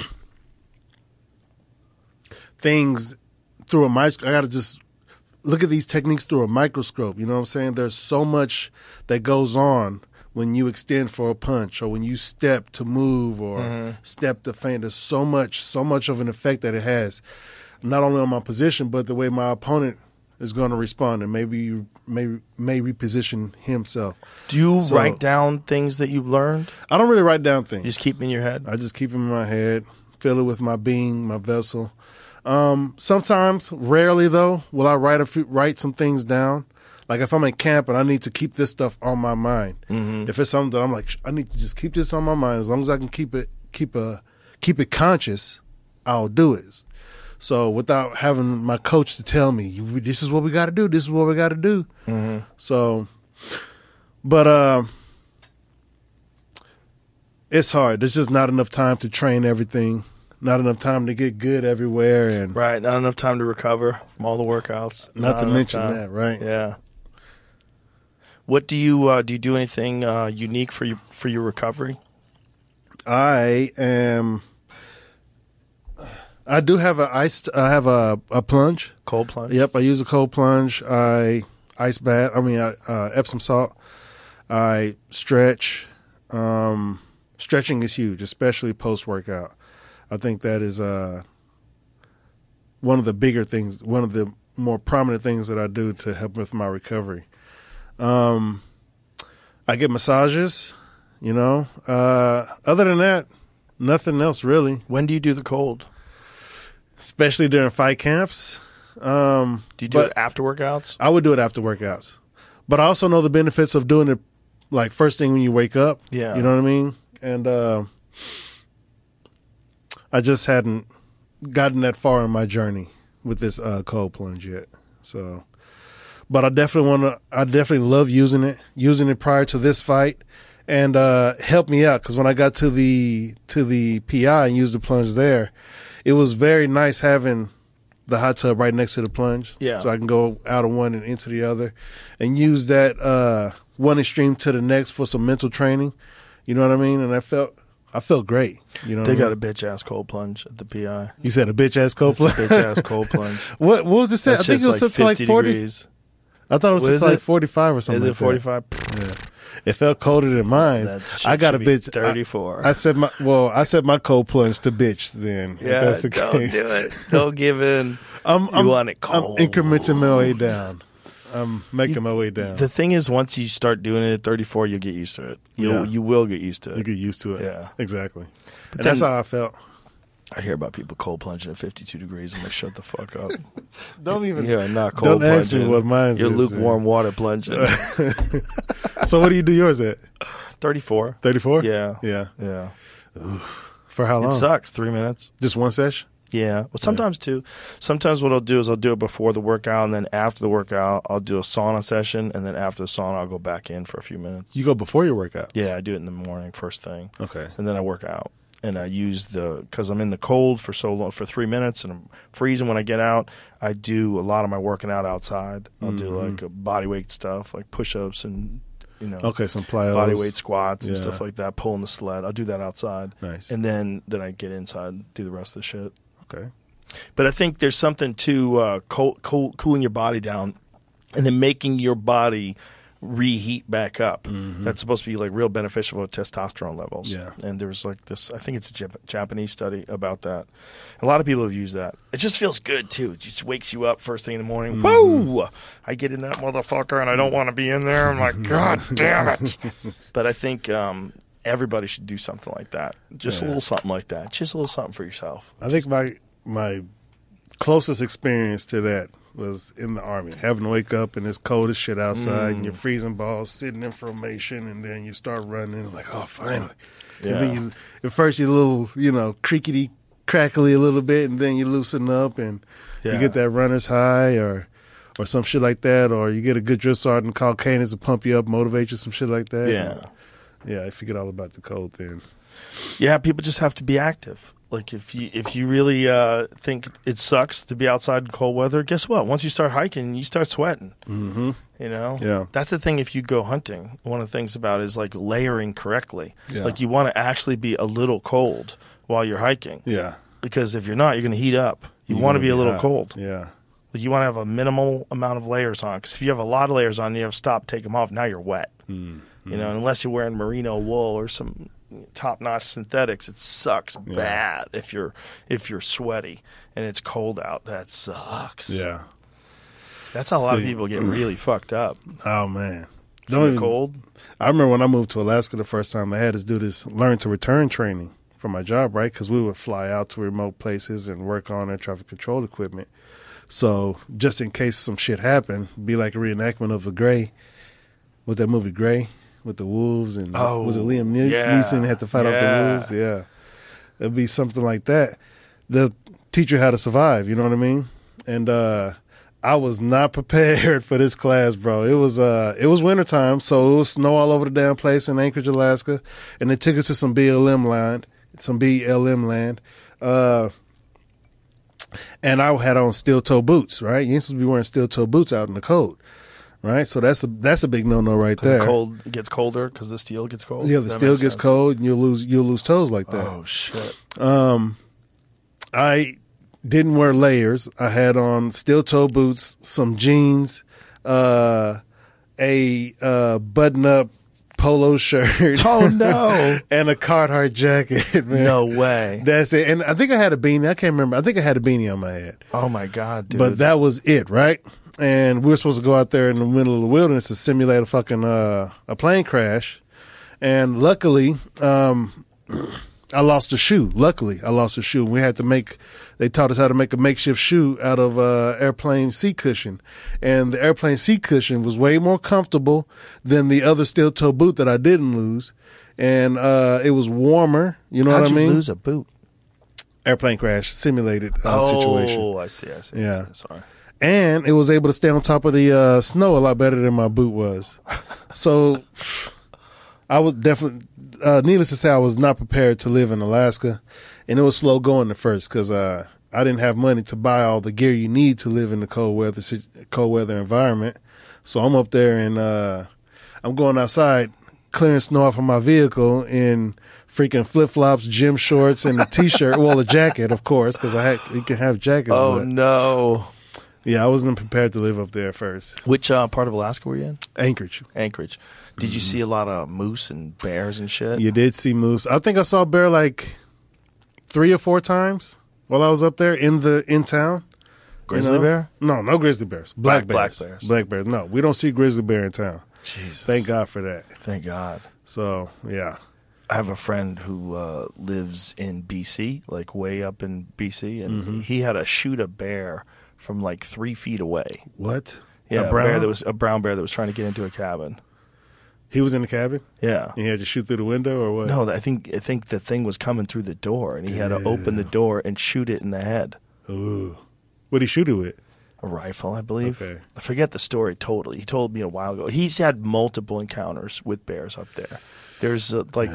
things through a microscope. I got to just look at these techniques through a microscope. You know what I'm saying? There's so much that goes on when you extend for a punch or when you step to move or step to feint. There's so much of an effect that it has, not only on my position, but the way my opponent is going to respond and maybe may reposition himself. Do you write down things that you've learned? I don't really write down things. You just keep them in your head? I just keep them in my head, fill it with my being, my vessel. Sometimes, rarely though, will I write some things down. Like if I'm in camp and I need to keep this stuff on my mind. If it's something that I'm like, I need to just keep this on my mind. As long as I can keep it conscious, I'll do it. So without having my coach to tell me, this is what we got to do. This is what we got to do. So, but it's hard. There's just not enough time to train everything. Not enough time to get good everywhere, and right. Not enough time to recover from all the workouts. Not to mention that, right? Yeah. What do you do anything unique for your recovery? I do have a plunge. Cold plunge? Yep, I use a cold plunge. I ice bath. Epsom salt. I stretch. Stretching is huge, especially post-workout. I think that is one of the bigger things, one of the more prominent things that I do to help with my recovery. I get massages, you know. Other than that, nothing else really. When do you do the cold? Especially during fight camps. Do you do it after workouts? I would do it after workouts. But I also know the benefits of doing it like first thing when you wake up. Yeah. You know what I mean? And I just hadn't gotten that far in my journey with this cold plunge yet. So, but I definitely love using it prior to this fight, and helped me out because when I got to the PI and used the plunge there, it was very nice having the hot tub right next to the plunge. Yeah. So I can go out of one and into the other, and use that one extreme to the next for some mental training. You know what I mean? And I felt great. You know, they got a bitch ass cold plunge at the PI. You said a bitch ass cold plunge. Bitch ass cold plunge. What was this? I think it was set to like 40 degrees. I thought it was set to like 45 or something. Is it 45? Yeah. It felt colder than mine. I got a bitch 34. I set my cold plunge to bitch. Then yeah, if that's the don't case. do it. Don't give in. You want it cold. I'm incrementing my way down. I'm making my way down. The thing is, once you start doing it at 34, you'll get used to it. You will get used to it. You get used to it. Yeah, exactly. And that's how I felt. I hear about people cold plunging at 52 degrees. I'm like, shut the fuck up. Don't even. Yeah, not cold don't ask plunging. me what mine is. You're lukewarm water plunging. So what do you do yours at? 34. 34? Yeah. Yeah. Oof. For how long? It sucks. 3 minutes. Just one session? Yeah. Well, sometimes two. Sometimes what I'll do is I'll do it before the workout, and then after the workout, I'll do a sauna session, and then after the sauna, I'll go back in for a few minutes. You go before your workout? Yeah, I do it in the morning, first thing. Okay. And then I work out. And I use because I'm in the cold for so long, for 3 minutes, and I'm freezing when I get out. I do a lot of my working out outside. I'll do like body weight stuff, like push-ups and some plyos, body weight squats and stuff like that. Pulling the sled, I'll do that outside. Nice. And then I get inside, do the rest of the shit. Okay. But I think there's something to cooling your body down, and then making your body reheat back up. That's supposed to be like real beneficial for testosterone levels. Yeah. And there's like this, I think it's a Japanese study about that. A lot of people have used that. It just feels good too. It just wakes you up first thing in the morning. Whoa! I get in that motherfucker and I don't want to be in there. I'm like, God damn it. But I think everybody should do something like that. Just a little something like that. Just a little something for yourself. I think my closest experience to that was in the Army, having to wake up and it's cold as shit outside and you're freezing balls, sitting in formation, and then you start running and like, oh, finally. Yeah. And then at first you're a little, creaky crackly a little bit, and then you loosen up, and you get that runner's high, or some shit like that, or you get a good drill sergeant called Canis to pump you up, motivate you, some shit like that. Yeah, I forget all about the cold thing. Yeah, people just have to be active. Like if you really think it sucks to be outside in cold weather, guess what? Once you start hiking, you start sweating. Mm-hmm. You know? Yeah. That's the thing if you go hunting. One of the things about it is like layering correctly. Yeah. Like you want to actually be a little cold while you're hiking. Yeah. Because if you're not, you're going to heat up. You want to be a little cold. Yeah. Like you want to have a minimal amount of layers on. Because if you have a lot of layers on, you have to stop, take them off. Now you're wet. Mm-hmm. You know, unless you're wearing merino wool or some top-notch synthetics, it sucks bad if you're sweaty and it's cold out. That sucks. Yeah. That's how a lot of people get really fucked up. Oh man. From the cold. I remember when I moved to Alaska the first time, I had to do this learn to return training for my job, right? Because we would fly out to remote places and work on air traffic control equipment. So just in case some shit happened, be like a reenactment of a Gray, with that movie Gray, with the wolves, and was it Liam Neeson had to fight off the wolves? Yeah. It'd be something like that. They'll teach you how to survive, you know what I mean? And I was not prepared for this class, bro. It was wintertime, so it was snow all over the damn place in Anchorage, Alaska, and they took us to some BLM land. And I had on steel toe boots, right? You ain't supposed to be wearing steel toe boots out in the cold, right? So that's a big no-no right there. It gets colder because the steel gets cold. Yeah, the steel gets cold, and you'll lose toes like that. Oh shit. I didn't wear layers. I had on steel toe boots, some jeans, a button-up polo shirt. Oh no! And a Carhartt jacket, man. No way. That's it. And I think I had a beanie. I can't remember. I think I had a beanie on my head. Oh my god, dude! But that was it, right? And we were supposed to go out there in the middle of the wilderness to simulate a plane crash. And luckily, I lost a shoe. Luckily, I lost a shoe. They taught us how to make a makeshift shoe out of airplane seat cushion. And the airplane seat cushion was way more comfortable than the other steel toe boot that I didn't lose. And it was warmer. You know what I mean? How'd you lose a boot? Airplane crash simulated situation. Oh, I see. Yeah. Sorry. And it was able to stay on top of the snow a lot better than my boot was. So I was definitely, needless to say, I was not prepared to live in Alaska. And it was slow going at first because I didn't have money to buy all the gear you need to live in the cold weather environment. So I'm up there and I'm going outside, clearing snow off of my vehicle in freaking flip-flops, gym shorts, and a T-shirt. Well, a jacket, of course, because you can have jackets. Oh, but no. Yeah, I wasn't prepared to live up there first. Which part of Alaska were you in? Anchorage. Did you see a lot of moose and bears and shit? You did see moose. I think I saw a bear like 3 or 4 times while I was up there in town. Grizzly bear? No grizzly bears. Black bears. Black bears. Black bears. No, we don't see grizzly bear in town. Jesus. Thank God for that. Thank God. So, yeah. I have a friend who lives in BC, like way up in BC, and he had to shoot a bear from like 3 feet away. What? Yeah, a brown bear that was trying to get into a cabin. He was in the cabin? Yeah. And he had to shoot through the window or what? No, I think the thing was coming through the door, and he had to open the door and shoot it in the head. Ooh. What'd he shoot it with? A rifle, I believe. Okay. I forget the story totally. He told me a while ago. He's had multiple encounters with bears up there. There's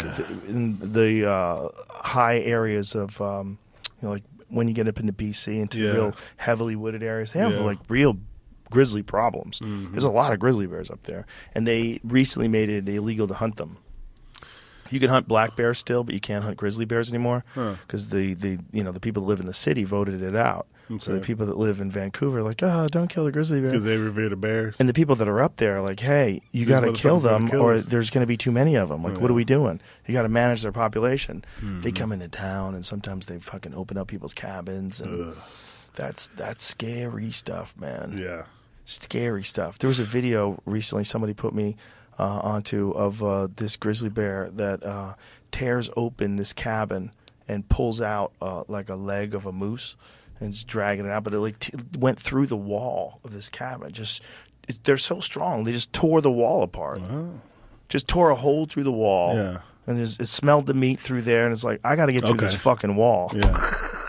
in the high areas of like when you get up into BC into real heavily wooded areas, they have like real grizzly problems. There's a lot of grizzly bears up there, and they recently made it illegal to hunt them. You can hunt black bears still, but you can't hunt grizzly bears anymore because the people that live in the city voted it out. Okay. So the people that live in Vancouver are like, don't kill the grizzly bear. Because they revere the bears. And the people that are up there are like, hey, you got to kill them or there's going to be too many of them. Like, what are we doing? You got to manage their population. They come into town, and sometimes they fucking open up people's cabins. And that's scary stuff, man. Yeah. Scary stuff. There was a video recently somebody put me onto of this grizzly bear that tears open this cabin and pulls out like a leg of a moose and is dragging it out, but it went through the wall of this cabin. They're so strong, they just tore the wall apart. Just tore a hole through the wall. Yeah. And it smelled the meat through there, and it's like, I got to get through this fucking wall. Yeah.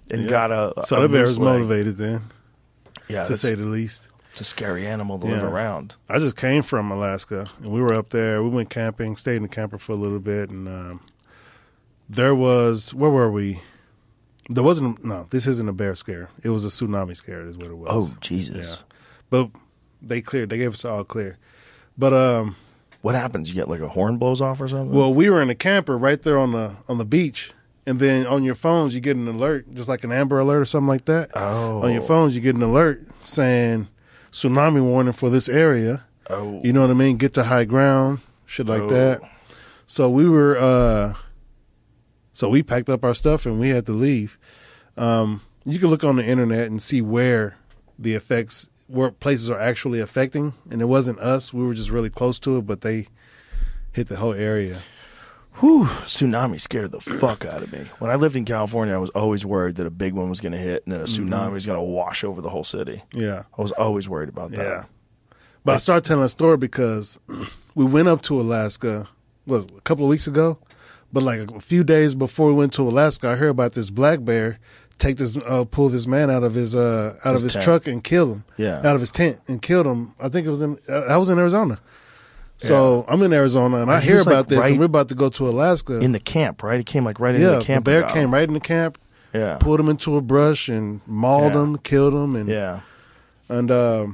and got a So the bear moose was leg. motivated then, Yeah, to that's say the least. it's a scary animal to live Yeah. around. I just came from Alaska, and we were up there. We went camping, stayed in the camper for a little bit, and there was, where were we? There wasn't, no, this isn't a bear scare. It was a tsunami scare is what it was. Oh, Jesus. Yeah. But they gave us all clear. But, What happens? You get like a horn blows off or something? well, we were in a camper right there on the beach, and then on your phones you get an alert, just like an Amber Alert or something like that. Oh. On your phones you get an alert saying tsunami warning for this area. Oh. You know what I mean? Get to high ground, shit like that. So we were, so we packed up our stuff and we had to leave. You can look on the internet and see where the effects, where places are actually affecting, and it wasn't us. We were just really close to it, but they hit the whole area. Whew, tsunami scared the fuck out of me. When I lived in California, I was always worried that a big one was going to hit and then a tsunami was going to wash over the whole city. Yeah. I was always worried about that. Yeah. But I started telling a story because we went up to Alaska, was a couple of weeks ago, but like a few days before we went to Alaska, I heard about this black bear pull this man out of his tent. truck and kill him. Yeah. Out of his tent and killed him. I think it was I was in Arizona. So I'm in Arizona and I He hear was, like, about this right and we're about to go to Alaska. In the camp, right? He came like right into yeah, the camp. the bear and got came him. right in the camp, Yeah. pulled him into a brush and mauled Yeah. him, killed him, and Yeah. and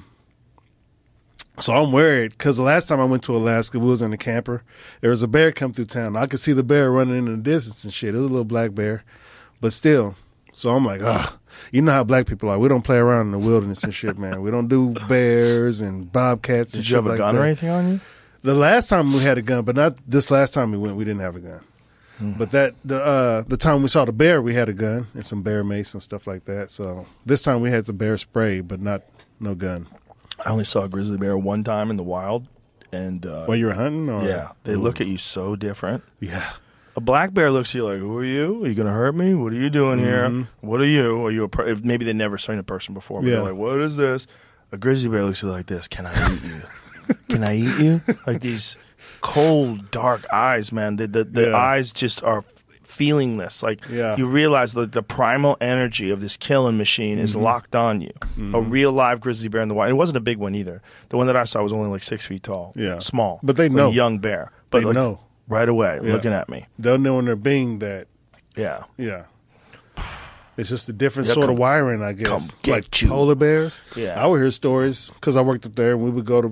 so I'm worried because the last time I went to Alaska, we was in the camper. There was a bear come through town. I could see the bear running in the distance and shit. It was a little black bear, but still. So I'm like, you know how black people are. We don't play around in the wilderness and shit, man. We don't do bears and bobcats. and Did you have shit a like gun that. or anything on you? The last time we had a gun, but not this last time we went. We didn't have a gun. But the time we saw the bear, we had a gun and some bear mace and stuff like that. So this time we had the bear spray, but no gun. I only saw a grizzly bear one time in the wild. And While you were hunting? Or? yeah, they look at you so different. Yeah. A black bear looks at you like, who are you? Are you going to hurt me? What are you doing here? What are you? Are you if maybe they never seen a person before, but Yeah. they're like, what is this? A grizzly bear looks at you like this. Can I eat you? Can I eat you? Like these cold, dark eyes, man. The Yeah. eyes just are feelingless. Like Yeah. you realize that the primal energy of this killing machine is locked on you. A real live grizzly bear in the wild. It wasn't a big one either. The one that I saw was only like 6 feet tall. Yeah. Small. But they like know. a young bear. But They like, know. right away, Yeah. looking at me. They'll know when they're being that. Yeah. Yeah. It's just a different Yeah, sort of come- wiring, I guess. come get Like you. polar bears. Yeah. I would hear stories because I worked up there and we would go to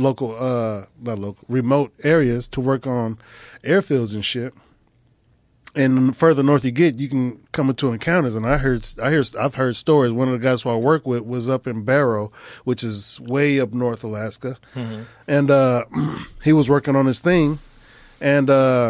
remote areas to work on airfields and shit. And the further north you get, you can come into encounters. And I've heard stories. One of the guys who I work with was up in Barrow, which is way up north Alaska. And he was working on his thing. And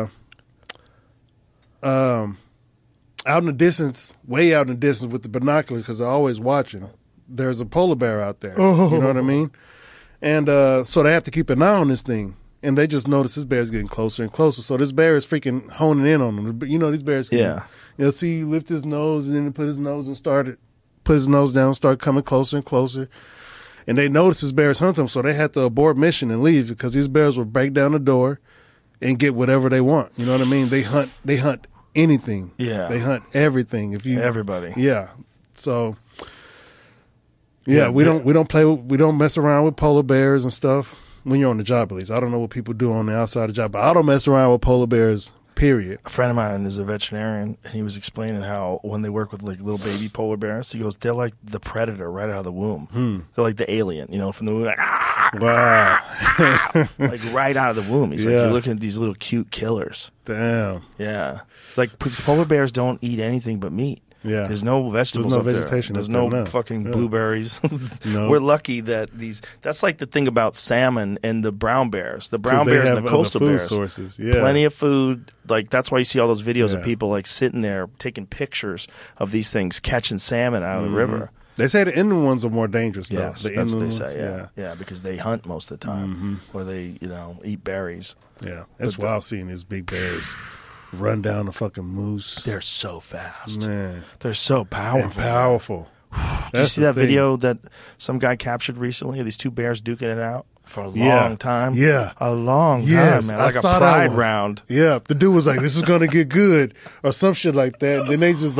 out in the distance, way out in the distance with the binoculars, because they're always watching, there's a polar bear out there. You know what I mean? And so they have to keep an eye on this thing. And they just notice this bear's getting closer and closer. So this bear is freaking honing in on them. You know, these bears can, Yeah. you'll see he lift his nose and then he put his nose down, start coming closer and closer. And they notice this bear's hunting them, so they had to abort mission and leave because these bears will break down the door and get whatever they want. You know what I mean? They hunt anything. Yeah. They hunt everything. Everybody. Yeah. So yeah, we don't mess around with polar bears and stuff when you're on the job, at least. I don't know what people do on the outside of the job, but I don't mess around with polar bears, period. A friend of mine is a veterinarian, and he was explaining how when they work with like little baby polar bears, he goes, they're like the predator right out of the womb. They're like the alien, from the womb, like, Wow. like right out of the womb. He's like, Yeah. you're looking at these little cute killers. Damn. Yeah. It's like, 'cause polar bears don't eat anything but meat. Yeah. There's no vegetables. There's no up there. vegetation There's up there, no no. fucking Yeah. blueberries. No. We're lucky that that's like the thing about salmon and the brown bears. The brown 'Cause they bears and have the other coastal food bears. sources. Yeah. Plenty of food. Like that's why you see all those videos of Yeah. people like sitting there taking pictures of these things catching salmon out of the river. They say the inland ones are more dangerous, though. Yes, the that's what they inland say. ones, Yeah, because they hunt most of the time, or they eat berries. Yeah. That's wild seeing these big bears run down a fucking moose. They're so fast. Man. They're so powerful. And powerful. Did you see that video that some guy captured recently of these two bears duking it out for a Yeah. long time? Yeah. A long Yes, time, man. I Like a saw that pride one. round. Yeah, the dude was like, "This is gonna get good," or some shit like that. And then they just like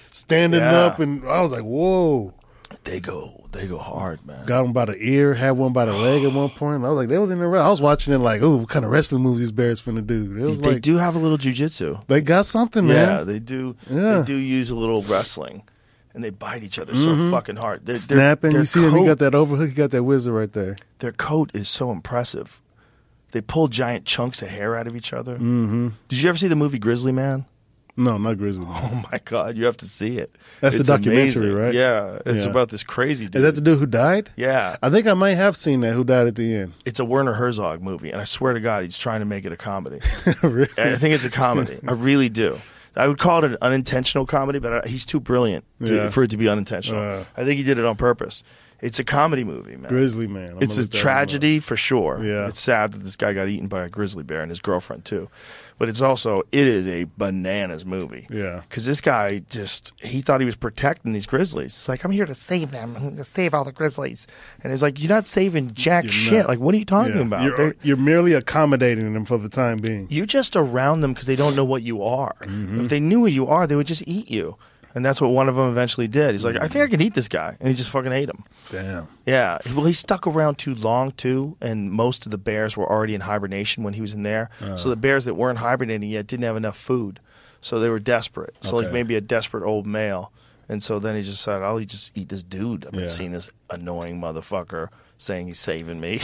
standing Yeah. up, and I was like, whoa. They go hard, man. Got him by the ear, had one by the leg at one point. I was like, they was in the I was watching it like, ooh, what kind of wrestling moves these bears finna do? It was They like, do have a little jujitsu. they got something, Yeah, man. they do. Yeah. They do use a little wrestling, and they bite each other so fucking hard. They're, Snapping. their You see him, he coat- got that overhook, he got that wizard right there. Their coat is so impressive. They pull giant chunks of hair out of each other. Mm-hmm. Did you ever see the movie Grizzly Man? No, not Grizzly. Oh my God, you have to see it. That's the It's documentary, amazing. right? Yeah, it's Yeah. about this crazy dude. Is that the dude who died? Yeah, I think I might have seen that, who died at the end. it's a Werner Herzog movie, and I swear to God, he's trying to make it a comedy. Really? I think it's a comedy. I really do. I would call it an unintentional comedy, but he's too brilliant Yeah. for it to be unintentional. I think he did it on purpose. It's a comedy movie, man. Grizzly Man. I'm It's gonna a look that one tragedy for sure. Yeah. It's sad that this guy got eaten by a grizzly bear and his girlfriend too. But it is a bananas movie. Yeah. Because this guy he thought he was protecting these grizzlies. It's like, I'm here to save them. I'm going to save all the grizzlies. And it's like, you're not saving jack You're shit. not. Like, what are you up. talking Yeah. about? You're merely accommodating them for the time being. You're just around them because they don't know what you are. Mm-hmm. If they knew what you are, they would just eat you. And that's what one of them eventually did. He's like, I think I can eat this guy. And he just fucking ate him. Damn. Yeah. Well, he stuck around too long, too. And most of the bears were already in hibernation when he was in there. So the bears that weren't hibernating yet didn't have enough food. So they were desperate. So, like, Okay. maybe a desperate old male. And so then he just said, I'll just eat this dude. I've been Yeah. seeing this annoying motherfucker saying he's saving me.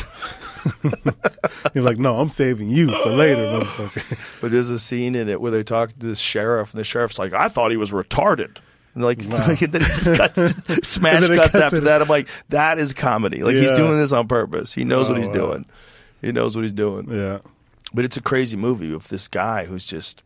He's like, no, I'm saving you for later, motherfucker. But there's a scene in it where they talk to this sheriff, and the sheriff's like, I thought he was retarded. And like, and then he just cuts, smash And then it cuts cuts after to that. I'm like, that is comedy. Like, he's Yeah. doing this on purpose. He knows what Oh, he's wow. doing. He knows what he's doing. Yeah. But it's a crazy movie with this guy who's just,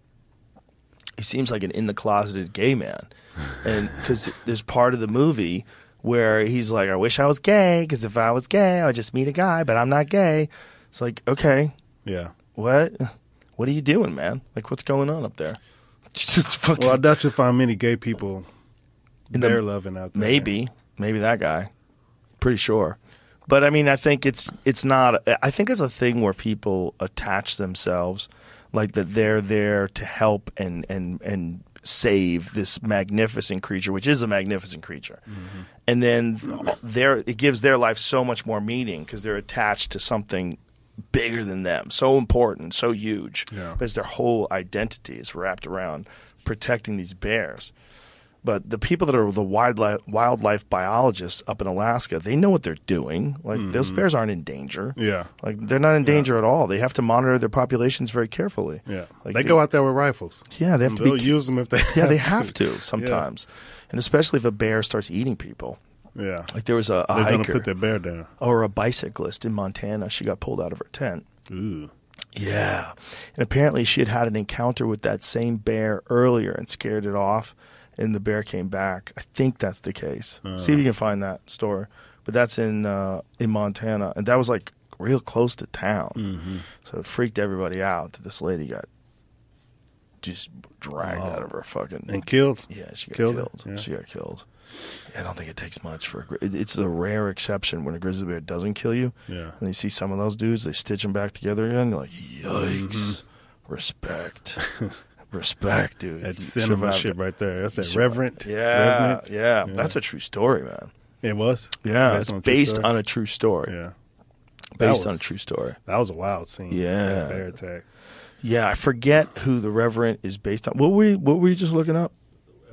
he seems like an in-the-closeted gay man. And because there's part of the movie where he's like, I wish I was gay, because if I was gay, I would just meet a guy, but I'm not gay. It's like, okay, Yeah. what are you doing, man? Like, what's going on up there? Just fucking, Well, I doubt you'll find many gay people In the- bear loving out there. maybe that guy. Pretty sure. But I mean, I think it's not. I think it's a thing where people attach themselves, like that they're there to help and save this magnificent creature, which is a magnificent creature, and then it gives their life so much more meaning because they're attached to something bigger than them, so important, so huge. Yeah. Because their whole identity is wrapped around protecting these bears. But the people that are the wildlife biologists up in Alaska, they know what they're doing. Like, those bears aren't in danger. Yeah. Like, they're not in danger at all. They have to monitor their populations very carefully. Yeah. Like, they go out there with rifles. Yeah, they have to They'll be. use them if they Yeah, they have to sometimes, and especially if a bear starts eating people. Yeah. Like, there was a They're going to hiker put their bear down. or a bicyclist in Montana. She got pulled out of her tent. Ooh. Yeah. And apparently she had an encounter with that same bear earlier and scared it off, and the bear came back. I think that's the case. See if you can find that story. But that's in Montana, and that was like real close to town. So it freaked everybody out that this lady got just dragged out of her fucking... And killed? Yeah, she got Killed killed. her? Yeah. She got killed. I don't think it takes much for it's a rare exception when a grizzly bear doesn't kill you. Yeah. And you see some of those dudes, they stitch them back together again. You're like, yikes. Respect. Respect, dude. That's You cinema survived shit it. right there. That's You that survived. reverent. Yeah, Reverent. yeah. That's a true story, man. It was? Yeah, Based it's on a true based story? on a true story. Yeah. Based That on a was- true story. That was a wild scene. Yeah. That bear attack. Yeah, I forget who the Reverend is based on. What were you just looking up?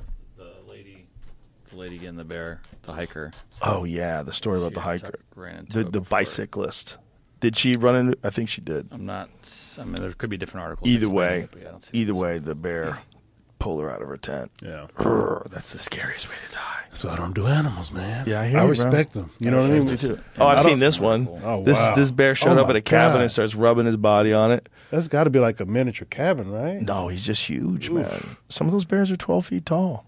The lady getting the bear, the hiker. Oh yeah, the story about the hiker, Ran into the it before. bicyclist. Did she run into? I think she did. I'm not. I mean, there could be different articles. Either explaining way, it, but yeah, I don't see either this. way, the bear pulled her out of her tent. Yeah. That's the scariest way to die. So I don't do animals, man. Yeah, I hear I you, bro. respect them. You know what I mean? Oh, I've I seen don't- this one. Oh, This wow. bear showed Oh, up my at a cabin God. and starts rubbing his body on it. That's got to be like a miniature cabin, right? No, he's just huge, man. Some of those bears are 12 feet tall.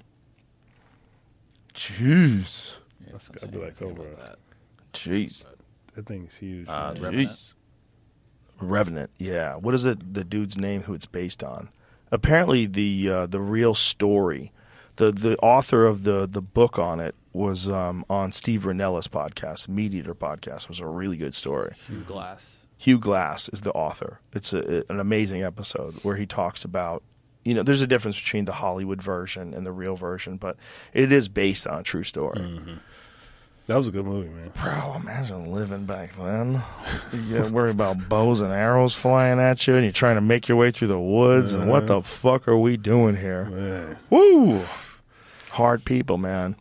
Jeez. Yeah, That's I'm gotta be saying like anything over about Jeez. That thing's huge. that. man. Revenant. Jeez. Revenant, yeah. What is it? The dude's name who it's based on? Apparently, the real story, the author of the book on it was on Steve Rinella's podcast, Meat Eater podcast. Was a really good story. Hugh Glass. Hugh Glass is the author. It's an amazing episode where he talks about there's a difference between the Hollywood version and the real version, but it is based on a true story. Mm-hmm. That was a good movie, man. Bro, imagine living back then. You gotta worry about bows and arrows flying at you, and you're trying to make your way through the woods, and what the fuck are we doing here? Man. Woo! Hard people, man.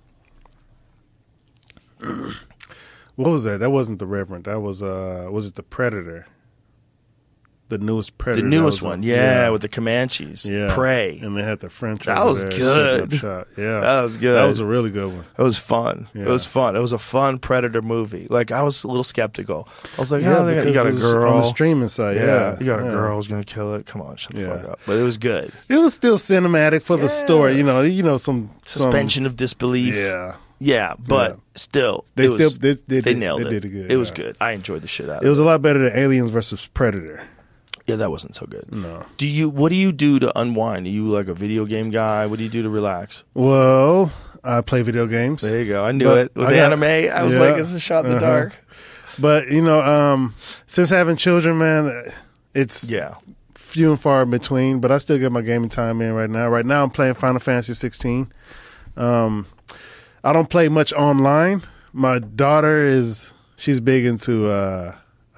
What was that? That wasn't The Reverend. That was it The Predator? The newest Predator. The newest one, with the Comanches. Yeah. Prey. And they had the French That over was there good. setting up shop. Yeah. That was good. That was a really good one. It was fun. Yeah. It was fun. It was a fun Predator movie. Like, I was a little skeptical. I was like, Yeah, you because got a it was girl. on the streaming site. Yeah. You got a girl who's going to kill it. Come on, shut the Yeah. fuck up. But it was good. It was still cinematic for the story. Some Suspension of disbelief. Yeah. Yeah, but still. They it was, did nailed it. They did it good. It was yeah. good. I enjoyed the shit out of it. It was a lot better than Aliens versus Predator. Yeah, that wasn't so good. No. What do you do to unwind? Are you like a video game guy? What do you do to relax? Well, I play video games. There you go. I knew it. With anime, I was like, it's a shot in the dark. But, since having children, man, it's few and far in between, but I still get my gaming time in right now. Right now, I'm playing Final Fantasy 16. I don't play much online. My daughter she's big into,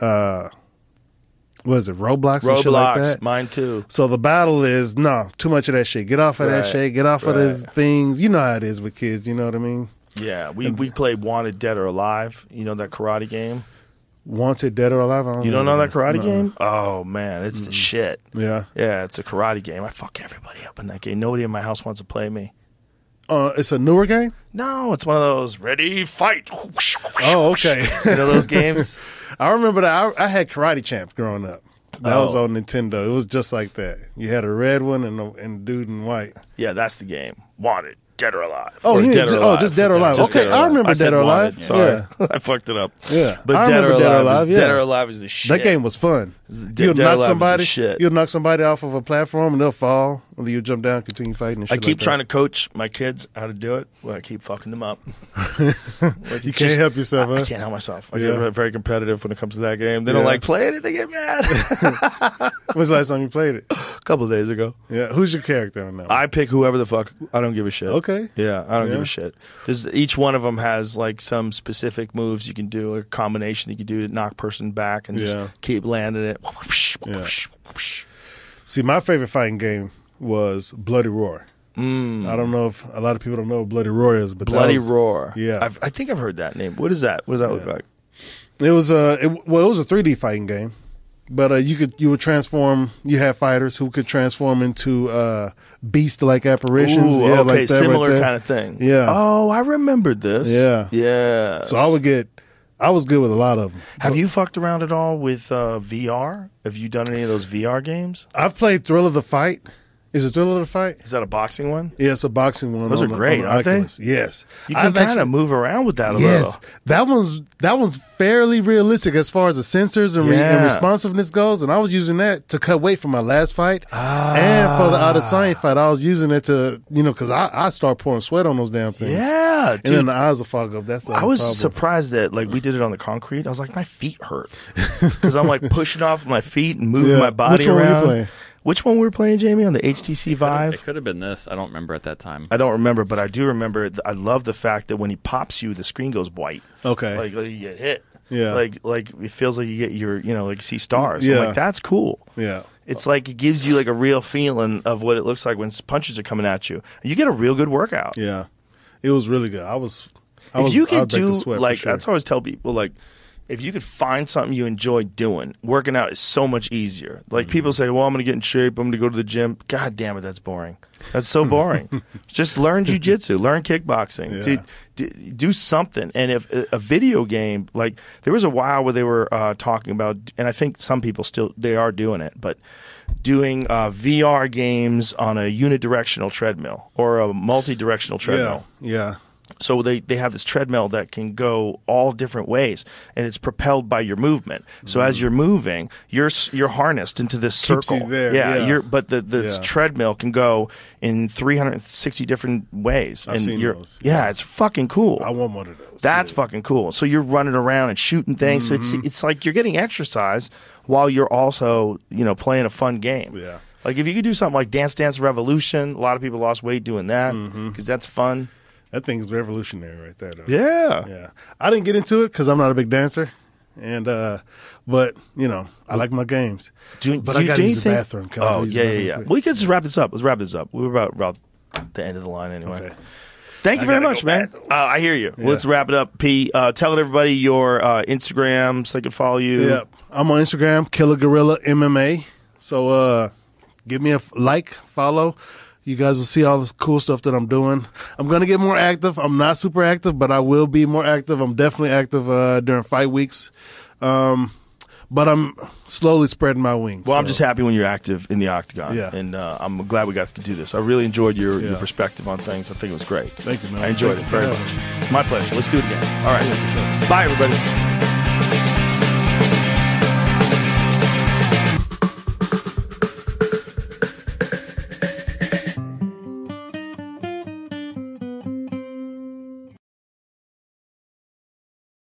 what is it, Roblox and shit like that? Mine too. So the battle is, no, too much of that shit. Get off of that shit. Get off of those things. You know how it is with kids. You know what I mean? Yeah, we played Wanted Dead or Alive. You know that karate game? Wanted Dead or Alive? You don't know that karate game? Oh, man, it's the shit. Yeah. Yeah, it's a karate game. I fuck everybody up in that game. Nobody in my house wants to play me. It's a newer game? No, it's one of those ready, fight. Oh, okay. You know those games? I remember that. I had Karate Champ growing up. That was on Nintendo. It was just like that. You had a red one and a dude in white. Yeah, that's the game. Wanted. Dead or Alive. Oh, or Dead or Alive. Just Dead or Alive. Okay, I remember Dead or Alive. Sorry. Yeah. I fucked it up. Yeah. But Dead or Alive, Dead or Alive is the shit. That game was fun. You'll knock somebody off of a platform and they'll fall. And then you jump down, continue fighting and shit. I keep trying to coach my kids how to do it, but I keep fucking them up. You can't help yourself, huh? I can't help myself. I get very competitive when it comes to that game. They don't like play it, they get mad. When's the last time you played it? A couple of days ago. Yeah. Who's your character on that one? I pick whoever the fuck. I don't give a shit. Okay. Yeah, I don't give a shit. Each one of them has like some specific moves you can do, a combination you can do to knock person back and just keep landing it. Yeah. See, my favorite fighting game was Bloody Roar. I don't know if a lot of people don't know what Bloody Roar is, but Bloody Roar. Yeah, I think I've heard that name. What is that? What does that look like? It was a 3D fighting game, but you would transform. You had fighters who could transform into beast-like apparitions. Ooh, yeah, okay, like that similar right kind of thing. Yeah. Oh, I remembered this. Yeah. Yeah. So I was good with a lot of them. Have you fucked around at all with VR? Have you done any of those VR games? I've played Thrill of the Fight. Is it Thrill of the Fight? Is that a boxing one? Yeah, it's a boxing one. Those are great, aren't they? Yes. You can kind of move around with that a little. Yes. That one's fairly realistic as far as the sensors and responsiveness goes, and I was using that to cut weight for my last fight. And for the Adesanya fight, I was using it to, because I start pouring sweat on those damn things. Yeah, dude. And then the eyes will fog up. That's the I was problem. surprised that we did it on the concrete. I was like, my feet hurt. Because I'm pushing off my feet and moving my body around. Which one were you playing? Which one were we playing, Jamie, on the HTC Vive? It could have been this. I don't remember at that time. I don't remember, but I do remember. I love the fact that when he pops you, the screen goes white. Okay. Like you get hit. Yeah. Like it feels like you get you see stars. Yeah. I'm like, that's cool. Yeah. It's like it gives you a real feeling of what it looks like when punches are coming at you. You get a real good workout. Yeah. It was really good. If you could do sure. that's what I always tell people, if you could find something you enjoy doing, working out is so much easier. People say, well, I'm going to get in shape, I'm going to go to the gym. God damn it, that's boring. That's so boring. Just learn jiu-jitsu, learn kickboxing, do something. And if a video game, there was a while where they were talking about, and I think some people they are doing it, but doing VR games on a unidirectional treadmill or a multi-directional treadmill. Yeah. So they have this treadmill that can go all different ways, and it's propelled by your movement. So as you're moving, you're harnessed into this circle. Keeps you there. Yeah. But the treadmill can go in 360 different ways. I've seen those. Yeah, it's fucking cool. I want one of those. That's fucking cool. So you're running around and shooting things. So it's like you're getting exercise while you're also playing a fun game. Yeah. Like if you could do something like Dance Dance Revolution, a lot of people lost weight doing that because that's fun. That thing's revolutionary right there, though. Yeah. Yeah. I didn't get into it because I'm not a big dancer. And, but, you know, I like my games. But I got to use the bathroom. Yeah. We can just wrap this up. Let's wrap this up. We're about the end of the line anyway. Okay. Thank you very much, man. I hear you. Yeah. Let's wrap it up, P. Tell everybody your Instagram so they can follow you. Yeah. I'm on Instagram, Killer Gorilla MMA. So give me a like, follow. You guys will see all this cool stuff that I'm doing. I'm going to get more active. I'm not super active, but I will be more active. I'm definitely active during fight weeks. But I'm slowly spreading my wings. Well, I'm just happy when you're active in the octagon. Yeah. And I'm glad we got to do this. I really enjoyed your perspective on things. I think it was great. Thank you, man. I enjoyed it very much. My pleasure. Let's do it again. All right. Bye, everybody.